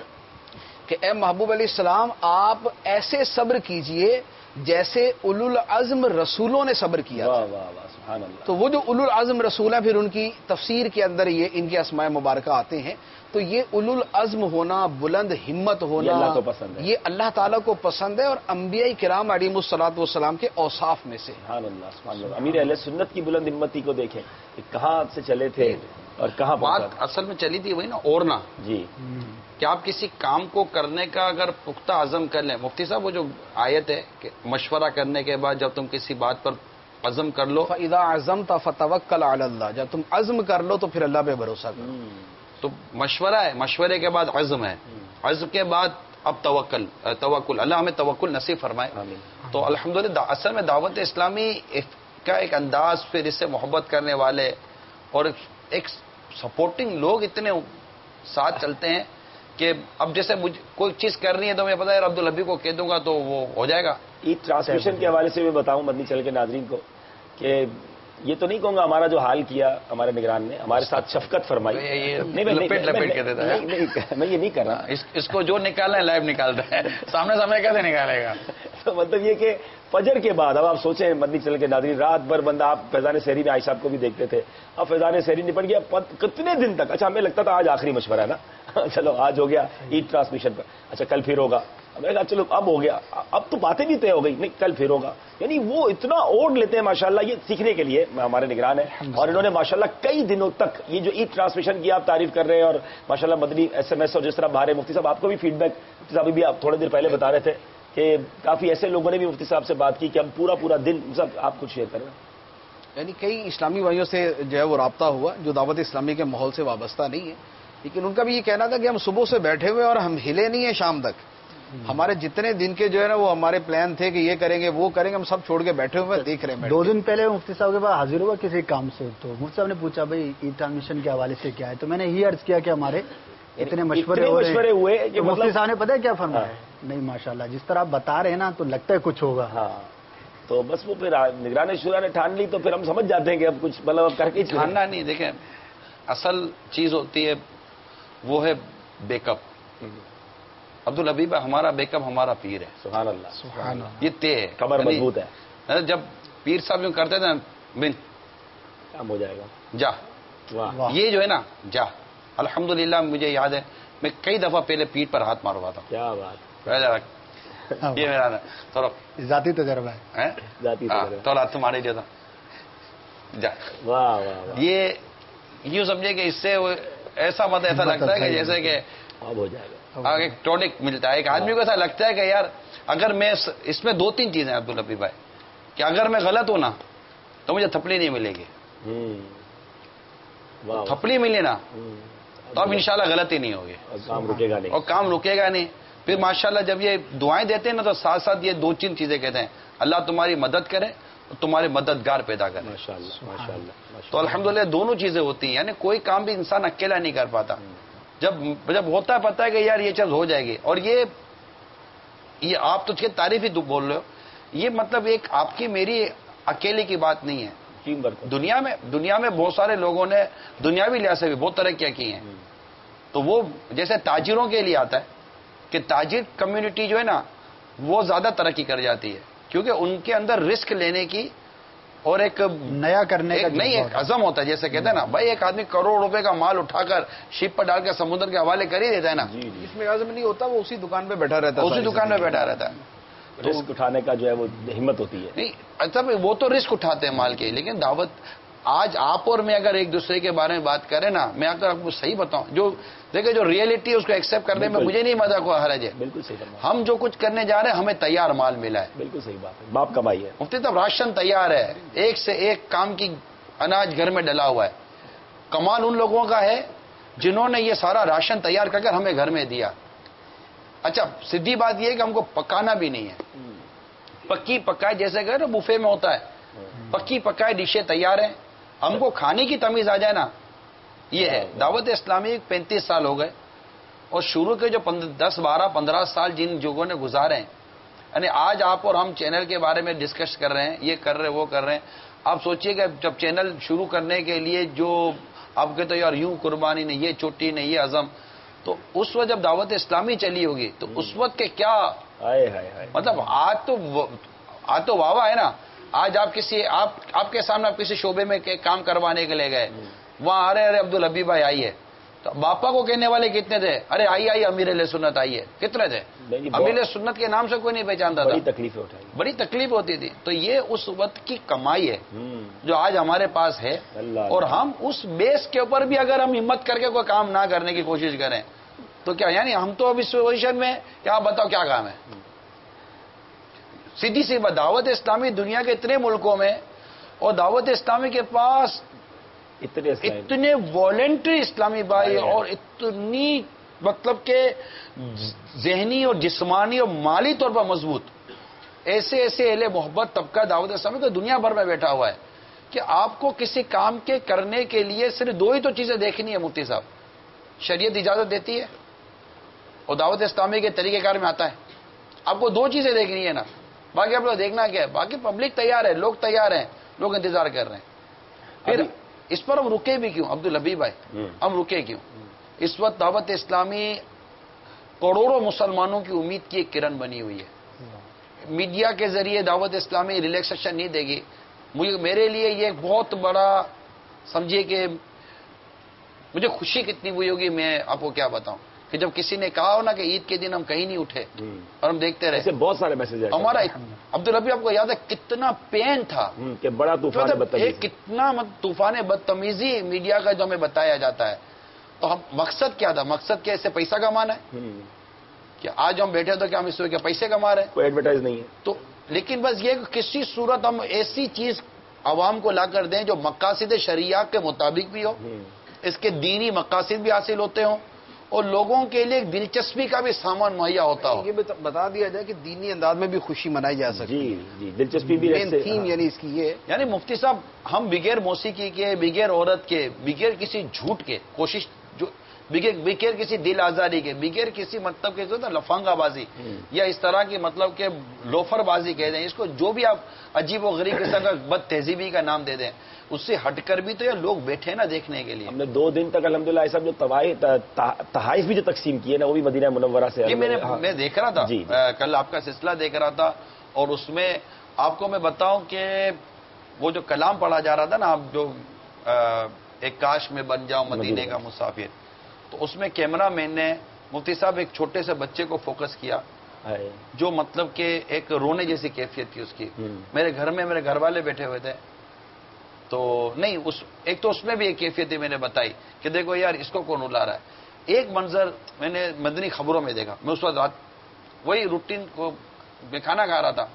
کہ اے محبوب علیہ السلام آپ ایسے صبر کیجئے جیسے اولو العزم رسولوں نے صبر کیا. واہ واہ واہ سبحان اللہ. تو وہ جو اولو العزم رسول ہیں، پھر ان کی تفسیر کے اندر یہ ان کے اسماء مبارکہ آتے ہیں. تو یہ اولو العزم ہونا، بلند ہمت ہونا، یہ اللہ کو پسند ہے، یہ اللہ تعالیٰ کو پسند ہے، اور انبیاء کرام علیہم الصلوۃ والسلام کے اوصاف میں سے. سبحان اللہ سبحان اللہ. امیر اہل سنت کی بلند ہمتی کو دیکھیں کہ کہاں سے چلے تھے اور کہاں بات پہنچا. اصل میں چلی تھی وہی نا، اوڑنا، جی کہ آپ کسی کام کو کرنے کا اگر پختہ عزم کر لیں. مفتی صاحب وہ جو آیت ہے کہ مشورہ کرنے کے بعد جب تم کسی بات پر عزم کر لو، فَإِذَا عَزَمْتَ فَتَوَكَّلْ عَلَى اللَّهِ، جب تم عزم کر لو تو پھر اللہ پہ بھروسہ کرو. تو مشورہ ہے، مشورے کے بعد عزم ہے، عزم کے بعد اب توکل توکل اللہ ہمیں توکل نصیب فرمائے. تو الحمدللہ اصل میں دعوت اسلامی کا ایک انداز، پھر اس سے محبت کرنے والے اور ایک سپورٹنگ لوگ اتنے ساتھ چلتے ہیں کہ اب جیسے مجھے کوئی چیز کرنی ہے تو میں پتا ہے عبدالحبی کو کہہ دوں گا تو وہ ہو جائے گا. عید ٹرانسمیشن کے حوالے سے میں بتاؤں مدنی چل کے ناظرین کو کہ یہ تو نہیں کہوں گا ہمارا جو حال کیا ہمارے نگران نے، ہمارے ساتھ شفقت فرمائی. نہیں لپیٹ لپیٹ کے دیتا ہے، میں یہ نہیں کر رہا. اس کو جو نکالنا ہے لائیو نکالتا ہے، سامنے سامنے کیسے نکالے گا. تو مطلب یہ کہ فجر کے بعد اب آپ سوچیں مدنی چل کے ناظرین، رات بھر بندہ، آپ فیضان سحری میں عائشہ صاحب کو بھی دیکھتے تھے، اب فیضان سحری نپٹ گیا کتنے دن تک. اچھا ہمیں لگتا تھا آج آخری مشورہ ہے نا، چلو آج ہو گیا عید ٹرانسمیشن پر، اچھا کل پھر ہوگا. میں کہا چلو اب ہو گیا، اب تو باتیں بھی طے ہو گئی، نہیں کل پھر ہوگا. یعنی وہ اتنا اوڑھ لیتے ہیں ماشاءاللہ، یہ سیکھنے کے لیے ہمارے نگران ہیں. اور انہوں نے ماشاءاللہ کئی دنوں تک یہ جو عید ٹرانسمیشن کی آپ تعریف کر رہے ہیں، اور ماشاءاللہ مدنی ایس ایم ایس اور جس طرح باہر ہے. مفتی صاحب آپ کو بھی فیڈ بیک، مفتی صاحب بھی آپ تھوڑے دیر پہلے بتا رہے تھے کہ کافی ایسے لوگوں نے بھی مفتی صاحب سے بات کی کہ ہم پورا پورا دن سب آپ کچھ شیئر کر رہے ہیں. یعنی کئی اسلامی بھائیوں سے جو ہے وہ رابطہ ہوا جو دعوت اسلامی کے ماحول سے وابستہ نہیں ہے، لیکن ان کا بھی یہ کہنا تھا کہ ہم صبح سے بیٹھے ہوئے اور ہم ہلے نہیں ہیں شام تک. ہمارے جتنے دن کے جو ہے نا وہ ہمارے پلان تھے کہ یہ کریں گے وہ کریں گے، ہم سب چھوڑ کے بیٹھے ہوئے دیکھ رہے ہیں. دو دن پہلے مفتی صاحب کے پاس حاضر ہوا کسی کام سے، تو مفتی صاحب نے پوچھا بھائی عید ٹرانسمیشن کے حوالے سے کیا ہے، تو میں نے یہ عرض کیا کہ ہمارے اتنے مشورے ہوئے کہ مفتی صاحب نے پتا ہے کیا فرمایا؟ نہیں ماشاءاللہ جس طرح آپ بتا رہے ہیں نا تو لگتا ہے کچھ ہوگا. ہاں تو بس وہ پھر نگران شورا نے ٹھان لی تو پھر ہم سمجھ جاتے ہیں کہ اب کچھ مطلب اب کر کے ٹھاننا نہیں. دیکھیں اصل چیز ہوتی ہے وہ ہے بیک اپ. عبدالحبیب ہمارا بیک اپ ہمارا پیر ہے. سبحان اللہ سبحان اللہ. یہ طے ہے، کمر مضبوط ہے. جب پیر صاحب جو کرتے تھے بن کام ہو جائے گا جا، یہ جو ہے نا جا. الحمدللہ مجھے یاد ہے میں کئی دفعہ پہلے پیٹھ پر ہاتھ ماروا تھا. کیا بات، یہ میرا تھوڑا ذاتی تجربہ ہے. ذاتی تجربہ تھوڑا تمہارے لیے تھا جا. واہ واہ. یہ یوں سمجھے کہ اس سے ایسا مت ایسا لگتا ہے کہ جیسے کہ اب ہو جائے گا. ایک ٹونک ملتا ہے ایک آدمی کو، ایسا لگتا ہے کہ یار اگر میں اس میں دو تین چیزیں ہیں عبدالحبیب بھائی، کہ اگر میں غلط ہوں نا تو مجھے تھپڑی نہیں ملے گی. تھپڑی ملے نا تو اب انشاءاللہ غلطی نہیں ہوگی، کام رکے گا نہیں، اور کام رکے گا نہیں. پھر ماشاءاللہ جب یہ دعائیں دیتے ہیں نا تو ساتھ ساتھ یہ دو تین چیزیں کہتے ہیں، اللہ تمہاری مدد کرے اور تمہارے مددگار پیدا کرے. ماشاءاللہ ماشاءاللہ. تو الحمدللہ دونوں چیزیں ہوتی ہیں. یعنی کوئی کام بھی انسان اکیلا نہیں کر پاتا. جب جب ہوتا ہے پتہ ہے کہ یار یہ چیز ہو جائے گی. اور یہ یہ آپ تو اس کی تعریف ہی بول رہے ہو، یہ مطلب ایک آپ کی میری اکیلے کی بات نہیں ہے. دنیا میں دنیا میں بہت سارے لوگوں نے دنیاوی لحاظ سے بھی بہت ترقیاں کی ہیں. تو وہ جیسے تاجروں کے لیے آتا ہے کہ تاجر کمیونٹی جو ہے نا وہ زیادہ ترقی کر جاتی ہے، کیونکہ ان کے اندر رسک لینے کی اور ایک نیا کرنے کا نہیں ایک عزم ہوتا ہے. جیسے کہتے ہیں نا بھائی ایک آدمی کروڑ روپے کا مال اٹھا کر شپ پر ڈال کے سمندر کے حوالے کر ہی دیتا ہے نا، اس میں عزم نہیں ہوتا، وہ اسی دکان پہ بیٹھا رہتا ہے، اسی دکان پہ بیٹھا رہتا ہے. رسک اٹھانے کا جو ہے وہ ہمت ہوتی ہے. نہیں اچھا وہ تو رسک اٹھاتے ہیں مال کے، لیکن دعوت آج آپ اور میں اگر ایک دوسرے کے بارے میں بات کریں نا، میں اگر آپ کو صحیح بتاؤں، جو دیکھیں جو ریئلٹی ہے اس کو ایکسیپٹ کرنے میں مجھے نہیں مزہ کو حرج ہے. بالکل صحیح فرمایا. ہم جو کچھ کرنے جا رہے ہیں ہمیں تیار مال ملا ہے. بالکل صحیح بات ہے. باپ کمائی ہے. مفتی صاحب راشن تیار ہے، ایک سے ایک کام کی اناج گھر میں ڈلا ہوا ہے. کمال ان لوگوں کا ہے جنہوں نے یہ سارا راشن تیار کر کر ہمیں گھر میں دیا. اچھا سیدھی بات یہ ہے کہ ہم کو پکانا بھی نہیں ہے. پکی پکائے جیسے کہ بوفے میں ہوتا ہے، پکی پکائے ڈشیں تیار ہیں، ہم کو کھانے کی تمیز آ جائے نا، یہ ہے. دعوت اسلامی پینتیس سال ہو گئے اور شروع کے جو دس بارہ پندرہ سال جن لوگوں نے گزارے ہیں، یعنی آج آپ اور ہم چینل کے بارے میں ڈسکس کر رہے ہیں، یہ کر رہے وہ کر رہے ہیں. آپ سوچئے کہ جب چینل شروع کرنے کے لیے جو آپ کہتے یار یوں قربانی نہیں، یہ چوٹی نہیں، یہ عزم، تو اس وقت جب دعوت اسلامی چلی ہوگی تو اس وقت کے کیا مطلب. آج تو آج تو واہ واہ ہے نا. آج آپ کسی آپ آپ کے سامنے آپ کسی شعبے میں کام کروانے کے لے گئے، وہاں ارے ارے عبدالحبیب بھائی آئیے، تو باپا کو کہنے والے کتنے تھے؟ ارے آئیے آئیے امیر علیہ سنت آئیے. کتنے تھے؟ امیر علیہ سنت کے نام سے کوئی نہیں پہچانتا تھا. بڑی تکلیفیں اٹھائی، بڑی تکلیف ہوتی تھی. تو یہ اس وقت کی کمائی ہے جو آج ہمارے پاس ہے. اور ہم اس بیس کے اوپر بھی اگر ہم ہمت کر کے کوئی کام نہ کرنے کی کوشش کریں تو کیا، یعنی ہم تو اب اس پوزیشن میں کہ آپ بتاؤ کیا کام ہے. سیدھی سی بات، دعوت اسلامی دنیا کے اتنے ملکوں میں، اور دعوت اسلامی کے پاس اتنے اتنے والنٹری اسلامی بھائی اور اتنی مطلب کہ ذہنی اور جسمانی اور مالی طور پر مضبوط ایسے ایسے اہل محبت طبقہ دعوت اسلامی تو دنیا بھر میں بیٹھا ہوا ہے کہ آپ کو کسی کام کے کرنے کے لیے صرف دو ہی تو چیزیں دیکھنی ہے مفتی صاحب. شریعت اجازت دیتی ہے اور دعوت اسلامی کے طریقہ کار میں آتا ہے. آپ کو دو چیزیں دیکھنی ہے نا، باقی آپ لوگ دیکھنا کیا ہے. باقی پبلک تیار ہے، لوگ تیار ہیں، لوگ انتظار کر رہے ہیں. پھر اس پر ہم رکے بھی کیوں عبدالحبیب بھائی؟ ہم رکے کیوں؟ اس وقت دعوت اسلامی کروڑوں مسلمانوں کی امید کی ایک کرن بنی ہوئی ہے. میڈیا کے ذریعے دعوت اسلامی ریلیکسیشن نہیں دے گی. مجھے میرے لیے یہ ایک بہت بڑا سمجھیے کہ مجھے خوشی کتنی ہوئی ہوگی، میں آپ کو کیا بتاؤں، کہ جب کسی نے کہا ہو نا کہ عید کے دن ہم کہیں نہیں اٹھے اور ہم دیکھتے رہے. بہت سارے میسج ہمارا عبدالربی آپ کو یاد ہے کتنا پین تھا کہ بڑا طوفان بدتمیزی، کتنا طوفان بدتمیزی میڈیا کا جو ہمیں بتایا جاتا ہے. تو ہم مقصد کیا تھا؟ مقصد کیا؟ اس سے پیسہ کمانا ہے کہ آج ہم بیٹھے تو کیا ہم اس سے کیا پیسے کما رہے ہیں؟ کوئی ایڈورٹائز نہیں ہے. تو لیکن بس یہ کہ کسی صورت ہم ایسی چیز عوام کو لا کر دیں جو مقاصد شریعہ کے مطابق بھی ہو، اس کے دینی مقاصد بھی حاصل ہوتے ہوں اور لوگوں کے لیے ایک دلچسپی کا بھی سامان مہیا ہوتا ہو. یہ بتا دیا جائے کہ دینی انداز میں بھی خوشی منائی جا سکتی ہے. جی جی دلچسپی بھی مین تھیم یعنی اس کی یہ، یعنی مفتی صاحب ہم بغیر موسیقی کے، بغیر عورت کے، بغیر کسی جھوٹ کے کوشش، جو بغیر بغیر کسی دل آزاری کے، بغیر کسی مطلب کے لفانگا بازی یا اس طرح کی مطلب کہ لوفر بازی کہہ دیں اس کو، جو بھی آپ عجیب و غریب قسم کا بد تہذیبی کا نام دے دیں، اس سے ہٹ کر بھی تو یہ لوگ بیٹھے نا دیکھنے کے لیے. ہم نے دو دن تک الحمدللہ ایسا جو تحائف بھی جو تقسیم کیے نا وہ بھی مدینہ منورہ سے. یہ میں نے میں دیکھ رہا تھا کل آپ کا سلسلہ دیکھ رہا تھا، اور اس میں آپ کو میں بتاؤں کہ وہ جو کلام پڑھا جا رہا تھا نا، آپ جو ایک کاش میں بن جاؤں مدینے کا مسافر، تو اس میں کیمرہ مین نے مفتی صاحب ایک چھوٹے سے بچے کو فوکس کیا جو مطلب کہ ایک رونے جیسی کیفیت تھی اس کی. میرے گھر میں میرے گھر والے بیٹھے ہوئے تھے، تو نہیں اس ایک تو اس میں بھی ایک کیفیت تھی، میں نے بتائی کہ دیکھو یار اس کو کون الا رہا ہے. ایک منظر میں نے مدنی خبروں میں دیکھا، میں اس وقت رات وہی روٹین کو میں کھانا کھا رہا تھا،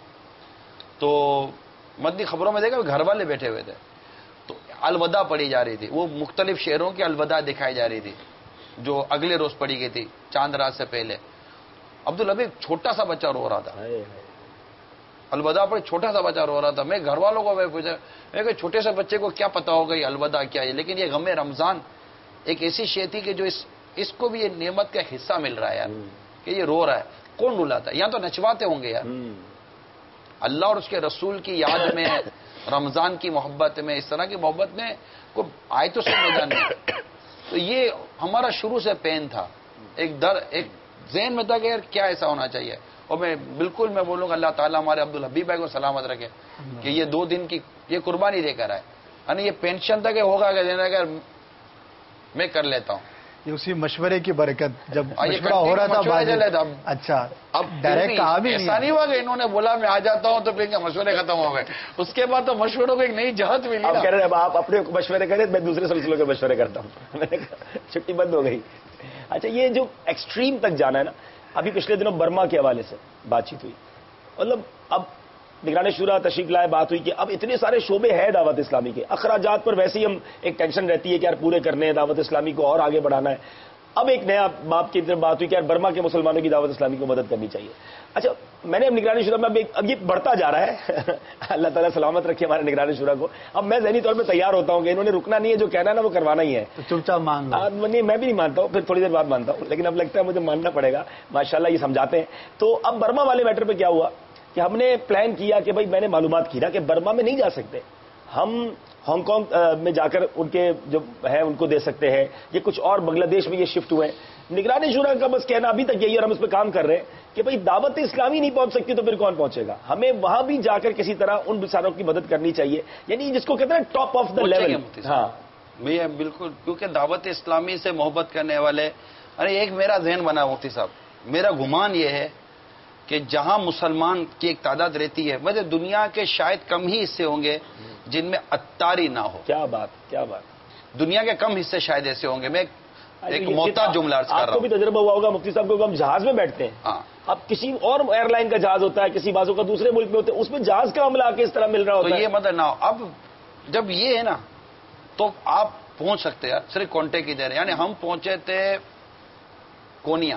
تو مدنی خبروں میں دیکھا گھر والے بیٹھے ہوئے تھے، تو الوداع پڑھی جا رہی تھی. وہ مختلف شہروں کی الوداع دکھائی جا رہی تھی جو اگلے روز پڑھی گئی تھی چاند رات سے پہلے. عبدالحبیب چھوٹا سا بچہ رو رہا تھا، الوداع پر چھوٹا سا بچہ رو رہا تھا. میں گھر والوں کو پوچھا میں کہ چھوٹے سے بچے کو کیا پتا ہوگا یہ الوداع کیا ہے، لیکن یہ غم رمضان ایک ایسی شے تھی کہ جو اس اس کو بھی یہ نعمت کا حصہ مل رہا ہے یار، کہ یہ رو رہا ہے. کون رلاتا ہے؟ یہاں تو نچواتے ہوں گے یار. اللہ اور اس کے رسول کی یاد میں، رمضان کی محبت میں، اس طرح کی محبت میں کوئی آئے تو سب میدان میں. تو یہ ہمارا شروع سے پین تھا، ایک در ایک ذہن میں تھا کہ یار کیا ایسا ہونا چاہیے. اور میں بالکل میں بولوں گا اللہ تعالیٰ ہمارے عبدالحبیب بھائی کو سلامت رکھے کہ یہ دو دن کی یہ قربانی دے کر آئے. یعنی یہ پینشن تک ہوگا کہ دینا کہ میں کر لیتا ہوں، یہ اسی مشورے کی برکت، جب اور یہ مشورہ ہو رہا تھا مشورے بعد چلے تھا۔ اچھا اب ڈائریکٹ کہا بھی ایسا نہیں ہوا کہ انہوں نے بولا میں آ جاتا ہوں تو پھر مشورے ختم ہو گئے، اس کے بعد تو مشوروں کو ایک نئی جہت ملی آپ نا۔ کہہ رہے ہیں آپ اپنے مشورے کریں، میں دوسرے سلسلوں کے مشورے کرتا ہوں، میں نے کہا چھٹی بند ہو گئی۔ اچھا یہ جو ایکسٹریم تک جانا ہے نا، ابھی پچھلے دنوں برما کے حوالے سے بات چیت ہوئی، مطلب اب نگران شورا تشریف لائے، بات ہوئی کہ اب اتنے سارے شعبے ہیں دعوت اسلامی کے، اخراجات پر ویسے ہی ہم ایک ٹینشن رہتی ہے کہ یار پورے کرنے ہیں، دعوت اسلامی کو اور آگے بڑھانا ہے۔ اب ایک نیا باب کی طرف بات ہوئی کہ یار برما کے مسلمانوں کی دعوت اسلامی کو مدد کرنی چاہیے۔ اچھا میں نے اب نگرانی شورا میں اب یہ بڑھتا جا رہا ہے اللہ تعالیٰ سلامت رکھے ہمارے نگرانی شورا کو۔ اب میں ذہنی طور پہ تیار ہوتا ہوں کہ انہوں نے رکنا نہیں ہے، جو کہنا ہے نا وہ کروانا ہی ہے۔ تو چپ چاپ مان لو۔ نہیں میں بھی نہیں مانتا ہوں، پھر تھوڑی دیر بعد مانتا ہوں، لیکن اب لگتا ہے مجھے ماننا پڑے گا، ماشاءاللہ یہ سمجھاتے ہیں۔ تو اب برما والے میٹر پہ کیا ہوا کہ ہم نے پلان کیا کہ بھائی میں نے معلومات کی نا کہ برما میں نہیں جا سکتے ہم، ہانگ کانگ میں جا کر ان کے جو ہے ان کو دے سکتے ہیں، یہ کچھ اور بنگلہ دیش میں یہ شفٹ ہوئے ہیں۔ نگرانی شورا کا بس کہنا ابھی تک یہی، اور ہم اس پہ کام کر رہے ہیں کہ بھائی دعوت اسلامی نہیں پہنچ سکتی تو پھر کون پہنچے گا، ہمیں وہاں بھی جا کر کسی طرح ان بیچاروں کی مدد کرنی چاہیے، یعنی جس کو کہتے ہیں ٹاپ آف دا لیول۔ ہاں بھیا بالکل، کیونکہ دعوت اسلامی سے محبت کرنے والے، ارے ایک میرا ذہن بنا مفتی صاحب، میرا گمان یہ ہے کہ جہاں مسلمان کی ایک تعداد رہتی ہے، ویسے دنیا کے شاید کم ہی حصے ہوں گے جن میں اتاری نہ ہو۔ کیا بات کیا بات، دنیا کے کم حصے شاید ایسے ہوں گے۔ میں ایک محتاط جملہ عرض کر رہا ہوں۔ آپ کو بھی تجربہ ہوا ہوگا مفتی صاحب کو، ہم جہاز میں بیٹھتے ہیں، ہاں، اب کسی اور ایئر لائن کا جہاز ہوتا ہے، کسی بازوں کا دوسرے ملک میں ہوتا ہے، اس میں جہاز کا عملہ آ کے اس طرح مل رہا تو ہوتا ہے۔ یہ مطلب نہ ہو۔ اب جب یہ ہے نا تو آپ پہنچ سکتے ہیں صرف کانٹیکٹ کی دیر، یعنی ہم پہنچے تھے کونیا،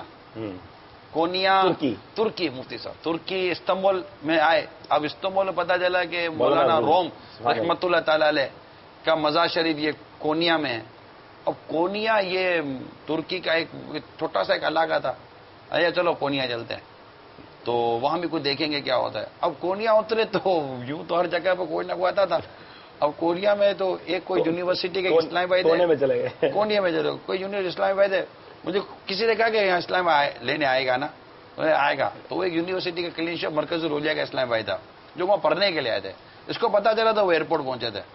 کونیا ترکی ترکی مفتی صاحب ترکی استنبول میں آئے۔ اب استنبول میں پتا چلا کہ مولانا روم رحمت اللہ تعالی علیہ کا مزار شریف یہ کونیا میں ہے۔ اب کونیا یہ ترکی کا ایک چھوٹا سا ایک علاقہ تھا، اچھا چلو کونیا چلتے ہیں تو وہاں بھی کچھ دیکھیں گے کیا ہوتا ہے۔ اب کونیا اترے تو یوں تو ہر جگہ پہ کوئی نہ کوئی آتا تھا۔ اب کونیا میں تو ایک کوئی یونیورسٹی کے اسلامی بھائی کونے میں چلے گئے، کونیا میں چلے کوئی یونیورسٹی اسلامی بھائی تھے، مجھے کسی نے کہا کہ یہاں اسلام لینے آئے گا نا، آئے گا تو وہ ایک یونیورسٹی کا کلین شاپ مرکز رولیا کا اسلام بھائی تھا جو وہاں پڑھنے کے لیے آئے تھے۔ اس کو پتا چلا تھا وہ ایئرپورٹ پہنچے تھے،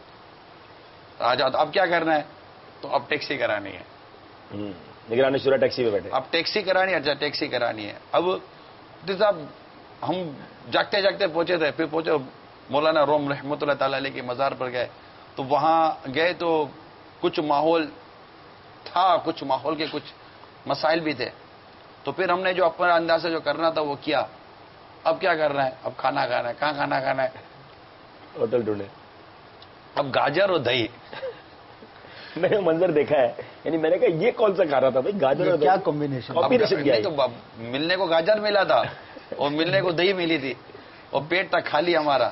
آجا اب کیا کرنا ہے، تو اب ٹیکسی کرانی ہے۔ نگرانی شورا ٹیکسی پہ بیٹھے، اب ٹیکسی کرانی ہے، اچھا ٹیکسی کرانی ہے۔ اب صاحب ہم جاگتے جاگتے پہنچے تھے، پھر پہنچے مولانا روم رحمۃ اللہ تعالی علیہ کے مزار پر گئے، تو وہاں گئے تو کچھ ماحول تھا، کچھ ماحول کے کچھ مسائل بھی تھے، تو پھر ہم نے جو اپنے انداز سے جو کرنا تھا وہ کیا۔ اب کیا کرنا ہے، اب کھانا کھانا ہے، کہاں کھانا کھانا ہے، ہوٹل ڈھونڈے۔ اب گاجر اور دہی، میں نے منظر دیکھا ہے، یعنی میں نے کہا یہ کون سا کھا رہا تھا بھائی، گاجر اور کیا کمبینیشن، کمبینیشن کیا ہے؟ تو ملنے کو گاجر ملا تھا اور ملنے کو دہی ملی تھی اور پیٹ تک خالی ہمارا۔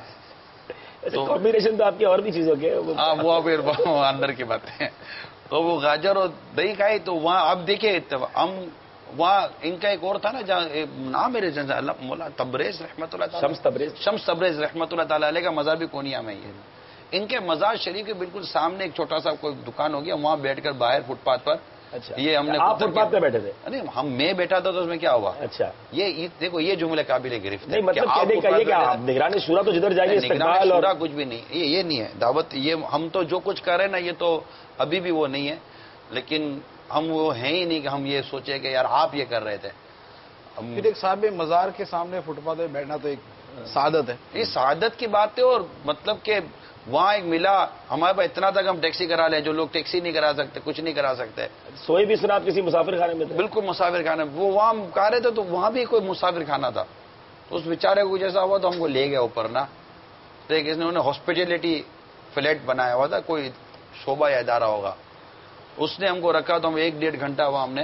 تو کمبینیشن تو آپ کی اور بھی چیزوں کے، ہاں وہ پھر اندر کی باتیں ہیں۔ تو وہ گاجر اور دہی کھائی تو وہاں اب دیکھیے ہم وہاں ان کا ایک اور تھا نا جہاں نام میرے جن اللہ مولا تبریز رحمۃ اللہ تعالی، شمس تبریز شمس تبریز رحمۃ اللہ تعالی علیہ کا مزار بھی کونیا میں ہی ہے۔ ان کے مزار شریف کے بالکل سامنے ایک چھوٹا سا کوئی دکان ہو گیا، وہاں بیٹھ کر باہر فٹ پاتھ پر، اچھا یہ ہم نے آپ فٹ پاتھ پہ بیٹھے تھے؟ نہیں ہم میں بیٹھا تھا تو اس میں کیا ہوا، اچھا یہ دیکھو یہ جملے قابل گرفت نہیں، مطلب کہنے کا یہ کہ آپ نگرانی شورا تو جدھر جائیے استقبال اور کچھ بھی نہیں، یہ یہ نہیں ہے دعوت، یہ ہم تو جو کچھ کر رہے ہیں نا یہ تو ابھی بھی وہ نہیں ہے، لیکن ہم وہ ہیں ہی نہیں کہ ہم یہ سوچے کہ یار آپ یہ کر رہے تھے۔ پھر ایک صاحب مزار کے سامنے فٹ پاتھ پہ بیٹھنا تو ایک سعادت ہے، یہ سعادت کی بات ہے، اور مطلب کہ وہاں ایک ملا ہمارے پاس اتنا تک ہم ٹیکسی کرا لیں، جو لوگ ٹیکسی نہیں کرا سکتے، کچھ نہیں کرا سکتے۔ سوئی بھی سنا آپ کسی مسافر خانے میں تھے؟ بالکل مسافر خانے، وہ وہاں کہہ رہے تھے تو وہاں بھی کوئی مسافر خانہ تھا، تو اس بیچارے کو جیسا ہوا تو ہم کو لے گیا اوپر نا، تو ایک اس نے ہاسپٹیلٹی فلیٹ بنایا ہوا تھا، کوئی شعبہ یا ادارہ ہوگا، اس نے ہم کو رکھا تو ہم ایک ڈیڑھ گھنٹہ وہاں ہم نے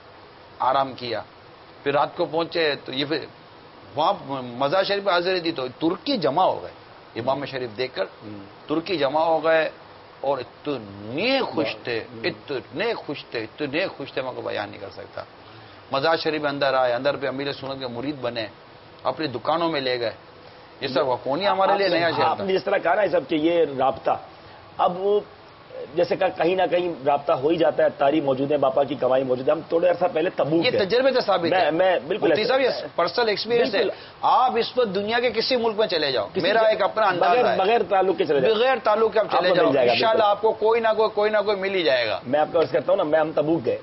آرام کیا۔ پھر رات کو پہنچے تو یہ پھر وہاں مزار شریف پہ حاضری دی تو ترکی جمع ہو گئے، امام شریف دیکھ کر ترکی جمع ہو گئے اور اتنے خوش تھے، اتنے خوش تھے، اتنے خوش تھے میں کو بیان نہیں کر سکتا۔ مزار شریف اندر آئے، اندر پہ امیر سنت کے مرید بنے، اپنی دکانوں میں لے گئے، یہ سب کونیا ہمارے لیے نیا شہر آپ تھا۔ نے جس طرح کہا نا سب کہ یہ رابطہ، اب وہ جیسے کہ کہیں نہ کہیں رابطہ ہو ہی جاتا ہے، تاری موجود ہے، باپا کی کمائی موجود ہے۔ ہم تھوڑے عرصہ پہلے تبوک یہ گئے، تجربے سے ثابت ہے، میں بالکل مفتی صاحب یہ پرسنل ایکسپیرینس ہے، آپ اس وقت دنیا کے کسی ملک میں چلے جاؤ، میرا ایک اپنا انداز ہے، بغیر تعلق کے چلے جائیں، بغیر تعلق آپ چلے جاؤ، انشاءاللہ آپ کو کوئی نہ کوئی کوئی نہ کوئی مل ہی جائے گا۔ میں آپ کا عرض کرتا ہوں نا، میں ہم تبوک گئے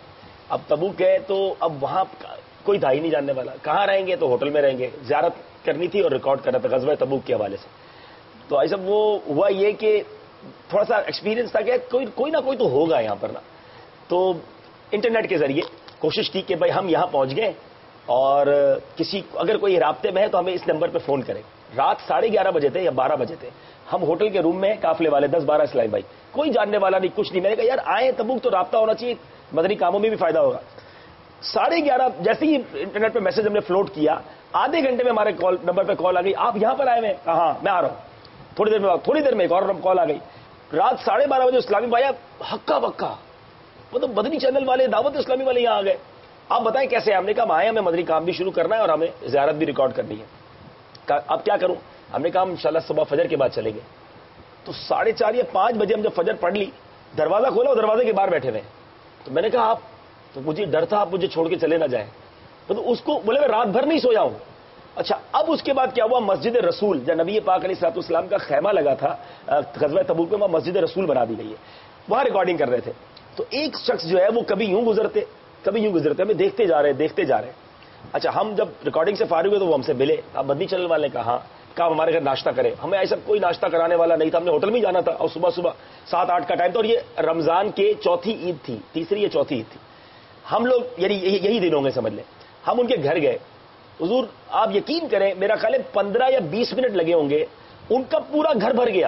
اب تبوک گئے تو اب وہاں کوئی تھا ہی نہیں جاننے والا, کہاں رہیں گے, تو ہوٹل میں رہیں گے. زیارت کرنی تھی اور ریکارڈ کرنا تھا غزوہ تبوک کے حوالے سے. تو ایسا وہ ہوا یہ کہ تھوڑا سا ایکسپیرینس تھا کہ کوئی کوئی نہ کوئی تو ہوگا یہاں پر نا. تو انٹرنیٹ کے ذریعے کوشش کی کہ بھائی ہم یہاں پہنچ گئے اور کسی اگر کوئی رابطے میں ہے تو ہمیں اس نمبر پہ فون کریں. رات ساڑھے گیارہ بجے تھے یا بارہ بجے تھے, ہم ہوٹل کے روم میں قافلے والے دس بارہ اسلامی بھائی, کوئی جاننے والا نہیں, کچھ نہیں. میں نے کہا یار آئے تبوک تو رابطہ ہونا چاہیے, مدنی کاموں میں بھی فائدہ ہوگا. ساڑھے گیارہ جیسے ہی انٹرنیٹ پہ میسج ہم نے فلوٹ کیا, آدھے گھنٹے میں ہمارے کال نمبر پہ کال آ گئی, آپ یہاں پر آئے ہوئے ہیں؟ ہاں میں آ رہا ہوں. تھوڑی دیر میں تھوڑی دیر میں ایک اور کال آ گئی. رات ساڑھے بارہ بجے اسلامی بھائی ہکا بکا, مطلب مدنی چینل والے, دعوت اسلامی والے یہاں آ گئے. آپ بتائیں کیسے؟ ہم نے کہا آئے, ہمیں مدنی کام بھی شروع کرنا ہے اور ہمیں زیارت بھی ریکارڈ کرنی ہے. اب کیا کروں؟ ہم نے کہا ان شاء اللہ صبح فجر کے بعد چلیں گے. تو ساڑھے چار یا پانچ بجے ہم جب فجر پڑھ لی, دروازہ کھولا اور دروازے کے باہر بیٹھے ہوئے. تو میں نے کہا آپ, تو مجھے ڈر تھا آپ مجھے چھوڑ کے چلے نہ جائیں. تو اس کو بولے میں رات بھر نہیں سویا ہوں. اچھا اب اس کے بعد کیا ہوا, مسجد رسول جب نبی پاک علیہ الصلوۃ والسلام کا خیمہ لگا تھا غزوہ تبوک میں, وہاں مسجد رسول بنا دی گئی ہے, وہاں ریکارڈنگ کر رہے تھے. تو ایک شخص جو ہے وہ کبھی یوں گزرتے کبھی یوں گزرتے, ہمیں دیکھتے جا رہے دیکھتے جا رہے اچھا ہم جب ریکارڈنگ سے فارغ ہوئے تو وہ ہم سے ملے. آپ مدنی چینل والے نے کہا کہا ہمارے گھر ناشتہ کرے. ہمیں ایسا کوئی ناشتہ کرانے والا نہیں تھا, ہم نے ہوٹل میں جانا تھا اور صبح صبح سات آٹھ کا ٹائم تھا, اور یہ رمضان کے چوتھی عید تھی, تیسری یا چوتھی عید تھی. ہم لوگ یعنی یہی دن ہوں گے سمجھ لیں. ہم ان کے گھر گئے. حضور آپ یقین کریں میرا خیال ہے پندرہ یا بیس منٹ لگے ہوں گے, ان کا پورا گھر بھر گیا.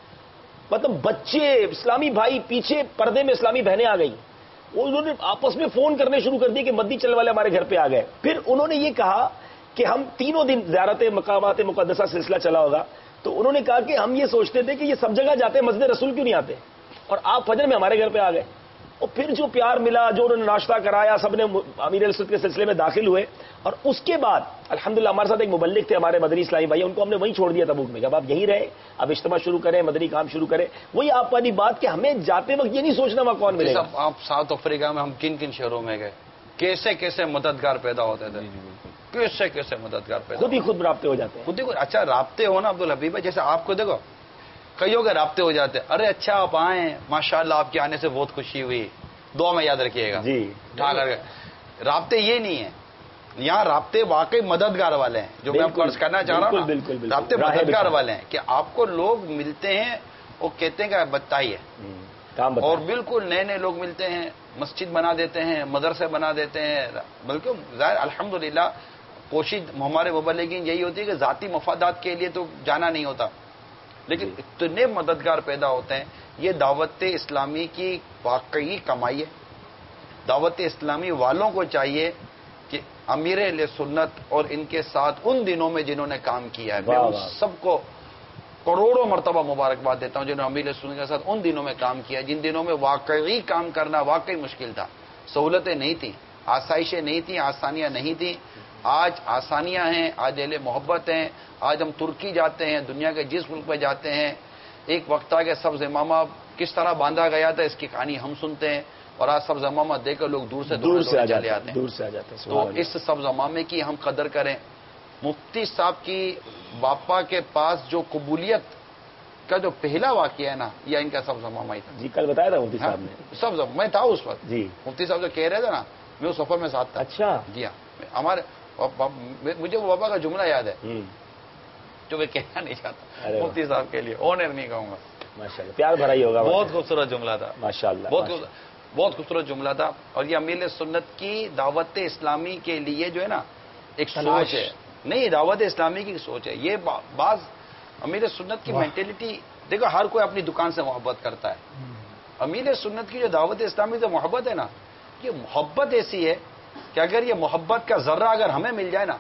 مطلب بچے, اسلامی بھائی, پیچھے پردے میں اسلامی بہنیں آ گئی. انہوں نے آپس میں فون کرنے شروع کر دیے کہ مدنی چل والے ہمارے گھر پہ آ گئے. پھر انہوں نے یہ کہا کہ ہم تینوں دن زیارت مقامات مقدسہ سلسلہ چلا ہوگا, تو انہوں نے کہا کہ ہم یہ سوچتے تھے کہ یہ سب جگہ جاتے ہیں, مسجد رسول کیوں نہیں آتے, اور آپ فجر میں ہمارے گھر پہ آ گئے. اور پھر جو پیار ملا, جو انہوں نے ناشتہ کرایا, سب نے امیر السنت کے سلسلے میں داخل ہوئے. اور اس کے بعد الحمدللہ ہمارے ساتھ ایک مبلغ تھے ہمارے مدنی اسلامی بھائی, ان کو ہم نے وہیں چھوڑ دیا تبوک میں. جب آپ یہیں رہے, اب اجتماع شروع کریں, مدنی کام شروع کریں. وہی آپ والی بات کہ ہمیں جاتے وقت یہ نہیں سوچنا وہاں کون ملے گا. آپ ساؤتھ افریقہ میں ہم کن کن شہروں میں گئے, کیسے کیسے مددگار پیدا ہوتے تھے, کیسے کیسے مددگار پیدا, خود ہی خود رابطے ہو جاتے ہیں. خود ہی خود. اچھا رابطے ہونا عبدالحبیب ہے, جیسے آپ کو دیکھو کئیوں کے رابطے ہو جاتے ہیں. ارے اچھا آپ آئیں, ماشاء اللہ آپ کے آنے سے بہت خوشی ہوئی, دعا میں یاد رکھیے گا. جی ٹھا کر کے رابطے یہ نہیں ہیں, یہاں رابطے واقعی مددگار والے ہیں, جو میں آپ کو عرض کرنا چاہ رہا ہوں. رابطے مددگار والے ہیں کہ آپ کو لوگ ملتے ہیں, وہ کہتے ہیں کہ بتائیے, اور بالکل نئے نئے لوگ ملتے ہیں, مسجد بنا دیتے ہیں, مدرسے بنا دیتے ہیں. بلکہ ظاہر الحمدللہ کوشش ہمارے مبلغین یہی ہوتی ہے کہ ذاتی مفادات کے لیے تو جانا نہیں ہوتا, لیکن اتنے مددگار پیدا ہوتے ہیں. یہ دعوت اسلامی کی واقعی کمائی ہے. دعوت اسلامی والوں کو چاہیے کہ امیر اہل سنت اور ان کے ساتھ ان دنوں میں جنہوں نے کام کیا ہے, میں ان سب کو کروڑوں مرتبہ مبارکباد دیتا ہوں جنہوں نے امیر اہل سنت کے ساتھ ان دنوں میں کام کیا, جن دنوں میں واقعی کام کرنا واقعی مشکل تھا. سہولتیں نہیں تھیں, آسائشیں نہیں تھیں, آسانیاں نہیں تھیں. آج آسانیاں ہیں, آج اہل محبت ہیں. آج ہم ترکی جاتے ہیں, دنیا کے جس ملک پہ جاتے ہیں, ایک وقت آ کے سبز امامہ کس طرح باندھا گیا تھا اس کی کہانی ہم سنتے ہیں, اور آج سبز امامہ دے کر لوگ دور سے دور سے چلے آتے ہیں. دور سے آ جاتے ہیں. تو اس سبز امامے کی ہم قدر کریں. مفتی صاحب کی باپا کے پاس جو قبولیت کا جو پہلا واقعہ ہے نا, یا ان کا سبز امامہ ہی تھا. جی کل بتایا تھا مفتی صاحب نے. سبز میں تھا اس وقت. جی مفتی صاحب جو کہہ رہے تھے نا, میں اس سفر میں ساتھ تھا. اچھا جی ہاں, ہمارے مجھے وہ بابا کا جملہ یاد ہے جو میں کہنا نہیں چاہتا مفتی صاحب کے لیے, آنر نہیں کہوں گا. ماشاءاللہ پیار بھرا ہی ہوگا. بہت خوبصورت جملہ تھا ماشاءاللہ, بہت بہت خوبصورت جملہ تھا. اور یہ امیر سنت کی دعوت اسلامی کے لیے جو ہے نا ایک سوچ ہے, نہیں دعوت اسلامی کی سوچ ہے. یہ بعض امیر سنت کی مینٹلٹی دیکھو, ہر کوئی اپنی دکان سے محبت کرتا ہے. امیر سنت کی جو دعوت اسلامی سے محبت ہے نا, یہ محبت ایسی ہے کہ اگر یہ محبت کا ذرہ اگر ہمیں مل جائے نا,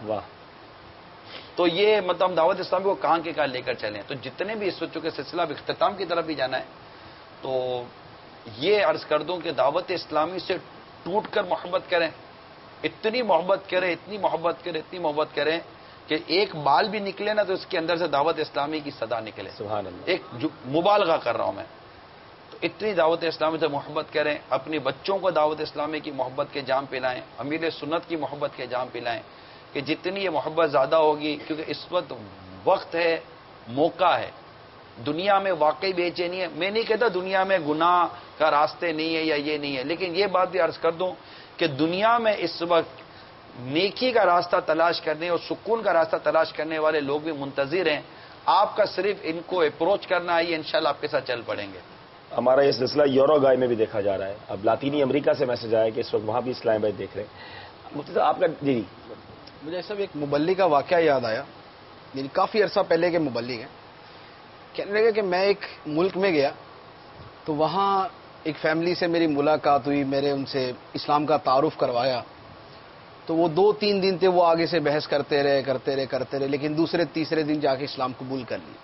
تو یہ مطلب دعوت اسلامی کو کہاں کے کہاں لے کر چلیں. تو جتنے بھی اس وقت کے سلسلہ اختتام کی طرف بھی جانا ہے, تو یہ عرض کر دوں کہ دعوت اسلامی سے ٹوٹ کر محبت کریں, اتنی محبت کریں, اتنی محبت کریں, اتنی محبت کریں کہ ایک بال بھی نکلے نا تو اس کے اندر سے دعوت اسلامی کی صدا نکلے. سبحان اللہ. ایک مبالغہ کر رہا ہوں میں. تو اتنی دعوت اسلامی سے محبت کریں, اپنے بچوں کو دعوت اسلامی کی محبت کے جام پلائیں, امیر سنت کی محبت کے جام پلائیں, کہ جتنی یہ محبت زیادہ ہوگی, کیونکہ اس وقت وقت ہے, موقع ہے. دنیا میں واقعی بے چینی ہے. میں نہیں کہتا دنیا میں گناہ کا راستے نہیں ہے یا یہ نہیں ہے, لیکن یہ بات بھی عرض کر دوں کہ دنیا میں اس وقت نیکی کا راستہ تلاش کرنے اور سکون کا راستہ تلاش کرنے والے لوگ بھی منتظر ہیں. آپ کا صرف ان کو اپروچ کرنا ہے، انشاءاللہ آپ کے ساتھ چل پڑیں گے. ہمارا یہ سلسلہ یوروگائے میں بھی دیکھا جا رہا ہے. اب لاطینی امریکہ سے میسج آیا کہ اس وقت وہاں بھی اسلام بھائی دیکھ رہے ہیں. مفتی صاحب آپ کا جی جی مجھے سب ایک مبلغ کا واقعہ یاد آیا، یعنی کافی عرصہ پہلے کے مبلغ ہیں. کہنے لگے کہ میں ایک ملک میں گیا تو وہاں ایک فیملی سے میری ملاقات ہوئی، میرے ان سے اسلام کا تعارف کروایا. تو وہ دو تین دن تھے، وہ آگے سے بحث کرتے رہے کرتے رہے کرتے رہے لیکن دوسرے تیسرے دن جا کے اسلام قبول کر لی.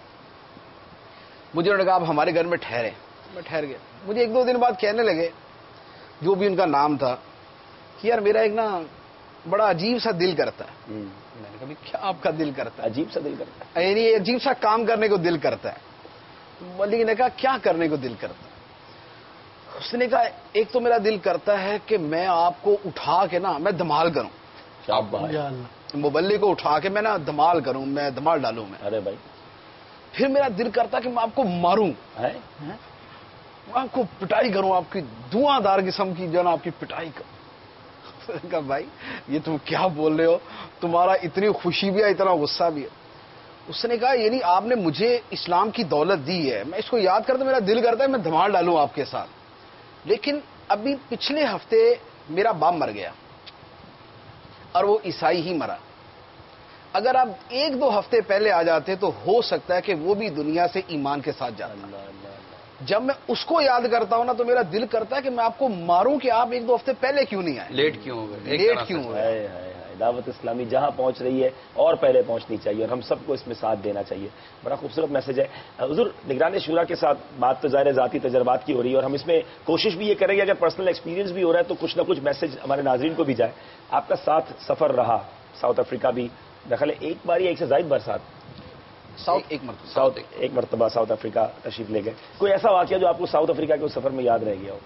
مجھے انہوں نے کہا آپ ہمارے گھر میں ٹھہرے. میں ٹھہر گیا. مجھے ایک دو دن بعد کہنے لگے جو بھی ان کا نام تھا کہ یار میرا ایک نا بڑا عجیب سا دل کرتا ہے. میں نے کہا کیا آپ کا دل کرتا ہے؟ عجیب سا دل کرتا ہے، یعنی عجیب سا کام کرنے کو دل کرتا ہے. ملک نے کہا کیا کرنے کو دل کرتا ہے؟ اس نے کہا ایک تو میرا دل کرتا ہے کہ میں آپ کو اٹھا کے نا میں دھمال کروں. مبلغ کو اٹھا کے میں نا دھمال کروں، میں دھمال ڈالوں میں. ارے بھائی. پھر میرا دل کرتا ہے کہ میں آپ کو ماروں، میں آپ کو پٹائی کروں، آپ کی دھواں دار قسم کی جو نا آپ کی پٹائی کروں. کہا بھائی یہ تم کیا بول رہے ہو؟ تمہارا اتنی خوشی بھی ہے اتنا غصہ بھی ہے. اس نے کہا یعنی آپ نے مجھے اسلام کی دولت دی ہے، میں اس کو یاد کرتا میرا دل کرتا ہے میں دھمال ڈالوں آپ کے ساتھ. لیکن ابھی پچھلے ہفتے میرا باپ مر گیا اور وہ عیسائی ہی مرا. اگر آپ ایک دو ہفتے پہلے آ جاتے تو ہو سکتا ہے کہ وہ بھی دنیا سے ایمان کے ساتھ جاتا. جب میں اس کو یاد کرتا ہوں نا تو میرا دل کرتا ہے کہ میں آپ کو ماروں کہ آپ ایک دو ہفتے پہلے کیوں نہیں آئے، لیٹ کیوں ہو گئے، لیٹ کیوں ہو گئے. دعوت اسلامی جہاں پہنچ رہی ہے اور پہلے پہنچنی چاہیے اور ہم سب کو اس میں ساتھ دینا چاہیے. بڑا خوبصورت میسج ہے. حضور نگران شورا کے ساتھ بات تو ظاہر ذاتی تجربات کی ہو رہی ہے اور ہم اس میں کوشش بھی یہ کریں گے اگر پرسنل ایکسپیرینس بھی ہو رہا ہے تو کچھ نہ کچھ میسج ہمارے ناظرین کو بھی جائے. آپ کا ساتھ سفر رہا ساؤتھ افریقہ بھی، دخل ایک بار یا ایک سے زائد بار ساتھ ساؤتھ ایک مرتبہ ساؤتھ ایک مرتبہ ساؤتھ افریقہ تشریف لے گئے. کوئی ایسا واقعہ جو آپ کو ساؤتھ افریقہ کے اس سفر میں یاد رہ گیا ہو؟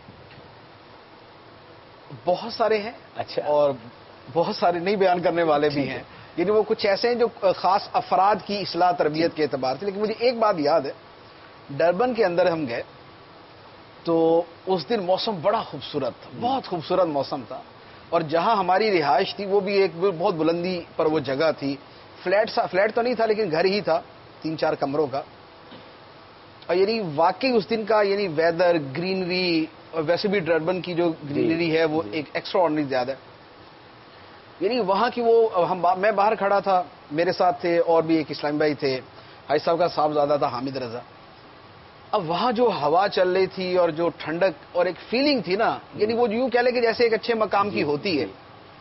بہت سارے ہیں. اچھا. اور بہت سارے نہیں بیان کرنے والے بھی ہیں، یعنی وہ کچھ ایسے ہیں جو خاص افراد کی اصلاح تربیت کے اعتبار سے. لیکن مجھے ایک بات یاد ہے، ڈربن کے اندر ہم گئے تو اس دن موسم بڑا خوبصورت تھا، بہت خوبصورت موسم تھا. اور جہاں ہماری رہائش تھی وہ بھی ایک بہت بلندی پر وہ جگہ تھی. فلیٹ سا فلیٹ تو نہیں تھا لیکن گھر ہی تھا تین چار کمروں کا. اور یعنی واقعی اس دن کا یعنی ویدر، گرینری، اور ویسے بھی ڈربن کی جو گرینری ہے وہ ایک ایکسٹرا آرڈنری زیادہ ہے. یعنی وہاں کی وہ ہم میں باہر کھڑا تھا، میرے ساتھ تھے اور بھی ایک اسلام بھائی تھے، بھائی صاحب کا صاحبزادہ تھا حامد رضا. اب وہاں جو ہوا چل رہی تھی اور جو ٹھنڈک اور ایک فیلنگ تھی نا، یعنی وہ یوں کہہ لے کہ جیسے ایک اچھے مقام کی ہوتی ہے.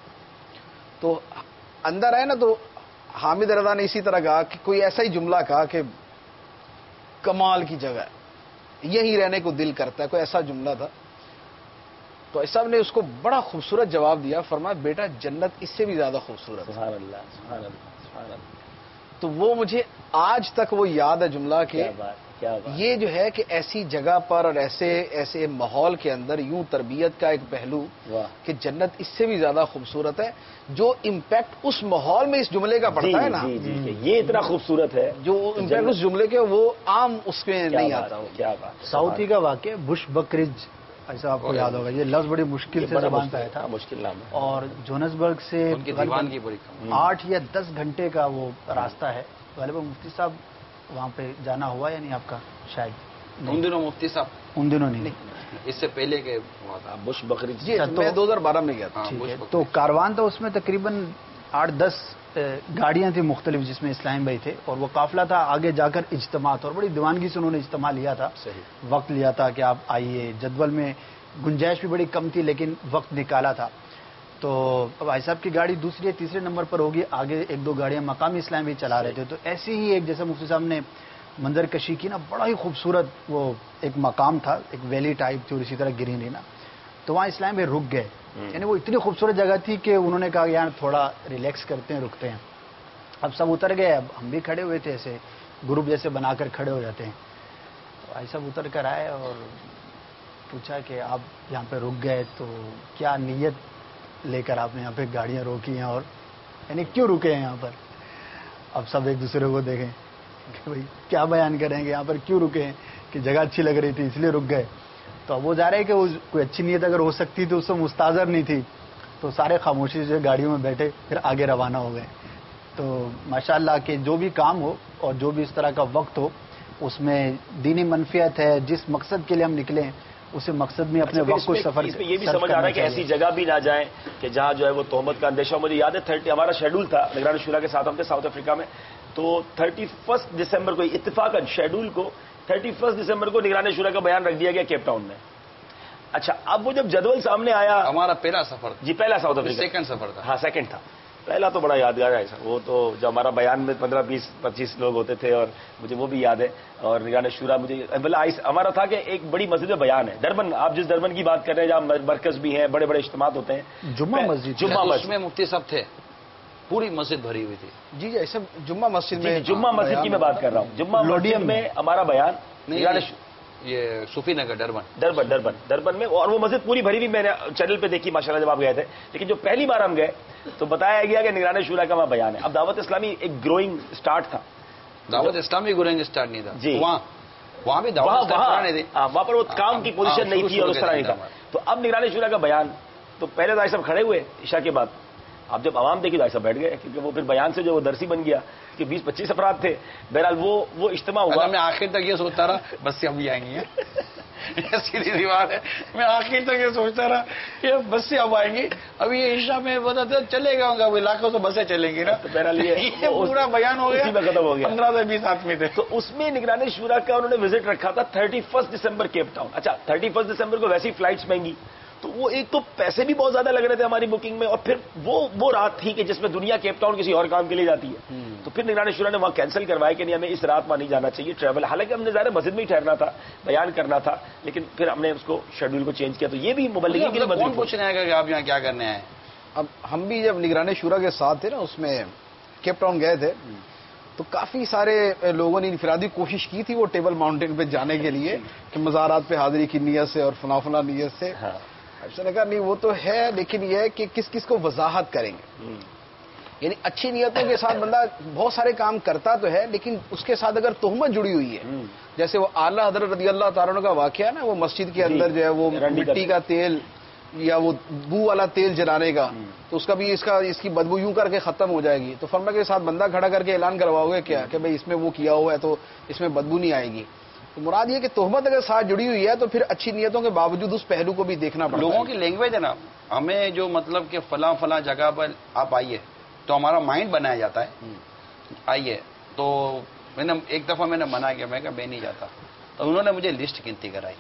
تو اندر آئے نا تو حامد رضا نے اسی طرح کہا کہ کوئی ایسا ہی جملہ کہا کہ کمال کی جگہ ہے، یہیں رہنے کو دل کرتا ہے، کوئی ایسا جملہ تھا. تو ایسا نے اس کو بڑا خوبصورت جواب دیا، فرمایا بیٹا جنت اس سے بھی زیادہ خوبصورت ہے. سبحان اللہ سبحان اللہ سبحان اللہ. تو وہ مجھے آج تک وہ یاد ہے جملہ کہ کیا بات کیا بات. یہ جو ہے کہ ایسی جگہ پر اور ایسے ایسے ماحول کے اندر یوں تربیت کا ایک پہلو کہ جنت اس سے بھی زیادہ خوبصورت ہے. جو امپیکٹ اس ماحول میں اس جملے کا پڑتا ہے نا، جی جی جی یہ اتنا خوبصورت ہے، جو امپیکٹ اس جملے کے وہ عام اس میں نہیں آتا. کیا بات. ساؤتھی کا واقعہ بش بکرج، ایسا آپ کو یاد ہوگا، یہ لفظ بڑی مشکل سے زبان پہ آیا تھا، مشکل نام ہے. اور جونسبرگ سے ان کی دیوان کی بڑی کم آٹھ یا دس گھنٹے کا وہ راستہ ہے. غالباً مفتی صاحب وہاں پہ جانا ہوا یا نہیں آپ کا؟ شاید ان دنوں مفتی صاحب ان دنوں نہیں. اس سے پہلے کے ہوا تھا بش بکری جی میں دو ہزار بارہ میں گیا تھا. ٹھیک ہے. تو کاروان تھا، اس میں تقریباً آٹھ دس گاڑیاں تھیں مختلف جس میں اسلام بھائی تھے اور وہ قافلہ تھا. آگے جا کر اجتماع تھا اور بڑی دیوانگی سے انہوں نے اجتماع لیا تھا، وقت لیا تھا کہ آپ آئیے. جدول میں گنجائش بھی بڑی کم تھی لیکن وقت نکالا تھا. تو اب بھائی صاحب کی گاڑی دوسری تیسرے نمبر پر ہوگی، آگے ایک دو گاڑیاں مقامی اسلام بھی چلا رہے تھے. تو ایسے ہی ایک جیسے مفتی صاحب نے منظر کشی کی نا، بڑا ہی خوبصورت وہ ایک مقام تھا، ایک ویلی ٹائپ تھی اور اسی طرح گرینری نا. تو وہاں اسلام بھی رک گئے. یعنی وہ اتنی خوبصورت جگہ تھی کہ انہوں نے کہا یار تھوڑا ریلیکس کرتے ہیں، رکتے ہیں. اب سب اتر گئے، اب ہم بھی کھڑے ہوئے تھے ایسے گروپ جیسے بنا کر کھڑے ہو جاتے ہیں. تو بھائی صاحب اتر کر آئے اور پوچھا کہ آپ یہاں پہ رک گئے تو کیا نیت لے کر آپ نے یہاں پہ گاڑیاں روکی ہیں اور یعنی کیوں رکے ہیں یہاں پر؟ اب سب ایک دوسرے کو دیکھیں کہ بھائی کیا بیان کریں گے، یہاں پر کیوں رکے ہیں؟ کہ جگہ اچھی لگ رہی تھی اس لیے رک گئے. تو اب وہ جا رہے ہیں کہ وہ کوئی اچھی نیت اگر ہو سکتی تو اس میں مستحضر نہیں تھی، تو سارے خاموشی سے گاڑیوں میں بیٹھے پھر آگے روانہ ہو گئے. تو ماشاءاللہ کہ جو بھی کام ہو اور جو بھی اس طرح کا وقت ہو اس میں دینی منفیت ہے، جس مقصد کے لیے ہم نکلے ہیں اسے مقصد میں اپنے وقت کو سفر اس میں یہ بھی سمجھ آ رہا ہے کہ ایسی جگہ بھی نہ جائیں کہ جہاں جو ہے وہ تہمت کا اندیشہ. مجھے یاد ہے تھرٹی ہمارا شیڈول تھا نگران شورا کے ساتھ، ہم تھے ساؤتھ افریقہ میں، تو تھرٹی فرسٹ دسمبر کو اتفاقاً شیڈول کو تھرٹی فرسٹ دسمبر کو نگران شورا کا بیان رکھ دیا گیا کیپ ٹاؤن میں. اچھا اب وہ جب جدول سامنے آیا، ہمارا پہلا سفر جی پہلا ساؤتھ افریقہ سیکنڈ سفر تھا. ہاں سیکنڈ تھا، پہلا تو بڑا یادگار ہے سر. وہ تو جو ہمارا بیان میں پندرہ بیس پچیس لوگ ہوتے تھے اور مجھے وہ بھی یاد ہے. اور نگران شورا مجھے ہمارا تھا کہ ایک بڑی مسجد میں بیان ہے ڈربن، آپ جس ڈربن کی بات کر رہے ہیں جہاں مرکز بھی ہیں، بڑے بڑے اجتماعات ہوتے ہیں، جمعہ مسجد جمعہ اس مسجد میں مفتی صاحب تھے، پوری مسجد بھری ہوئی تھی. جی جی ایسے جمعہ مسجد میں جمعہ مسجد کی میں بات کر رہا ہوں. جمعہ مسجد میں ہمارا بیان یہ Sufi Nagar Durban Durban Durban Durban میں، اور وہ مسجد پوری بھری ہوئی میں نے چینل پہ دیکھی ماشاءاللہ جب آپ گئے تھے. لیکن جو پہلی بار ہم گئے تو بتایا گیا کہ نگران شورا کا وہاں بیان ہے. اب دعوت اسلامی ایک گروئنگ اسٹارٹ تھا. دعوت اسلامی گروئنگ اسٹارٹ نہیں تھا جی، وہاں وہاں بھی وہاں دعوت وہاں پر وہ کام کی پوزیشن نہیں تھی اور اس طرح نہیں تھا. تو اب نگران شورا کا بیان، تو پہلے تو صاحب کھڑے ہوئے عشاء کے بعد، اب جب عوام دیکھی تو ایسا بیٹھ گئے کیونکہ وہ پھر بیان سے جو وہ درسی بن گیا کہ بیس پچیس افراد تھے. بہرحال وہ وہ اجتماع ہوا. میں آخر تک یہ سوچتا رہا بس سے اب بھی آئیں گے، سیدھی سی بات ہے. میں آخر تک یہ سوچتا رہا کہ بس سے اب آئیں گے. ابھی یہ عشاء میں بتا چلے گا اب علاقوں سے بسیں چلیں گی نا. تو بہرحال یہ پورا بیان ہو گیا، ختم ہو گیا. پندرہ سے بیس آدمی تھے. تو اس میں نگران شورا کا انہوں نے وزٹ رکھا تھا thirty first December Cape Town. اچھا تھرٹی فرسٹ دسمبر کو ویسی فلائٹس مہنگی، تو وہ ایک تو پیسے بھی بہت زیادہ لگ رہے تھے ہماری بکنگ میں، اور پھر وہ وہ رات تھی کہ جس میں دنیا کیپ ٹاؤن کسی اور کام کے لیے جاتی ہے. تو پھر نگران شورا نے وہاں کینسل کروایا کہ نہیں ہمیں اس رات وہاں نہیں جانا چاہیے ٹریول. حالانکہ ہم نے ظاہر مسجد میں ہی ٹھہرنا تھا، بیان کرنا تھا، لیکن پھر ہم نے اس کو شیڈول کو چینج کیا. تو یہ بھی مبلغین کے لیے کون پوچھنے آئے گا کہ آپ یہاں کیا کرنے آئے. اب ہم بھی جب نگران شورا کے ساتھ تھے نا اس میں کیپ ٹاؤن گئے تھے تو کافی سارے لوگوں نے انفرادی کوشش کی تھی وہ ٹیبل ماؤنٹین پہ جانے کے لیے کہ مزارات پہ حاضری کی نیت سے اور فلاں فلاں نیت سے. اس نے کہا نہیں وہ تو ہے، لیکن یہ ہے کہ کس کس کو وضاحت کریں گے. یعنی اچھی نیتوں کے ساتھ بندہ بہت سارے کام کرتا تو ہے، لیکن اس کے ساتھ اگر تہمت جڑی ہوئی ہے، جیسے وہ اعلیٰ حضرت رضی اللہ تعالیٰ عنہ کا واقعہ نا، وہ مسجد کے اندر جو ہے وہ مٹی کا تیل یا وہ بو والا تیل جلانے کا، تو اس کا بھی اس کا اس کی بدبو یوں کر کے ختم ہو جائے گی. تو فرما کے ساتھ بندہ کھڑا کر کے اعلان کرواؤ گے کیا کہ بھائی اس میں وہ کیا ہوا ہے تو اس میں بدبو نہیں آئے گی. تو مراد یہ کہ تہمت اگر ساتھ جڑی ہوئی ہے تو پھر اچھی نیتوں کے باوجود اس پہلو کو بھی دیکھنا پڑتا ہے. لوگوں کی لینگویج ہے نا، ہمیں جو مطلب کہ فلاں فلاں جگہ پر آپ آئیے تو ہمارا مائنڈ بنایا جاتا ہے. آئیے تو میں نے ایک دفعہ میں نے منع کیا، میں کہا میں نہیں جاتا. تو انہوں نے مجھے لسٹ گنتی کرائی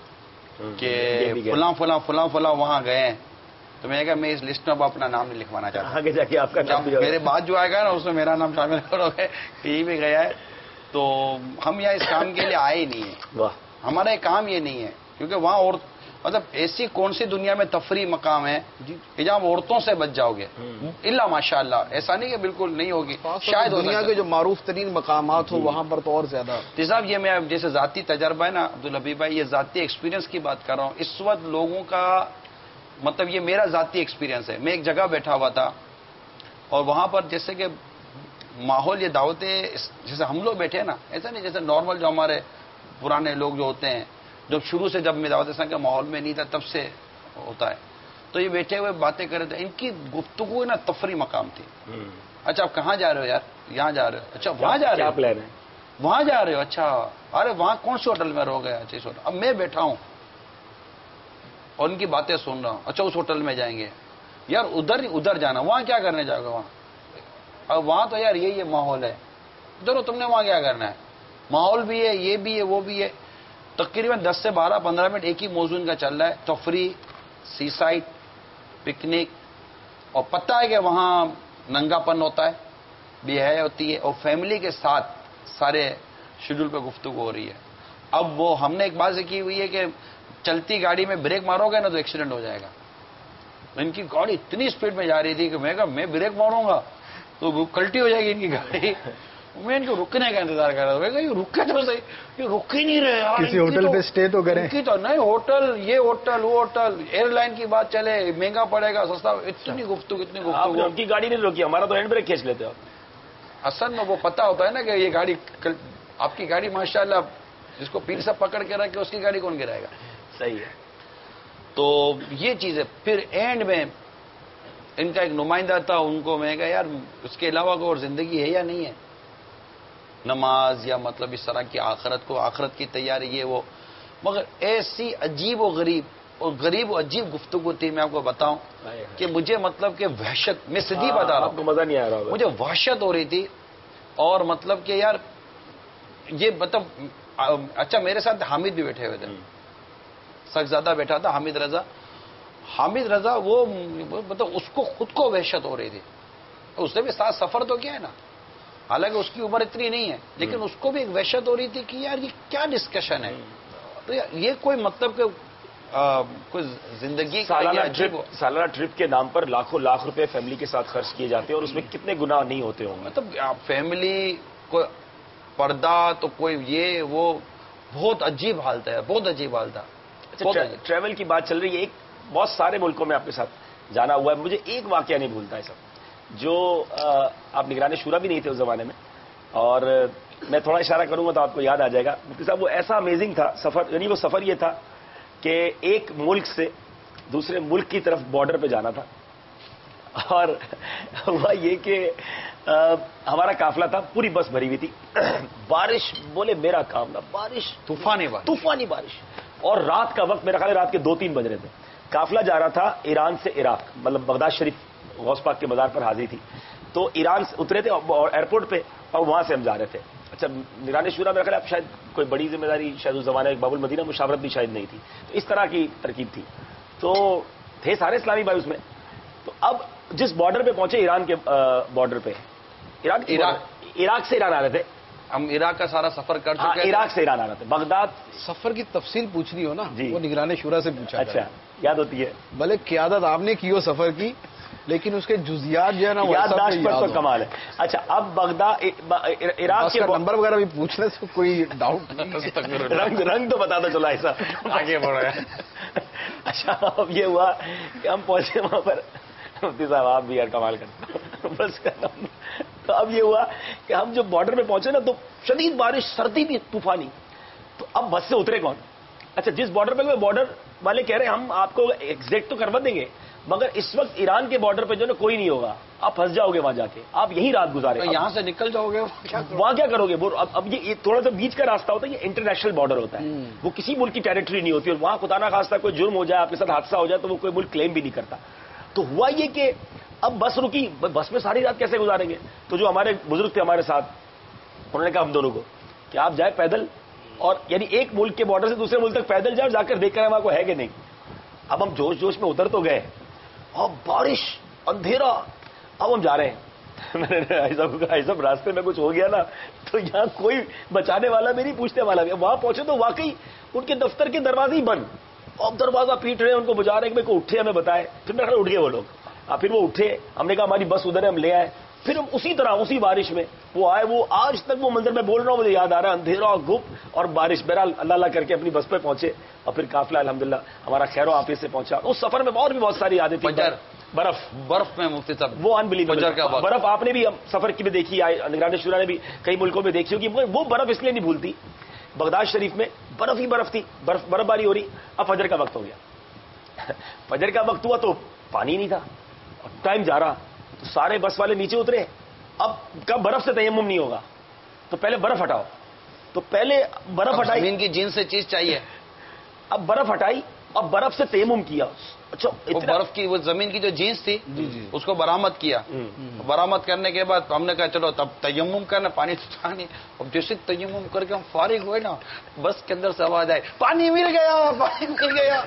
کہ فلاں فلاں فلاں فلاں وہاں گئے ہیں. تو میں نے کہا میں اس لسٹ میں اب اپنا نام نہیں لکھوانا چاہتا. آگے جا کے آپ کا نام بھی میرے بعد جو آئے گا نا اس میں میرا نام شامل کرو گے، یہ بھی گیا ہے. تو ہم یہاں اس کام کے لیے آئے ہی نہیں ہیں. ہمارا یہ کام یہ نہیں ہے کیونکہ وہاں اور مطلب ایسی کون سی دنیا میں تفریح مقام ہے کہ جہاں عورتوں سے بچ جاؤ گے. اللہ ماشاء اللہ ایسا نہیں کہ بالکل نہیں ہوگی، شاید دنیا کے جو معروف ترین مقامات ہو وہاں پر تو اور زیادہ. صاحب یہ میں جیسے ذاتی تجربہ ہے نا عبدالحبیب بھائی، یہ ذاتی ایکسپیرینس کی بات کر رہا ہوں. اس وقت لوگوں کا مطلب یہ میرا ذاتی ایکسپیرینس ہے. میں ایک جگہ بیٹھا ہوا تھا اور وہاں پر جیسے کہ ماحول یہ دعوتیں جیسے ہم لوگ بیٹھے ہیں نا، ایسا نہیں جیسے نارمل جو ہمارے پرانے لوگ جو ہوتے ہیں، جب شروع سے جب میں دعوت اسلام کے ماحول میں نہیں تھا تب سے ہوتا ہے. تو یہ بیٹھے ہوئے باتیں کر رہے تھے، ان کی گفتگو نا تفریح مقام تھی. اچھا آپ کہاں جا رہے ہو یار؟ یہاں جا رہے ہو. اچھا وہاں جا رہے ہو؟ وہاں جا رہے ہو. اچھا ارے وہاں کون سے ہوٹل میں رہو گے؟ اچھا اس ہوٹل. اب میں بیٹھا ہوں اور ان کی باتیں سن رہا ہوں. اچھا اس ہوٹل میں جائیں گے یار، ادھر ادھر جانا. وہاں کیا کرنے جاؤ گے؟ وہاں اب وہاں تو یار یہ یہ ماحول ہے. ادھر تم نے وہاں کیا کرنا ہے؟ ماحول بھی ہے، یہ بھی ہے، وہ بھی ہے. تقریباً دس سے بارہ پندرہ منٹ ایک ہی موضوع کا چل رہا ہے، تفریح، سی سائٹ، پکنک. اور پتہ ہے کہ وہاں ننگا پن ہوتا ہے، بے حیا ہوتی ہے، اور فیملی کے ساتھ سارے شیڈول پہ گفتگو ہو رہی ہے. اب وہ ہم نے ایک بات کی ہوئی ہے کہ چلتی گاڑی میں بریک مارو گے نا تو ایکسیڈنٹ ہو جائے گا. ان کی گاڑی اتنی اسپیڈ میں جا رہی تھی کہ میں کہا میں بریک ماروں گا تو کلٹی ہو جائے گی ان کی گاڑی. میں ان کو رکنے کا انتظار کر رہا تھا. یہ رکے تو صحیح، یہ رک ہی نہیں رہے یار. کسی ہوٹل پہ اسٹے تو کریں. تو نہیں ہوٹل، یہ ہوٹل وہ ہوٹل، ایئر لائن کی بات چلے مہنگا پڑے گا سستا. اتنی گفتگو اتنی گفتگو. آپ کی گاڑی نہیں روکی، ہمارا تو ہینڈ بریک کھینچ لیتے ہو. اصل میں وہ پتا ہوتا ہے نا کہ یہ گاڑی آپ کی گاڑی ماشاءاللہ جس کو پیر سے پکڑ کے رکھے اس کی گاڑی کون گرائے گا. صحیح ہے. تو یہ چیز ہے. پھر اینڈ میں ان کا ایک نمائندہ تھا, ان کو میں کہا یار اس کے علاوہ کوئی اور زندگی ہے یا نہیں ہے, نماز یا مطلب اس طرح کی آخرت کو, آخرت کی تیاری یہ وہ. مگر ایسی عجیب و غریب اور غریب و عجیب گفتگو تھی, میں آپ کو بتاؤں کہ مجھے مطلب کہ وحشت, میں سیدھی بتا رہا ہوں, آپ کو مزہ نہیں آ رہا ہوگا. مجھے وحشت ہو رہی تھی. اور مطلب کہ یار یہ مطلب اچھا میرے ساتھ حامد بھی بیٹھے ہوئے تھے, سخت زیادہ بیٹھا تھا حامد رضا. حامد رضا وہ مطلب اس کو خود کو وحشت ہو رہی تھی. اس نے بھی ساتھ سفر تو کیا ہے نا, حالانکہ اس کی عمر اتنی نہیں ہے, لیکن اس کو بھی ایک وحشت ہو رہی تھی کہ یار یہ کیا ڈسکشن ہے, تو یہ کوئی مطلب کہ کوئی زندگی سالانہ ٹرپ سالانہ ٹرپ کے نام پر لاکھوں لاکھ روپے فیملی کے ساتھ خرچ کیے جاتے ہیں, اور اس میں کتنے گناہ نہیں ہوتے ہوں گے. مطلب فیملی کو پردہ تو کوئی یہ وہ بہت عجیب حالت ہے, بہت عجیب حالت ہے. ٹریول کی بات چل رہی ہے, ایک بہت سارے ملکوں میں آپ کے ساتھ جانا ہوا ہے, مجھے ایک واقعہ نہیں بھولتا ہے سب, جو آپ نگران شورا بھی نہیں تھے اس زمانے میں, اور میں تھوڑا اشارہ کروں گا تو آپ کو یاد آ جائے گا. مفتی صاحب وہ ایسا امیزنگ تھا سفر, یعنی وہ سفر یہ تھا کہ ایک ملک سے دوسرے ملک کی طرف بارڈر پہ جانا تھا, اور ہوا یہ کہ ہمارا قافلہ تھا, پوری بس بھری ہوئی تھی, بارش بولے میرا کام تھا, بارش طوفانی بارش طوفانی بارش, اور رات کا وقت میرا خیال ہے رات کے دو تین بج رہے تھے. قافلہ جا رہا تھا ایران سے عراق, مطلب بغداد شریف غوث پاک کے مزار پر حاضری تھی, تو ایران سے اترے تھے ایئرپورٹ پہ, اور وہاں سے ہم جا رہے تھے. اچھا نگران شورا میرا خیال ہے شاید کوئی بڑی ذمہ داری شاید اس زمانے میں باب المدینہ مشاورت بھی شاید نہیں تھی, تو اس طرح کی ترکیب تھی. تو تھے سارے اسلامی بھائی اس میں. تو اب جس بارڈر پہ پہنچے, ایران کے بارڈر پہ, ایران عراق سے ایران آ رہے تھے, ہم عراق کا سارا سفر کر چکے ہیں. عراق سے ایران آ رہے تھے, بغداد. سفر کی تفصیل پوچھنی ہو نا جی, وہ نگران شورا سے پوچھا. اچھا یاد ہوتی ہے, بھلے قیادت آپ نے کی ہو سفر کی, لیکن اس کے جزیات جو ہے نا یادداشت پر تو کمال ہے. اچھا اب بغداد عراق کے نمبر وغیرہ بھی پوچھنے سے کوئی ڈاؤٹ نہیں, رنگ رنگ تو بتا دو چلا ایسا آگے بڑھ رہا ہے. اچھا اب یہ ہوا کہ ہم پہنچے وہاں پر, مفتی صاحب آپ بھی یار کمال کرتے بس. تو اب یہ ہوا کہ ہم جب بارڈر پہ پہنچے نا تو شدید بارش, سردی بھی طوفانی. تو اب بس سے اترے کون؟ اچھا جس بارڈر پہ بارڈر والے کہہ رہے ہیں ہم آپ کو ایگزیکٹ تو کروا دیں گے, مگر اس وقت ایران کے بارڈر پہ جو نا کوئی نہیں ہوگا, آپ پھنس جاؤ گے وہاں جا کے, آپ یہی رات گزارے, یہاں سے نکل جاؤ گے وہاں کیا کرو گے. اب یہ تھوڑا سا بیچ کا راستہ ہوتا ہے, یہ انٹرنیشنل بارڈر ہوتا ہے, وہ کسی ملک کی ٹیریٹری نہیں ہوتی, اور وہاں خدا نہ خواستہ کوئی جرم ہو جائے, آپ کے ساتھ حادثہ ہو جائے تو وہ کوئی ملک کلیم بھی نہیں کرتا. تو ہوا یہ کہ اب بس رکی, بس میں ساری رات کیسے گزاریں گے. تو جو ہمارے بزرگ تھے ہمارے ساتھ, انہوں نے کہا ہم دونوں کو کہ آپ جائیں پیدل, اور یعنی ایک ملک کے بارڈر سے دوسرے ملک تک پیدل جاؤ, جا کر دیکھ کر وہاں کو ہے کہ نہیں. اب ہم جوش جوش میں اتر تو گئے, اور بارش, اندھیرا, اب ہم جا رہے ہیں. میں نے ایسا راستے میں کچھ ہو گیا نا تو یہاں کوئی بچانے والا بھی نہیں, پوچھنے والا بھی. وہاں پہنچے تو واقعی ان کے دفتر کے دروازے ہی بند, اب دروازہ پیٹ رہے ہیں, ان کو بجا رہے ہیں کہ کو اٹھے, ہمیں بتائے. پھر میرے خیال اٹھ گئے وہ لوگ, پھر وہ اٹھے, ہم نے کہا ہماری بس ادھر ہے, ہم لے آئے. پھر ہم اسی طرح اسی بارش میں وہ آئے. وہ آج تک وہ منظر میں بول رہا ہوں مجھے یاد آ رہا ہے, اندھیرا, گھپ اور بارش. بہرحال اللہ اللہ کر کے اپنی بس پہ پہنچے, اور پھر قافلہ الحمدللہ ہمارا خیر و عافیت سے پہنچا. اس سفر میں اور بھی بہت ساری یادیں تھیں. برف برف میں مفتی صاحب وہ انبلیویبل برف آپ نے بھی سفر کی بھی دیکھی, نگران شورا نے بھی کئی ملکوں میں دیکھی ہوگی. وہ برف اس لیے نہیں بھولتی, بغداد شریف میں برف ہی برف تھی, برف برف باری ہو رہی. اب فجر کا وقت ہو گیا, فجر کا وقت ہوا تو پانی نہیں تھا, ٹائم جا رہا, تو سارے بس والے نیچے اترے. اب کب برف سے تیمم نہیں ہوگا, تو پہلے برف ہٹاؤ. تو پہلے برف ہٹائی, زمین کی جن سے چیز چاہیے. اب برف ہٹائی, اب برف سے تیمم کیا. اچھا وہ برف کی وہ زمین کی جو جینس تھی اس کو برآمد کیا. برآمد کرنے کے بعد ہم نے کہا چلو تب تیمم کرنا, پانی تو تھا نہیں. اب جیسے تیمم کر کے ہم فارغ ہوئے نا, بس کے اندر سے آواز آئی پانی مل گیا, پانی مل گیا.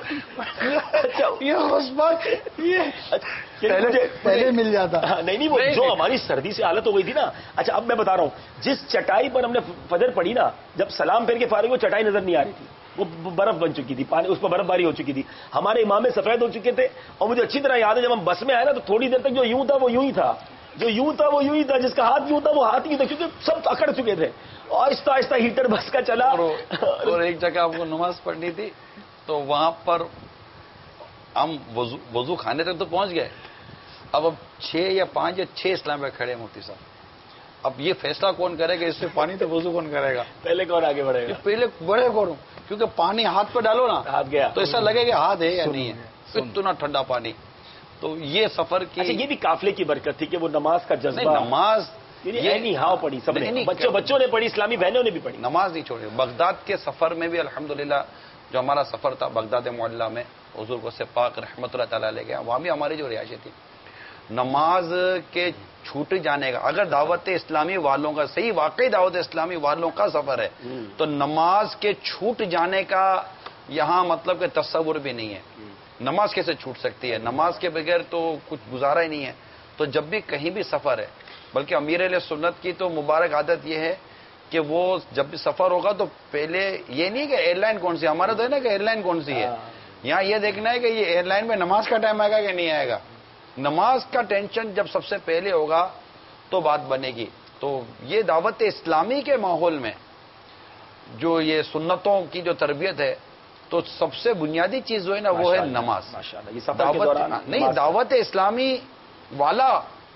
پہلے مل جاتا. نہیں نہیں, وہ جو ہماری سردی سے حالت ہو گئی تھی نا. اچھا اب میں بتا رہا ہوں, جس چٹائی پر ہم نے فجر پڑی نا, جب سلام پھیر کے فارغ, وہ چٹائی نظر نہیں آ رہی تھی, وہ برف بن چکی تھی, پانی اس پر برف باری ہو چکی تھی. ہمارے امام سفید ہو چکے تھے, اور مجھے اچھی طرح یاد ہے جب ہم بس میں آئے نا تو تھوڑی دیر تک جو یوں تھا وہ یوں ہی تھا, جو یوں تھا وہ یوں ہی تھا, جس کا ہاتھ یوں تھا وہ ہاتھ یوں تھا, کیونکہ سب اکڑ چکے تھے. آہستہ آہستہ ہیٹر بس کا چلا. اور ایک جگہ آپ کو نماز پڑھنی تھی, تو وہاں پر ہم وضو خانے تک تو پہنچ گئے. اب اب چھ یا پانچ یا چھ اسلام میں کھڑے مفتی صاحب, اب یہ فیصلہ کون کرے گا اس سے پانی تو وضو کون کرے گا؟ پہلے کون آگے بڑھے گا؟ پہلے بڑے کون؟ کیونکہ پانی ہاتھ پہ ڈالو نا، ہاتھ گیا تو ایسا لگے کہ ہاتھ ہے یا نہیں ہے، اتنا ٹھنڈا پانی. تو یہ سفر کی اچھا یہ بھی قافلے کی برکت تھی کہ وہ نماز کا جذبہ، نماز یہ ہاؤ پڑھی سب نے، نہیں، بچوں بچوں نے پڑھی، اسلامی بہنوں نے بھی پڑھی، نماز نہیں چھوڑی. بغداد کے سفر میں بھی الحمدللہ جو ہمارا سفر تھا بغداد معلیٰ میں، حضور کو سے پاک رحمۃ اللہ تعالیٰ لے گیا، وہاں بھی ہماری جو رہائشیں تھی، نماز کے چھوٹ جانے کا، اگر دعوت اسلامی والوں کا صحیح واقعی دعوت اسلامی والوں کا سفر ہے تو نماز کے چھوٹ جانے کا یہاں مطلب کہ تصور بھی نہیں ہے. نماز کیسے چھوٹ سکتی ہے؟ نماز کے بغیر تو کچھ گزارا ہی نہیں ہے. تو جب بھی کہیں بھی سفر ہے، بلکہ امیر علیہ سنت کی تو مبارک عادت یہ ہے کہ وہ جب بھی سفر ہوگا تو پہلے یہ نہیں کہ ایئر لائن کون سی، ہمارا تو ہے نا کہ ایئر لائن کون سی ہے، یہاں یہ دیکھنا ہے کہ یہ ایئر لائن میں نماز کا ٹائم آئے گا کہ نہیں آئے گا. نماز کا ٹینشن جب سب سے پہلے ہوگا تو بات بنے گی. تو یہ دعوت اسلامی کے ماحول میں جو یہ سنتوں کی جو تربیت ہے، تو سب سے بنیادی چیز جو ہے نا وہ ہے نماز. دعوت نہیں، دعوت اسلامی والا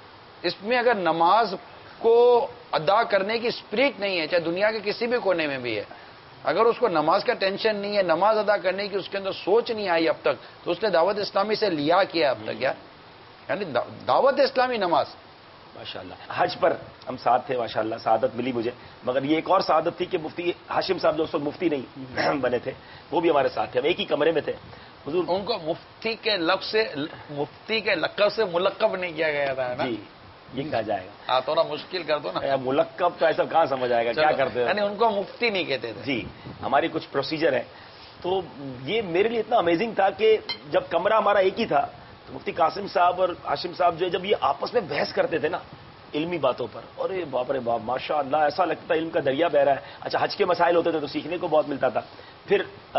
اس میں اگر نماز کو ادا کرنے کی اسپرٹ نہیں ہے، چاہے دنیا کے کسی بھی کونے میں بھی ہے، اگر اس کو نماز کا ٹینشن نہیں ہے، نماز ادا کرنے کی اس کے اندر سوچ نہیں آئی اب تک، تو اس نے دعوت اسلامی سے لیا کیا اب تک یار، یعنی دعوت اسلامی نماز. ماشاءاللہ حج پر ہم ساتھ تھے، ماشاءاللہ سعادت ملی مجھے، مگر یہ ایک اور سعادت تھی کہ مفتی ہاشم صاحب جو اس وقت مفتی نہیں بنے تھے وہ بھی ہمارے ساتھ تھے، ہم ایک ہی کمرے میں تھے. حضور ان کو مفتی کے لفظ سے، مفتی کے لقب سے ملقب نہیں کیا گیا تھا. جی یہ کہا جائے گا. ہاں تھوڑا مشکل کر دو نا، ملقب تو ایسا کہاں سمجھ آئے گا، کیا کرتے ہیں، یعنی ان کو مفتی نہیں کہتے تھے. جی ہماری کچھ پروسیجر ہے. تو یہ میرے لیے اتنا امیزنگ تھا کہ جب کمرہ ہمارا ایک ہی تھا تو مفتی قاسم صاحب اور ہاشم صاحب جو ہے جب یہ آپس میں بحث کرتے تھے نا علمی باتوں پر، اور باپ رے باپ ماشاء اللہ ایسا لگتا ہے علم کا دریا بہ رہا ہے. اچھا حج کے مسائل ہوتے تھے تو سیکھنے کو بہت ملتا تھا. پھر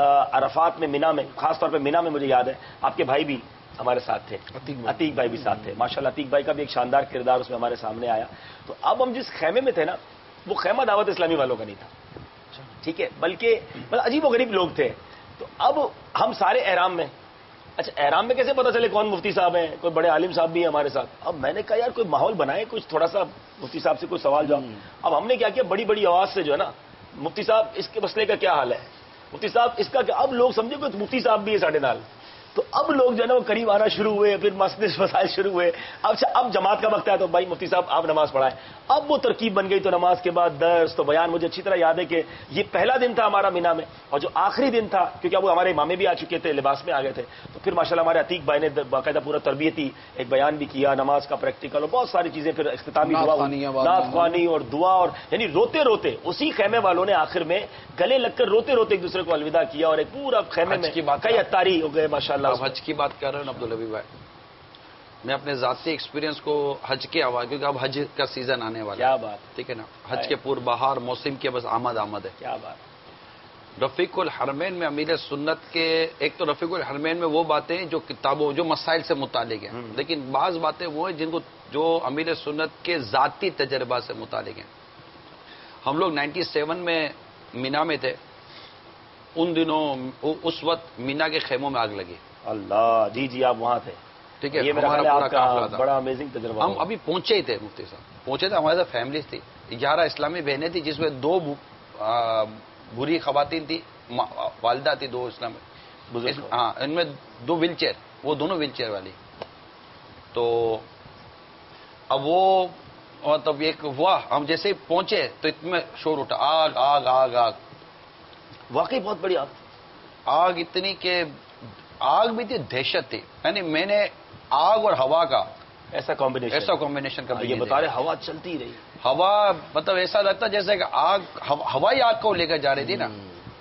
عرفات میں، مینا میں، خاص طور پہ مینا میں مجھے یاد ہے آپ کے بھائی بھی ہمارے ساتھ تھے، عتیق بھائی بھی ساتھ تھے ماشاءاللہ. عتیق بھائی کا بھی ایک شاندار کردار اس میں ہمارے سامنے آیا. تو اب ہم جس خیمے میں تھے نا وہ خیمہ دعوت اسلامی والوں کا نہیں تھا، ٹھیک ہے، بلکہ مطلب عجیب و غریب لوگ تھے. تو اب ہم سارے احرام میں، اچھا احرام میں کیسے پتا چلے کون مفتی صاحب ہیں، کوئی بڑے عالم صاحب بھی ہیں ہمارے ساتھ. اب میں نے کہا یار کوئی ماحول بنائے، کچھ تھوڑا سا مفتی صاحب سے کوئی سوال جواب. اب ہم نے کیا کیا، بڑی بڑی آواز سے جو ہے نا مفتی صاحب اس کے مسئلے کا کیا حال ہے، مفتی صاحب اس کا کیا. اب لوگ سمجھے کہ مفتی صاحب بھی ہے ساڑھے نال. تو اب لوگ جو ہے نا وہ قریب آنا شروع ہوئے، پھر مسئلے مسائل شروع ہوئے. اب اب جماعت کا وقت ہے تو بھائی مفتی صاحب آپ نماز پڑھائیں. اب وہ ترکیب بن گئی. تو نماز کے بعد درس تو بیان. مجھے اچھی طرح یاد ہے کہ یہ پہلا دن تھا ہمارا مینا میں، اور جو آخری دن تھا کیونکہ اب وہ ہمارے امامے بھی آ چکے تھے، لباس میں آ گئے تھے. تو پھر ماشاءاللہ ہمارے عتیق بھائی نے باقاعدہ پورا تربیتی ایک بیان بھی کیا، نماز کا پریکٹیکل اور بہت ساری چیزیں. پھر اختتامی دعا، نعت خوانی اور دعا، اور یعنی روتے روتے اسی خیمے والوں نے آخر میں گلے لگ کر روتے روتے ایک دوسرے کو الوداع کیا، اور ایک پورا خیمے میں کئی اتاری ہو گئے ماشاءاللہ. حج کی بات کر رہے ہیں عبدالحبیب بھائی، میں اپنے ذاتی ایکسپیرینس کو حج کے حوالے، کیونکہ اب حج کا سیزن آنے والا ہے. کیا بات، ٹھیک ہے نا، حج کے پور بہار موسم کے بس آمد آمد ہے. کیا بات. رفیق الحرمین میں امیر سنت کے، ایک تو رفیق الحرمین میں وہ باتیں جو کتابوں جو مسائل سے متعلق ہیں، لیکن بعض باتیں وہ ہیں جن کو جو امیر سنت کے ذاتی تجربہ سے متعلق ہیں. ہم لوگ نائنٹی سیون میں مینا میں تھے، ان دنوں اس وقت مینا کے خیموں میں آگ لگی. اللہ، جی جی آپ وہاں تھے، ٹھیک ہے، یہ ہمارا پورا قافلہ تھا. بڑا امیزنگ تجربہ. ہم ابھی پہنچے ہی تھے، مفتی صاحب پہنچے تھے، ہمارے ساتھ فیملیز تھی، گیارہ اسلامی بہنیں تھیں جس میں دو بری خواتین تھی، والدہ تھی دو اسلامی، ہاں ان میں دو ویل چیئر، وہ دونوں ویل چیئر والی. تو اب وہ مطلب ایک ہوا، ہم جیسے ہی پہنچے تو اتنے شور اٹھا، آگ آگ آگ آگ. واقعی بہت بڑی آگ، آگ اتنی کہ آگ بھی تھی، دہشت تھی. یعنی میں نے آگ اور ہوا کا ایسا کمبینیشن ایسا کمبینیشن کا یہ بتا رہے، ہوا چلتی رہی، ہوا مطلب ایسا لگتا جیسے کہ آگ ہوائی آگ کو لے کر جا رہی تھی نا.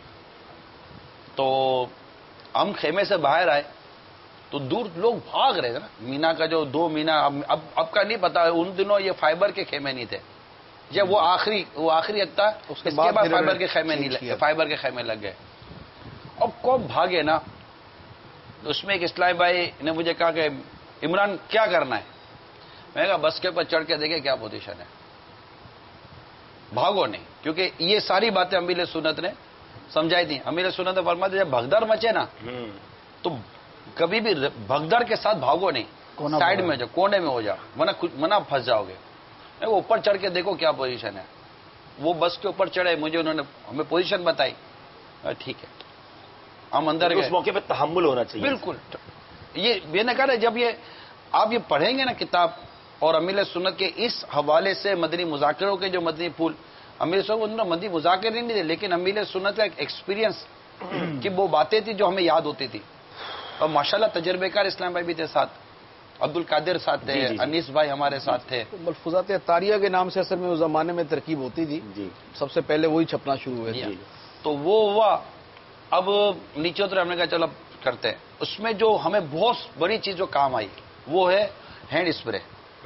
تو ہم خیمے سے باہر آئے تو دور لوگ بھاگ رہے تھے نا. مینا کا جو دو مینا، اب اب کا نہیں پتا، ان دنوں یہ فائبر کے خیمے نہیں تھے، جب وہ آخری وہ آخری حد تھا، اس کے بعد فائبر کے خیمے نہیں لگے، فائبر کے خیمے لگ گئے. اب کو بھاگے نا، اس میں ایک اسلامی بھائی نے مجھے کہا کہ عمران کیا کرنا ہے. میں نے کہا بس کے اوپر چڑھ کے دیکھے کیا پوزیشن ہے، بھاگو نہیں. کیونکہ یہ ساری باتیں امیر سنت نے سمجھائی تھی. امیر سنت نے فرمایا جب بھگدڑ مچے نا تو کبھی بھی بھگدڑ کے ساتھ بھاگو نہیں، سائڈ میں جاؤ، کونے میں ہو جاؤ، ورنہ منہ پھنس جاؤ گے. وہ اوپر چڑھ کے دیکھو کیا پوزیشن ہے. وہ بس کے اوپر چڑھے, مجھے انہوں نے ہمیں پوزیشن بتائی, ٹھیک ہے ہم اندر گئے. اس موقع پہ تحمل ہونا چاہیے. بالکل. یہ میں نے کہا جب یہ آپ یہ پڑھیں گے نا کتاب اور امیر سنت کے اس حوالے سے مدنی مذاکروں کے جو مدنی پھول, امیر سنت انہوں نے مدنی مذاکرے نہیں تھے لیکن امیر سنت کا ایک ایکسپیرینس کہ وہ باتیں تھی جو ہمیں یاد ہوتی تھی. اور ماشاءاللہ تجربے کار اسلام بھائی بھی تھے ساتھ, عبد القادر ساتھ تھے, جی جی انیس بھائی ہمارے ساتھ تھے. ملفوظات اطاریہ کے نام سے اصل میں اس زمانے میں ترکیب ہوتی تھی, جی سب سے پہلے وہی چھپنا شروع ہوئے تھے. تو وہ ہوا. اب نیچے اترے, ہم نے کہا چلو کرتے ہیں. اس میں جو ہمیں بہت بڑی چیز جو کام آئی وہ ہے ہینڈ اسپرے.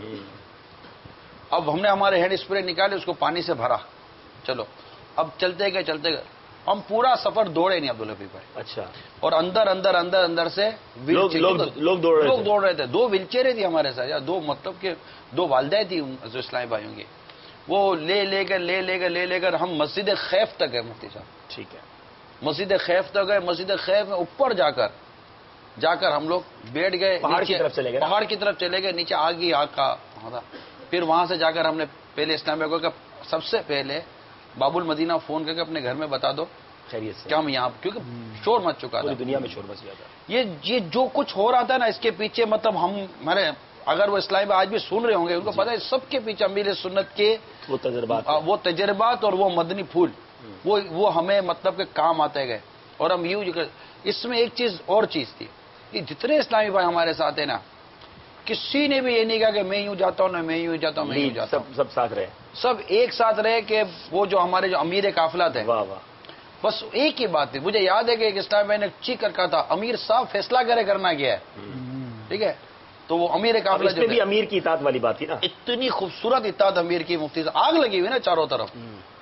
اب ہم نے ہمارے ہینڈ اسپرے نکالے, اس کو پانی سے بھرا, چلو اب چلتے گئے چلتے گئے. ہم پورا سفر دوڑے نہیں عبداللطیف بھائی. اچھا. اور اندر اندر اندر اندر سے لوگ لوگ دوڑ رہے لوگ دوڑ رہے تھے. دو ویل چیئریں تھی ہمارے ساتھ, یا دو مطلب کہ دو والدہ تھی اسلامی بھائیوں کی. وہ لے لے کر لے لے کر لے لے کر ہم مسجد خیف تک گئے مفتی صاحب. ٹھیک ہے. مسجد خیف تک گئے. مسجد خیف میں اوپر جا کر جا کر ہم لوگ بیٹھ گئے. پہاڑ کی طرف چلے گئے. پہاڑ کی طرف چلے گئے. نیچے آگ ہی آگ کا تھا. پھر وہاں سے جا کر ہم نے پہلے اسلام بھائی کو سب سے پہلے باب المدینہ فون کر کے اپنے گھر میں بتا دو خیریت سے, کیا ہم یہاں, کیونکہ شور مچ چکا تھا دنیا میں, شور مچ گیا تھا. یہ یہ جو کچھ ہو رہا تھا نا اس کے پیچھے, مطلب ہم ہمارے اگر وہ اسلامی بھائی آج بھی سن رہے ہوں گے ان کو پتا ہے سب کے پیچھے امیر سنت کے وہ تجربات وہ تجربات اور وہ مدنی پھول وہ وہ ہمیں مطلب کہ کام آتے گئے. اور ہم یوں اس میں ایک چیز اور چیز تھی کہ جتنے اسلامی بھائی ہمارے ساتھ ہیں نا, کسی نے بھی یہ نہیں کہا کہ میں یوں جاتا ہوں, میں یوں جاتا ہوں, میں یوں جاتا ہوں. سب ساتھ رہے, سب ایک ساتھ رہے. کہ وہ جو ہمارے جو امیر قافلہ تھے, واہ واہ, بس ایک ہی بات تھی. مجھے یاد ہے کہ ایک اسلام بھائی نے چیک کر کہا تھا امیر صاحب فیصلہ کرے کرنا کیا ہے, ٹھیک ہے. تو وہ امیر قافلہ جو بھی امیر کی اطاعت والی بات تھی نا, اتنی خوبصورت اطاعت امیر کی. مفتی سے آگ لگی ہوئی نا چاروں طرف.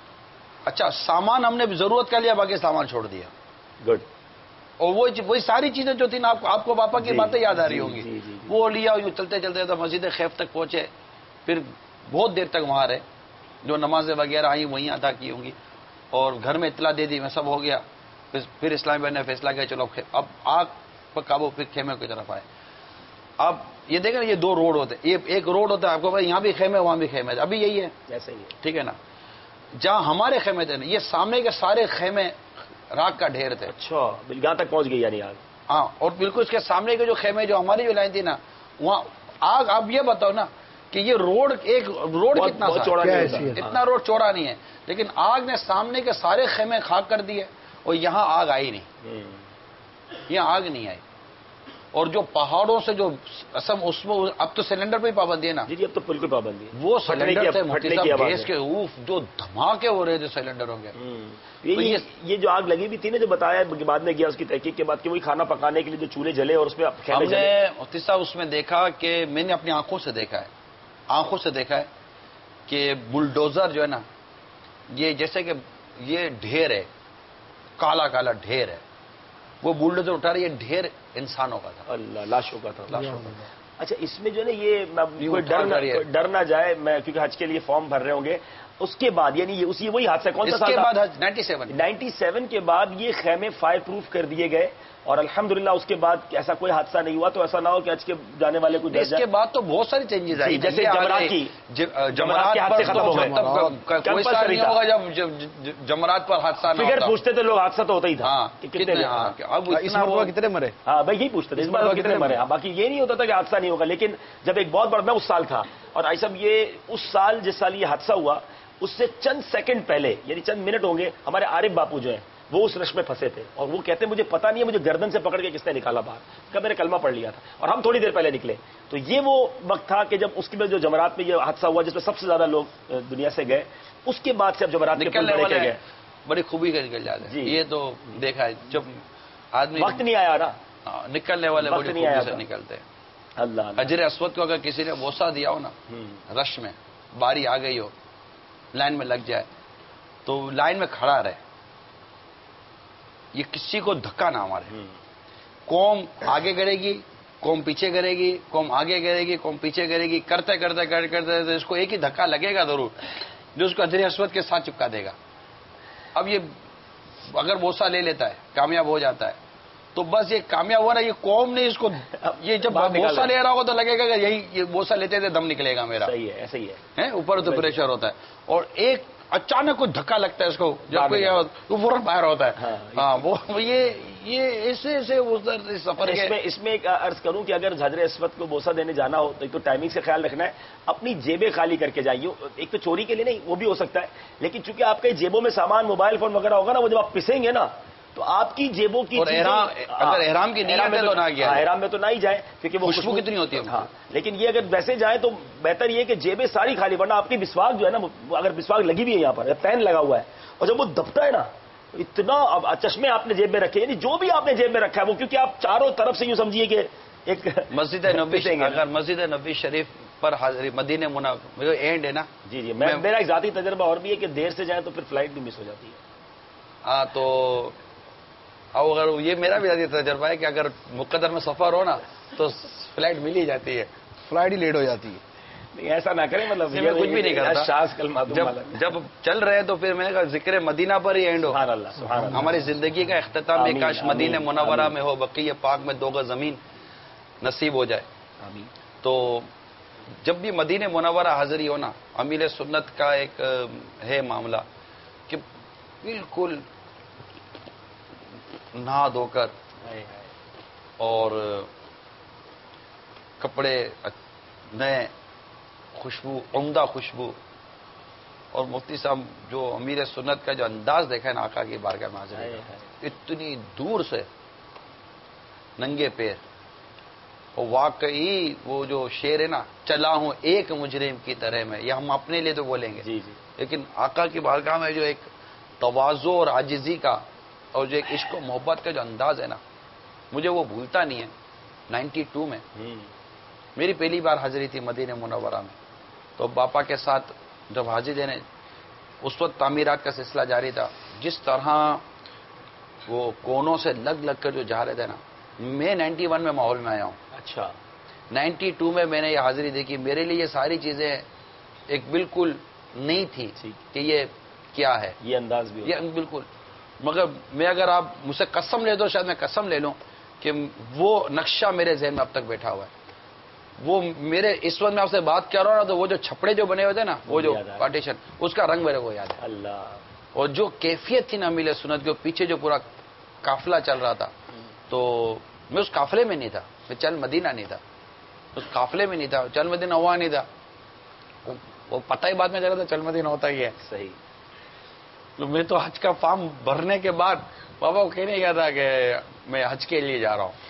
اچھا سامان ہم نے ضرورت کا لیا, باقی سامان چھوڑ دیا. گڈ. اور وہ وہی ساری چیزیں جو تھی نا, آپ آپ کو باپا کی باتیں یاد آ رہی ہوں گی. وہ لیا, چلتے چلتے تو مسجد خیف تک پہنچے. پھر بہت دیر تک وہاں رہے. جو نمازیں وغیرہ آئی وہیں ادا کی ہوں گی. اور گھر میں اطلاع دے دی, میں سب ہو گیا. پھر اسلامی بھائی نے فیصلہ کیا چلو اب آگ پر قابو, پھر خیمے کی طرف آئے. اب یہ دیکھیں یہ دو روڈ ہوتے, یہ ایک روڈ ہوتا ہے آپ کو پتا, یہاں بھی خیمے وہاں بھی خیمے تھے. ابھی یہی ہے, ایسا ہی ہے, ٹھیک ہے نا. جہاں ہمارے خیمے تھے نا, یہ سامنے کے سارے خیمے راک کا ڈھیر تھے. اچھا, بلگاہ تک پہنچ گئی یعنی آگ. ہاں, اور بالکل اس کے سامنے کے جو خیمے جو ہماری جو لائن تھی نا, وہاں آگ. آپ یہ بتاؤ نا کہ یہ روڈ ایک روڈ کتنا چوڑا نہیں ہے, اتنا روڈ چوڑا نہیں ہے, لیکن آگ نے سامنے کے سارے خیمے خاک کر دیے. اور یہاں آگ آئی نہیں, یہاں آگ نہیں آئی. اور جو پہاڑوں سے جو اسم اس میں اب تو سلنڈر پہ ہی پابندی ہے نا. جی جی, اب تو بالکل پابندی ہے. وہ سلنڈر تھے مفتی صاحب, گیس کے اوف جو دھماکے ہو رہے تھے سلنڈروں کے. یہ جو آگ لگی بھی تھی نا, جو بتایا بعد میں گیا اس کی تحقیق کے بعد کہ وہی کھانا پکانے کے لیے جو چولہے جلے اور اس پہ ہم نے مفتی صاحب اس میں دیکھا کہ میں نے اپنی آنکھوں سے دیکھا ہے, آنکھوں سے دیکھا ہے کہ بلڈوزر جو ہے نا, یہ جیسے کہ یہ ڈھیر ہے, کالا کالا ڈھیر ہے, وہ بلڈوزر اٹھا رہا, یہ ڈھیر انسانوں کا تھا, اللہ لاشوں کا تھا. لاشوں کا تھا. اچھا, اس میں جو ہے نا یہ کوئی ڈر نہ ڈر نہ جائے, میں کیونکہ حج کے لیے فارم بھر رہے ہوں گے, اس کے بعد یعنی یہ اسی وہی حادثہ کون سا اس کے بعد نائنٹی سیون نائنٹی سیون کے بعد یہ خیمے فائر پروف کر دیے گئے, اور الحمدللہ اس کے بعد ایسا کوئی حادثہ نہیں ہوا. تو ایسا نہ ہو کہ حج کے جانے والے کو اس کے بعد تو بہت ساری چینجز آئی, جیسے جمرات کی جمرات کے حادثے ختم ہو گئے, کوئی سا نہیں ہوگا جب جمرات پر حادثہ نہ فگر پوچھتے تھے لوگ, حادثہ تو ہوتا ہی تھا. اب کتنے مرے, ہاں بھائی یہی پوچھتے تھے اس بار کتنے مرے. باقی یہ نہیں ہوتا تھا کہ حادثہ نہیں ہوگا. لیکن جب ایک بہت بڑا, میں اس سال تھا, اور آئی صاحب یہ اس سال جس سال یہ حادثہ ہوا اس سے چند سیکنڈ پہلے, یعنی چند منٹ ہوں گے, ہمارے عارف باپو جو ہیں وہ اس رش میں پھنسے تھے, اور وہ کہتے ہیں مجھے پتا نہیں ہے مجھے گردن سے پکڑ کے کس نے نکالا باہر, کہ میں نے کلمہ پڑھ لیا تھا اور ہم تھوڑی دیر پہلے نکلے. تو یہ وہ وقت تھا کہ جب اس کے بعد جو جمرات میں یہ حادثہ ہوا جس میں سب سے زیادہ لوگ دنیا سے گئے, اس کے بعد سے اب جمرات نکلنے والے گئے بڑی خوبی کا نکل جاتے ہیں. یہ تو دیکھا ہے جب آدمی وقت نہیں آیا نا, نکلنے والے بڑی خوبی سے نکلتے ہیں. اللہ حجر اسود کو اگر کسی نے بوسہ دیا ہو نا رش میں, باری آ گئی ہو, لائن میں لگ جائے تو لائن میں کھڑا رہے, یہ کسی کو دھکا نہ مارے. قوم آگے کرے گی, قوم پیچھے کرے گی, قوم آگے کرے گی, قوم پیچھے کرے گی, کرتے کرتے کرتے کرتے اس کو ایک ہی دھکا لگے گا ضرور جو اس کو حجر اسود کے ساتھ چپکا دے گا. اب یہ اگر بوسہ لے لیتا ہے, کامیاب ہو جاتا ہے, تو بس یہ کامیاب ہوا نا، یہ قوم نے اس کو، یہ جب بوسہ لے رہا ہوگا تو لگے گا کہ یہی یہ بوسہ لیتے تھے دم نکلے گا میرا. صحیح ہے، ایسا ہی ہے. اوپر تو پریشر ہوتا ہے اور ایک اچانک کوئی دھکا لگتا ہے اس کو، جب کوئی فوراً باہر ہوتا ہے. ہاں وہ یہ یہ ایسے ایسے سفر اس میں اس میں ایک عرض کروں کہ اگر حجر اسود کو بوسہ دینے جانا ہو تو ایک تو ٹائمنگ سے خیال رکھنا ہے، اپنی جیبیں خالی کر کے جائیے. ایک تو چوری کے لیے نہیں، وہ بھی ہو سکتا ہے، لیکن چونکہ آپ کے جیبوں میں سامان موبائل فون وغیرہ ہوگا نا، وہ جب آپ پسیں گے نا تو آپ کی جیبوں کی اگر احرام کی نیت ہے تو نہ گیا، احرام میں تو نہ ہی جائے کیونکہ وہ خوشبو کتنی ہوتی ہے. ہاں لیکن یہ اگر ویسے جائیں تو بہتر یہ کہ جیبیں ساری خالی، ورنہ آپ کی مسواک جو ہے نا، اگر مسواک لگی بھی ہے یہاں پر، پین لگا ہوا ہے، اور جب وہ دبتا ہے نا اتنا، اب چشمے آپ نے جیب میں رکھے، یعنی جو بھی آپ نے جیب میں رکھا ہے وہ، کیونکہ آپ چاروں طرف سے یوں سمجھیے کہ ایک مسجد نبوی، اگر مسجد نبوی شریف پر حاضری مدینہ منورہ اینڈ ہے نا. جی جی میرا ایک ذاتی تجربہ اور بھی ہے کہ دیر سے جائیں تو پھر فلائٹ بھی مس ہو جاتی ہے. ہاں تو اب اگر یہ میرا بھی ذاتی تجربہ ہے کہ اگر مقدر میں سفر ہو نا تو فلائٹ مل ہی جاتی ہے، فلائٹ ہی لیٹ ہو جاتی ہے. ایسا نہ کریں، مطلب میں کچھ بھی نہیں کرتا. جب جب چل رہے تو پھر میں ذکر مدینہ پر ہی اینڈ ہو. سبحان اللہ سبحان اللہ. ہماری زندگی کا اختتام بھی کاش مدینہ منورہ میں ہو، بقیہ پاک میں دو گز زمین نصیب ہو جائے. تو جب بھی مدینہ منورہ حاضری ہو نا، امیل سنت کا ایک ہے معاملہ کہ بالکل نہا دھو کر اور کپڑے نئے، خوشبو، عمدہ خوشبو، اور مفتی صاحب جو امیر سنت کا جو انداز دیکھا ہے نا آقا کی بارگاہ میں حاضر، اتنی دور سے ننگے پیر، اور واقعی وہ جو شعر ہے نا، چلا ہوں ایک مجرم کی طرح میں، یہ ہم اپنے لیے تو بولیں گے، جی جی، لیکن آقا کی بارگاہ میں جو ایک تواضع اور عاجزی کا اور جو ایک عشق و محبت کا جو انداز ہے نا، مجھے وہ بھولتا نہیں ہے. نائنٹی ٹو میں میری پہلی بار حاضری تھی مدینہ منورہ میں، تو باپا کے ساتھ جب حاضری دینے، اس وقت تعمیرات کا سلسلہ جاری تھا، جس طرح وہ کونوں سے لگ لگ کر جو جا رہے تھے نا، میں نائنٹی ون میں ماحول میں آیا ہوں. اچھا، نائنٹی ٹو میں میں نے یہ حاضری دیکھی، میرے لیے یہ ساری چیزیں ایک بالکل نہیں تھی کہ یہ کیا ہے، یہ انداز بھی یہ بالکل. مگر میں اگر آپ مجھ سے قسم لے دو، شاید میں قسم لے لوں کہ وہ نقشہ میرے ذہن میں اب تک بیٹھا ہوا ہے. وہ میرے اس وقت میں آپ سے بات کر رہا ہوں نا، تو وہ جو چھپڑے جو بنے ہوئے تھے نا، وہ جو پارٹیشن، اس کا رنگ میرے کو یاد ہے. اللہ. اور جو کیفیت تھی نا امیل سنت کے پیچھے جو پورا قافلہ چل رہا تھا، تو میں اس قافلے میں نہیں تھا، میں چل مدینہ نہیں تھا، اس قافلے میں نہیں تھا، چل مدینہ ہوا نہیں تھا. وہ پتہ ہی بعد میں چلا تھا چل مدینہ ہوتا ہی ہے. صحیح. تو میں تو حج کا فارم بھرنے کے بعد بابا کو کہنے گیا تھا کہ میں حج کے لیے جا رہا ہوں.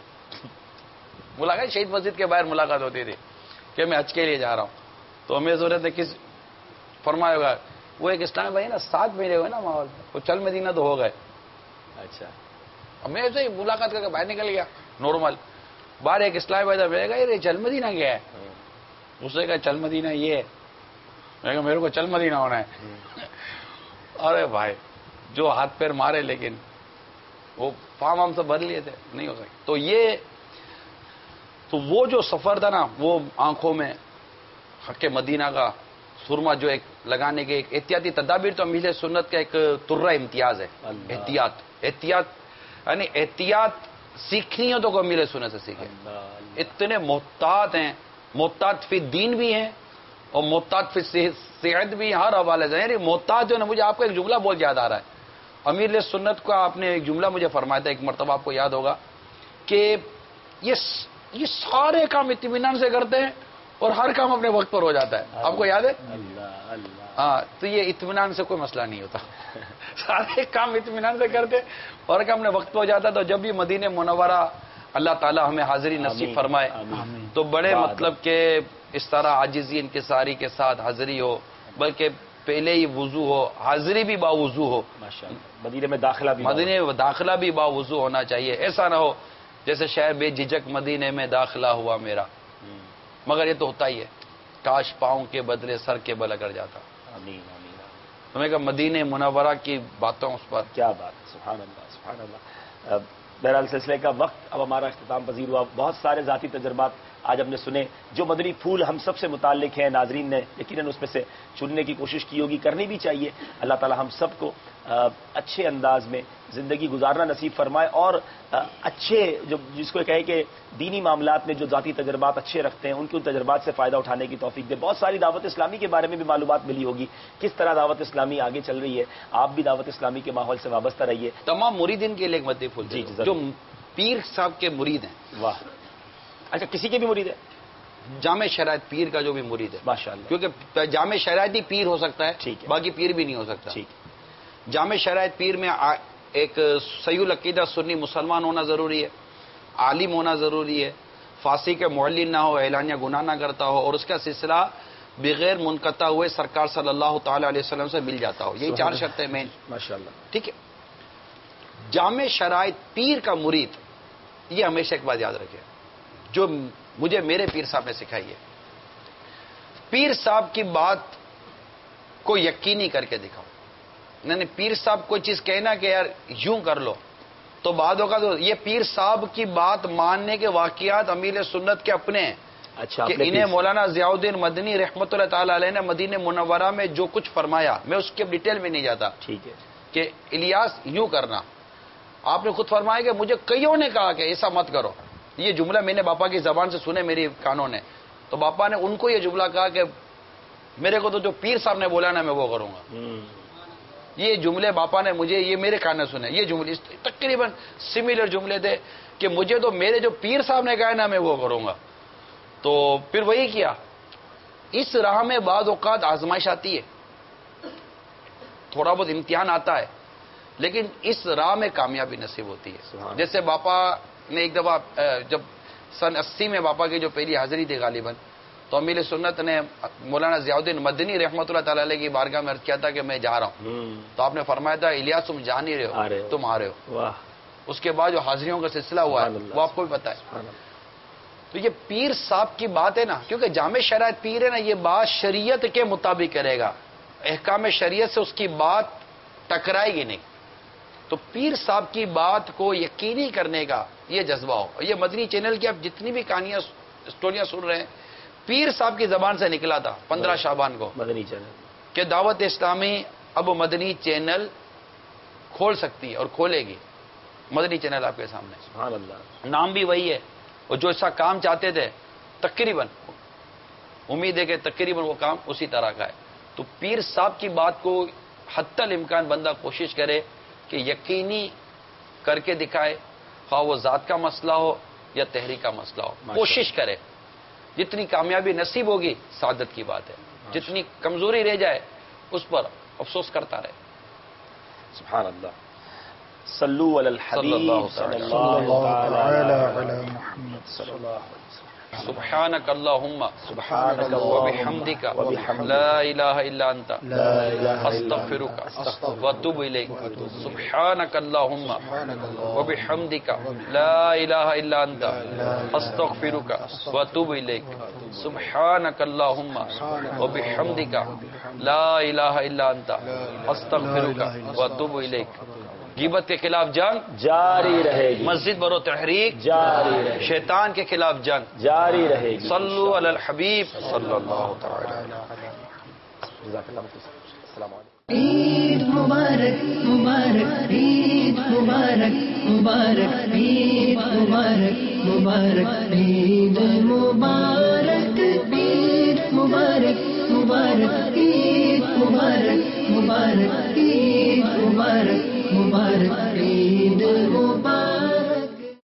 ملاقات شہید مسجد کے باہر ملاقات ہوتی تھی کہ میں حج کے لیے جا رہا ہوں. تو ہمیں ضرورت ہے کس فرمایا ہوگا، وہ ایک اسلام بھائی نا ساتھ میرے ہوئے نا ماحول، وہ چل مدینہ تو ہو گئے. اچھا، اب میں ایسے ہی ملاقات کر کے باہر نکل گیا نارمل. باہر ایک اسلام بھائی تھا، میں نے کہا یہ چل مدینہ گیا ہے. اس نے کہا چل مدینہ یہ ہے. میں کہا میرے کو چل مدینہ ہونا ہے. ارے بھائی جو ہاتھ پیر مارے، لیکن وہ فارم ہم سے بھر لیے تھے، نہیں ہو سکے. تو یہ تو وہ جو سفر تھا نا، وہ آنکھوں میں حق مدینہ کا سرما جو ایک لگانے کے ایک احتیاطی تدابیر، تو امیل سنت کا ایک ترہ امتیاز ہے. احتیاط احتیاط یعنی احتیاط سیکھنی ہو تو کو امیل سنت سے سیکھے. اتنے محتاط ہیں، محتاط فی دین بھی ہیں اور محتاط فی صحت بھی، ہر حوالے سے. یعنی محتاط جو ہے نا، مجھے آپ کو ایک جملہ بہت یاد آ رہا ہے. امیر سنت کا آپ نے ایک جملہ مجھے فرمایا تھا ایک مرتبہ، آپ کو یاد ہوگا کہ یہ یہ سارے کام اطمینان سے کرتے ہیں اور ہر کام اپنے وقت پر ہو جاتا ہے. آپ کو یاد ہے؟ ہاں، تو یہ اطمینان سے کوئی مسئلہ نہیں ہوتا. سارے کام اطمینان سے کرتے اور کام اپنے وقت پہ ہو جاتا. تو جب بھی مدینہ منورہ اللہ تعالی ہمیں حاضری نصیب فرمائے تو بڑے مطلب کہ اس طرح عاجزی انکساری کے ساتھ حاضری ہو، بلکہ پہلے ہی وضو ہو، حاضری بھی با وضو ہو. مدینے میں داخلہ بھی مدینے میں داخلہ بھی با وضو ہونا چاہیے. ایسا نہ ہو جیسے شہر بے جھجک مدینے میں داخلہ ہوا میرا، مگر یہ تو ہوتا ہی ہے. کاش پاؤں کے بدلے سر کے بل اگر جاتا. آمین آمین. تمہیں کہ مدینہ منورہ کی باتوں اس پر کیا بات. سبحان اللہ سبحان اللہ. بہرحال سلسلے کا وقت اب ہمارا اختتام پذیر ہوا. بہت سارے ذاتی تجربات آج ہم نے سنے. جو مدنی پھول ہم سب سے متعلق ہیں, ناظرین نے یقیناً اس میں سے چننے کی کوشش کی ہوگی, کرنی بھی چاہیے. اللہ تعالی ہم سب کو اچھے انداز میں زندگی گزارنا نصیب فرمائے, اور اچھے جو جس کو کہے کہ دینی معاملات میں جو ذاتی تجربات اچھے رکھتے ہیں ان کے ان تجربات سے فائدہ اٹھانے کی توفیق دے. بہت ساری دعوت اسلامی کے بارے میں بھی معلومات ملی ہوگی, کس طرح دعوت اسلامی آگے چل رہی ہے. آپ بھی دعوت اسلامی کے ماحول سے وابستہ رہیے. تمام مریدین کے لیے ایک مدنی پھول جی, جو پیر صاحب کے مرید ہیں. واہ, اچھا کسی کے بھی مرید ہے؟ جامع شرائط پیر کا جو بھی مرید ہے, ماشاءاللہ, کیونکہ جامع شرائطی پیر ہو سکتا ہے, ٹھیک ہے, باقی پیر بھی نہیں ہو سکتا. ٹھیک. جامع شرائط پیر میں ایک صحیح العقیدہ سنی مسلمان ہونا ضروری ہے, عالم ہونا ضروری ہے, فاسق کے معلن نہ ہو, اعلانیہ گناہ نہ کرتا ہو, اور اس کا سلسلہ بغیر منقطع ہوئے سرکار صلی اللہ تعالی علیہ وسلم سے مل جاتا ہو. یہی چار شرطیں مین. ماشاءاللہ, ٹھیک ہے. جامع شرائط پیر کا مرید, یہ ہمیشہ ایک بات یاد رکھے جو مجھے میرے پیر صاحب نے سکھائی ہے. پیر صاحب کی بات کو یقینی کر کے دکھاؤ. نہیں پیر صاحب کوئی چیز کہنا کہ یار یوں کر لو, تو بعد ہوگا تو یہ پیر صاحب کی بات ماننے کے واقعات امیر سنت کے اپنے ہیں. اچھا, کہ انہیں مولانا ضیاء الدین مدنی رحمۃ اللہ تعالی علیہ نے مدینہ منورہ میں جو کچھ فرمایا, میں اس کے ڈیٹیل میں نہیں جاتا, ٹھیک ہے, کہ الیاس یوں کرنا. آپ نے خود فرمایا کہ مجھے کئیوں نے کہا کہ ایسا مت کرو. یہ جملہ میں نے باپا کی زبان سے سنے, میری کانوں نے, تو باپا نے ان کو یہ جملہ کہا کہ میرے کو تو جو پیر صاحب نے بولا نا میں وہ کروں گا. یہ جملے باپا نے مجھے, یہ میرے کان نے سنے. یہ جملے تقریباً سملر جملے تھے کہ مجھے تو میرے جو پیر صاحب نے کہا نا میں وہ کروں گا. تو پھر وہی کیا. اس راہ میں بعض اوقات آزمائش آتی ہے, تھوڑا بہت امتحان آتا ہے, لیکن اس راہ میں کامیابی نصیب ہوتی ہے. جیسے باپا نے ایک دفعہ جب سن اسی میں باپا کی جو پہلی حاضری تھی غالباً, تو امیر سنت نے مولانا ضیاء الدین مدنی رحمۃ اللہ تعالی علیہ کی بارگاہ میں عرض کیا تھا کہ میں جا رہا ہوں. تو آپ نے فرمایا تھا الیاس تم جا نہیں رہے ہو, تم آ رہے ہو. اس کے بعد جو حاضریوں کا سلسلہ ہوا ہے وہ آپ کو بھی پتا ہے. تو یہ پیر صاحب کی بات ہے نا, کیونکہ جامع شرائط پیر ہے نا, یہ بات شریعت کے مطابق کرے گا, احکام شریعت سے اس کی بات ٹکرائے گی نہیں. تو پیر صاحب کی بات کو یقینی کرنے کا یہ جذبہ ہو. یہ مدنی چینل کی آپ جتنی بھی کہانیاں اسٹوریاں سن رہے ہیں, پیر صاحب کی زبان سے نکلا تھا پندرہ شعبان کو مدنی چینل, کہ دعوت اسلامی اب مدنی چینل کھول سکتی ہے اور کھولے گی. مدنی چینل آپ کے سامنے, سبحان اللہ, نام بھی وہی ہے, اور جو ایسا کام چاہتے تھے تقریباً امید ہے کہ تقریباً وہ کام اسی طرح کا ہے. تو پیر صاحب کی بات کو حتی الامکان بندہ کوشش کرے کہ یقینی کر کے دکھائے, خواہ وہ ذات کا مسئلہ ہو یا تحریک کا مسئلہ ہو, کوشش کرے. جتنی کامیابی نصیب ہوگی سعادت کی بات ہے, جتنی کمزوری رہ جائے اس پر افسوس کرتا رہے. سبحان اللہ. صلو علی الحبیب صلی اللہ تعالی علی محمد صلی اللہ علیہ وسلم. سبحانک اللہم سبحانک وبحمدک لا الہ الا انت استغفرک واتوب الیک. سبحانک اللہم وبحمدک لا الہ الا انت استغفرک واتوب الیک. سبحانک اللہم وبحمدک لا الہ الا انت استغفرک واتوب الیک. غیبت کے خلاف جنگ جاری رہے گی, مسجد برو تحریک جاری رہے گی, شیطان کے خلاف جنگ جاری رہے گی. صلو علی الحبیب صلی اللہ تعالی. جزاک اللہ خیر. السلام علیکم. عید مبارک مبارک عید مبارک مبارک عید مبارک مبارک عید مبارک عید مبارک مبارک عید مبارک مبارک عید مبارک مبارک عید مبارک.